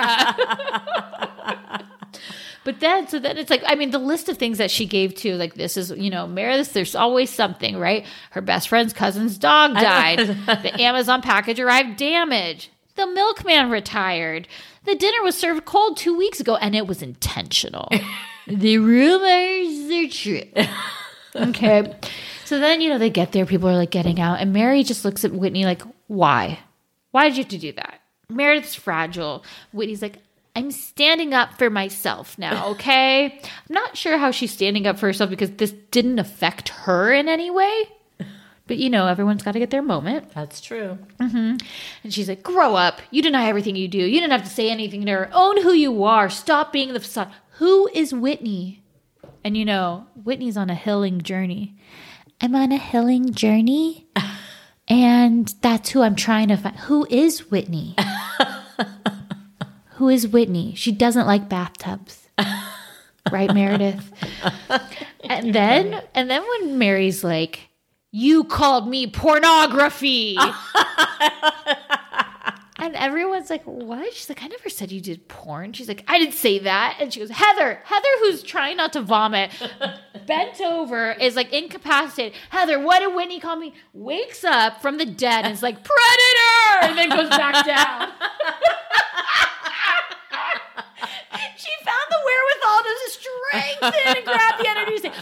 Speaker 7: camera? But then, so then it's like, I mean, the list of things that she gave to, like, this is, you know, Meredith, there's always something, right? Her best friend's cousin's dog died. The Amazon package arrived damaged. The milkman retired. The dinner was served cold two weeks ago, and it was intentional. The rumors are true. Okay. So then, you know, they get there, people are like getting out, and Mary just looks at Whitney like, why? Why did you have to do that? Meredith's fragile. Whitney's like, I'm standing up for myself now, okay? I'm not sure how she's standing up for herself because this didn't affect her in any way. But, you know, everyone's got to get their moment.
Speaker 8: That's true.
Speaker 7: Mm-hmm. And she's like, grow up. You deny everything you do. You didn't have to say anything to her. Own who you are. Stop being the facade. Who is Whitney? And, you know, Whitney's on a healing journey. I'm on a healing journey. And that's who I'm trying to find. Who is Whitney? Who is Whitney? She doesn't like bathtubs. Right, Meredith? And then, and then when Mary's like, you called me pornography. And everyone's like, what? She's like, I never said you did porn. She's like, I didn't say that. And she goes, Heather, Heather, who's trying not to vomit, bent over, is like incapacitated. Heather, what did Whitney call me? Wakes up from the dead and is like, predator! And then goes back down. She found the wherewithal to strengthen and grab the energy and say,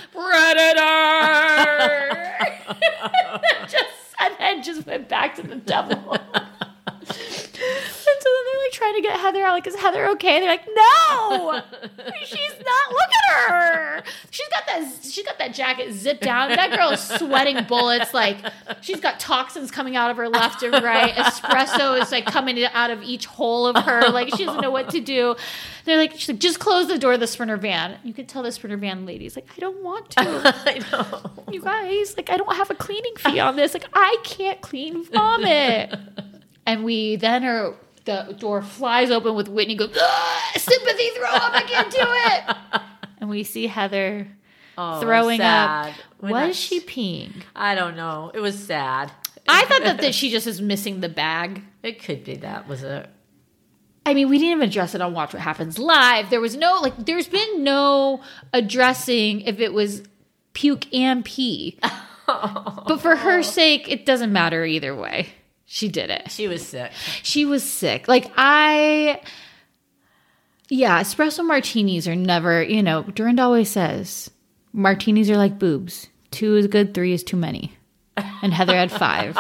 Speaker 7: predator! just, and then just went back to the devil. And so then they're like trying to get Heather camera, like, is Heather okay? They're like, no, she's not. Look at her. She's got that. She's got that jacket zipped down. That girl is sweating bullets. Like, she's got toxins coming out of her left and right. Espresso is like coming out of each hole of her. Like, she doesn't know what to do. They're like, she's like, just close the door of the Sprinter van. You could tell the Sprinter van lady's like, I don't want to.
Speaker 8: I know.
Speaker 7: You guys, like, I don't have a cleaning fee on this. Like, I can't clean vomit. And we then are, the door flies open with Whitney goes, sympathy throw up, I can't do it. And we see Heather
Speaker 8: oh,
Speaker 7: throwing
Speaker 8: sad.
Speaker 7: up.
Speaker 8: We're
Speaker 7: Was
Speaker 8: not,
Speaker 7: she peeing?
Speaker 8: I don't know. It was sad.
Speaker 7: I thought that, that she just is missing the bag.
Speaker 8: It could be that was it.
Speaker 7: I mean, we didn't even address it on Watch What Happens Live. There was no, like, there's been no addressing if it was puke and pee. But for her sake, it doesn't matter either way. She did it.
Speaker 8: She was sick.
Speaker 7: She was sick. Like, I, yeah, espresso martinis are never, you know, Dorinda always says, martinis are like boobs. Two is good, three is too many. And Heather had five.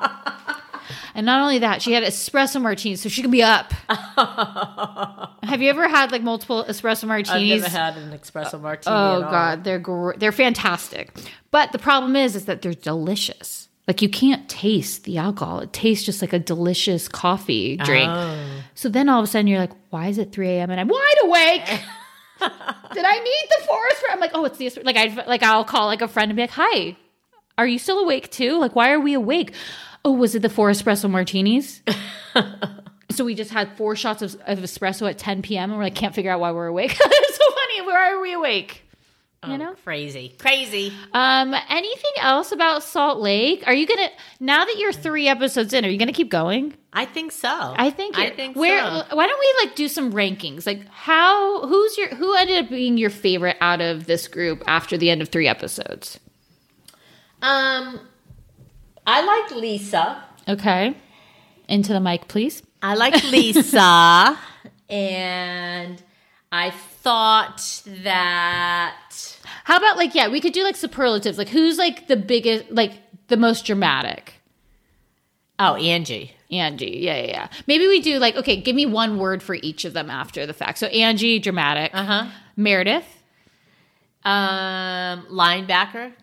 Speaker 7: And not only that, she had espresso martinis, so she could be up. Have you ever had like multiple espresso martinis?
Speaker 8: I've never had an espresso martini.
Speaker 7: Oh
Speaker 8: at all.
Speaker 7: God, they're gr- they're fantastic. But the problem is, is that they're delicious. Like, you can't taste the alcohol. It tastes just like a delicious coffee drink.
Speaker 8: Oh.
Speaker 7: So then all of a sudden you're like, why is it three a.m. and I'm wide awake? Did I need the forest? I'm like, oh, it's the like I like I'll call like a friend and be like, hi, are you still awake too? Like, why are we awake? Oh, was it the four espresso martinis? So we just had four shots of, of espresso at ten p.m. and we're like, can't figure out why we're awake. It's so funny. Why are we awake? You
Speaker 8: oh,
Speaker 7: know?
Speaker 8: Crazy. Crazy.
Speaker 7: Um, anything else about Salt Lake? Are you going to, now that you're three episodes in, are you going to keep going?
Speaker 8: I think so.
Speaker 7: I think
Speaker 8: I think
Speaker 7: where,
Speaker 8: so.
Speaker 7: Why don't we like do some rankings? Like, how, who's your, who ended up being your favorite out of this group after the end of three episodes?
Speaker 8: Um, I liked Lisa.
Speaker 7: Okay. Into the mic, please.
Speaker 8: I liked Lisa. And I thought that.
Speaker 7: How about like, yeah, we could do like superlatives. Like, who's like the biggest, like the most dramatic?
Speaker 8: Oh, Angie.
Speaker 7: Angie. Yeah, yeah, yeah. Maybe we do like, okay, give me one word for each of them after the fact. So Angie, dramatic.
Speaker 8: Uh huh.
Speaker 7: Meredith.
Speaker 8: Um, linebacker.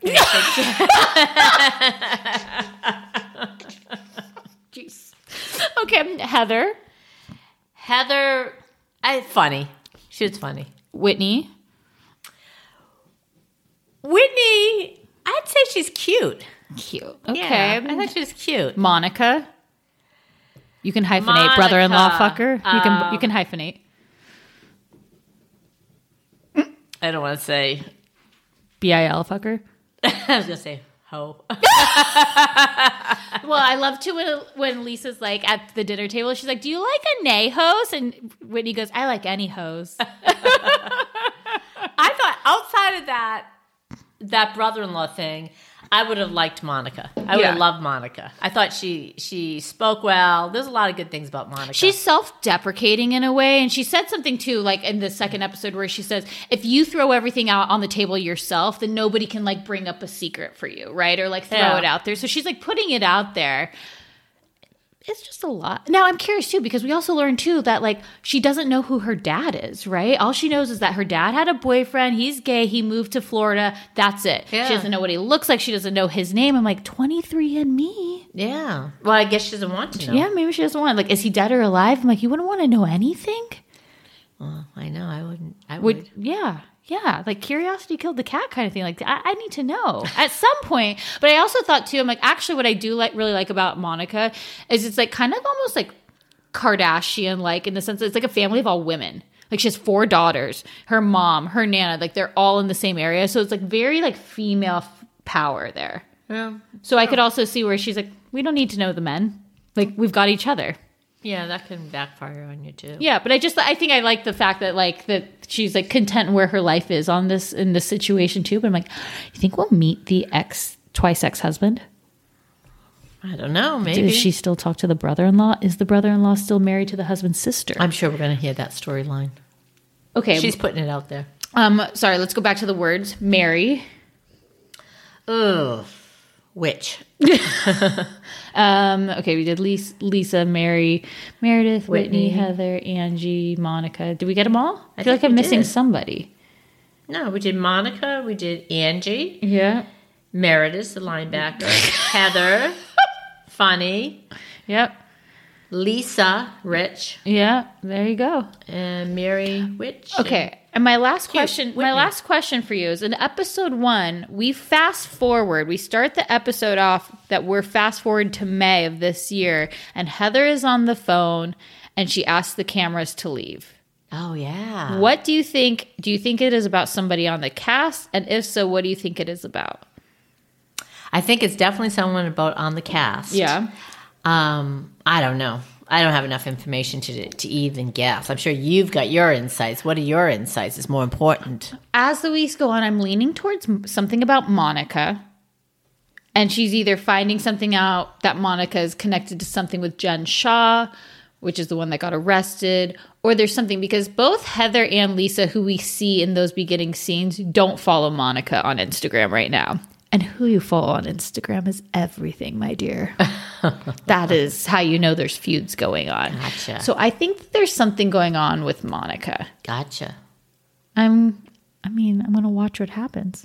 Speaker 7: Jeez. Okay, Heather.
Speaker 8: Heather, I, funny. She was funny.
Speaker 7: Whitney.
Speaker 8: Whitney, I'd say she's cute.
Speaker 7: Cute. Okay.
Speaker 8: Yeah, I thought she was cute.
Speaker 7: Monica. You can hyphenate.
Speaker 8: Monica,
Speaker 7: Brother-in-law fucker.
Speaker 8: um,
Speaker 7: you can you can hyphenate.
Speaker 8: I don't want to say.
Speaker 7: B I L fucker.
Speaker 8: I was going to say ho.
Speaker 7: Well, I love to when, when Lisa's like at the dinner table, she's like, do you like a nay hose? And Whitney goes, I like any hose.
Speaker 8: I thought outside of that, that brother-in-law thing, I would have liked Monica. I would
Speaker 7: Yeah.
Speaker 8: have loved Monica. I thought she she spoke well. There's a lot of good things about Monica.
Speaker 7: She's self-deprecating in a way. And she said something too, like in the second episode where she says, if you throw everything out on the table yourself, then nobody can like bring up a secret for you, right? Or like throw
Speaker 8: Yeah.
Speaker 7: it out there. So she's like putting it out there. It's just a lot. Now, I'm curious too, because we also learned too that like she doesn't know who her dad is, right? All she knows is that her dad had a boyfriend. He's gay. He moved to Florida. That's it.
Speaker 8: Yeah.
Speaker 7: She doesn't know what he looks like. She doesn't know his name. I'm like, twenty-three and me.
Speaker 8: Yeah. Well, I guess she doesn't want to know.
Speaker 7: Yeah, maybe she doesn't want. Like, is he dead or alive? I'm like, you wouldn't want to know anything?
Speaker 8: Well, I know. I wouldn't. I would.
Speaker 7: Would yeah. Yeah, like curiosity killed the cat kind of thing. Like, I, I need to know at some point. But I also thought too, I'm like, actually what I do like really like about Monica is it's like kind of almost like Kardashian like in the sense that it's like a family of all women. Like she has four daughters, her mom, her nana, like they're all in the same area. So it's like very like female f- power there.
Speaker 8: Yeah.
Speaker 7: So I could also see where she's like, we don't need to know the men. Like we've got each other.
Speaker 8: Yeah, that can backfire on you too.
Speaker 7: Yeah, but I just I think I like the fact that like that she's like content where her life is on this in this situation too. But I'm like, you think we'll meet the ex twice ex husband?
Speaker 8: I don't know. Maybe.
Speaker 7: Does she still talk to the brother-in-law? Is the brother-in-law still married to the husband's sister?
Speaker 8: I'm sure we're going to hear that storyline.
Speaker 7: Okay,
Speaker 8: She's putting it out there.
Speaker 7: Um, sorry, let's go back to the words. Mary.
Speaker 8: Ugh. Which?
Speaker 7: um, okay, we did Lisa, Lisa, Mary, Meredith, Whitney,
Speaker 8: Whitney,
Speaker 7: Heather, Angie, Monica. Did we get them all? I,
Speaker 8: I
Speaker 7: feel like I'm missing
Speaker 8: did.
Speaker 7: somebody.
Speaker 8: No, we did Monica. We did Angie.
Speaker 7: Yeah.
Speaker 8: Meredith, the linebacker. Heather. Funny.
Speaker 7: Yep.
Speaker 8: Lisa, Rich.
Speaker 7: Yeah, there you go.
Speaker 8: And Mary, Witch.
Speaker 7: Okay. And my last
Speaker 8: Cute.
Speaker 7: question,
Speaker 8: Whitney.
Speaker 7: my last question for you is in episode one, we fast forward. We start the episode off that we're fast forward to May of this year, and Heather is on the phone and she asks the cameras to leave.
Speaker 8: Oh, yeah.
Speaker 7: What do you think? Do you think it is about somebody on the cast? And if so, what do you think it is about?
Speaker 8: I think it's definitely someone about on the cast.
Speaker 7: Yeah.
Speaker 8: Um, I don't know. I don't have enough information to to even guess. I'm sure you've got your insights. What are your insights? It's more important.
Speaker 7: As the weeks go on, I'm leaning towards something about Monica. And she's either finding something out that Monica is connected to something with Jen Shaw, which is the one that got arrested, or there's something because both Heather and Lisa, who we see in those beginning scenes, don't follow Monica on Instagram right now. And who you follow on Instagram is everything, my dear. That is how you know there's feuds going on.
Speaker 8: Gotcha.
Speaker 7: So I think that there's something going on with Monica.
Speaker 8: Gotcha.
Speaker 7: I'm, I mean, I'm going to watch what happens.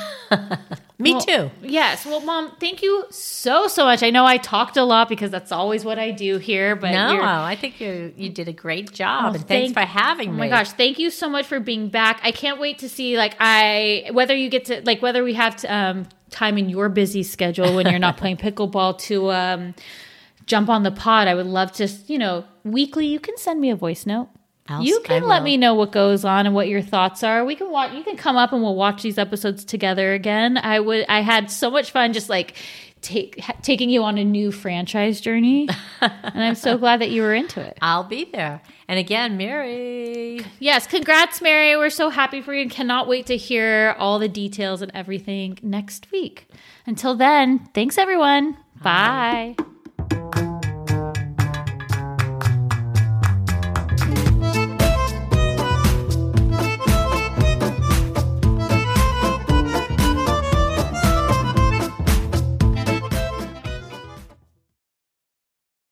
Speaker 8: Me
Speaker 7: well,
Speaker 8: too.
Speaker 7: Yes. Well, Mom, thank you so, so much. I know I talked a lot because that's always what I do here. But
Speaker 8: no,
Speaker 7: you're,
Speaker 8: I think you you did a great job.
Speaker 7: Oh,
Speaker 8: and thanks
Speaker 7: thank,
Speaker 8: for having
Speaker 7: oh
Speaker 8: me.
Speaker 7: my gosh. Thank you so much for being back. I can't wait to see, like, I, whether you get to, like, whether we have to, um, time in your busy schedule when you're not playing pickleball to um, jump on the pod. I would love to, you know, weekly, you can send me a voice note.
Speaker 8: I'll,
Speaker 7: you can
Speaker 8: I
Speaker 7: let
Speaker 8: will.
Speaker 7: me know what goes on and what your thoughts are. We can watch. You can come up and we'll watch these episodes together again. I would. I had so much fun just like take, ha- taking you on a new franchise journey, and I'm so glad that you were into it.
Speaker 8: I'll be there. And again, Mary.
Speaker 7: Yes, congrats, Mary. We're so happy for you and cannot wait to hear all the details and everything next week. Until then, thanks everyone. Bye. Bye.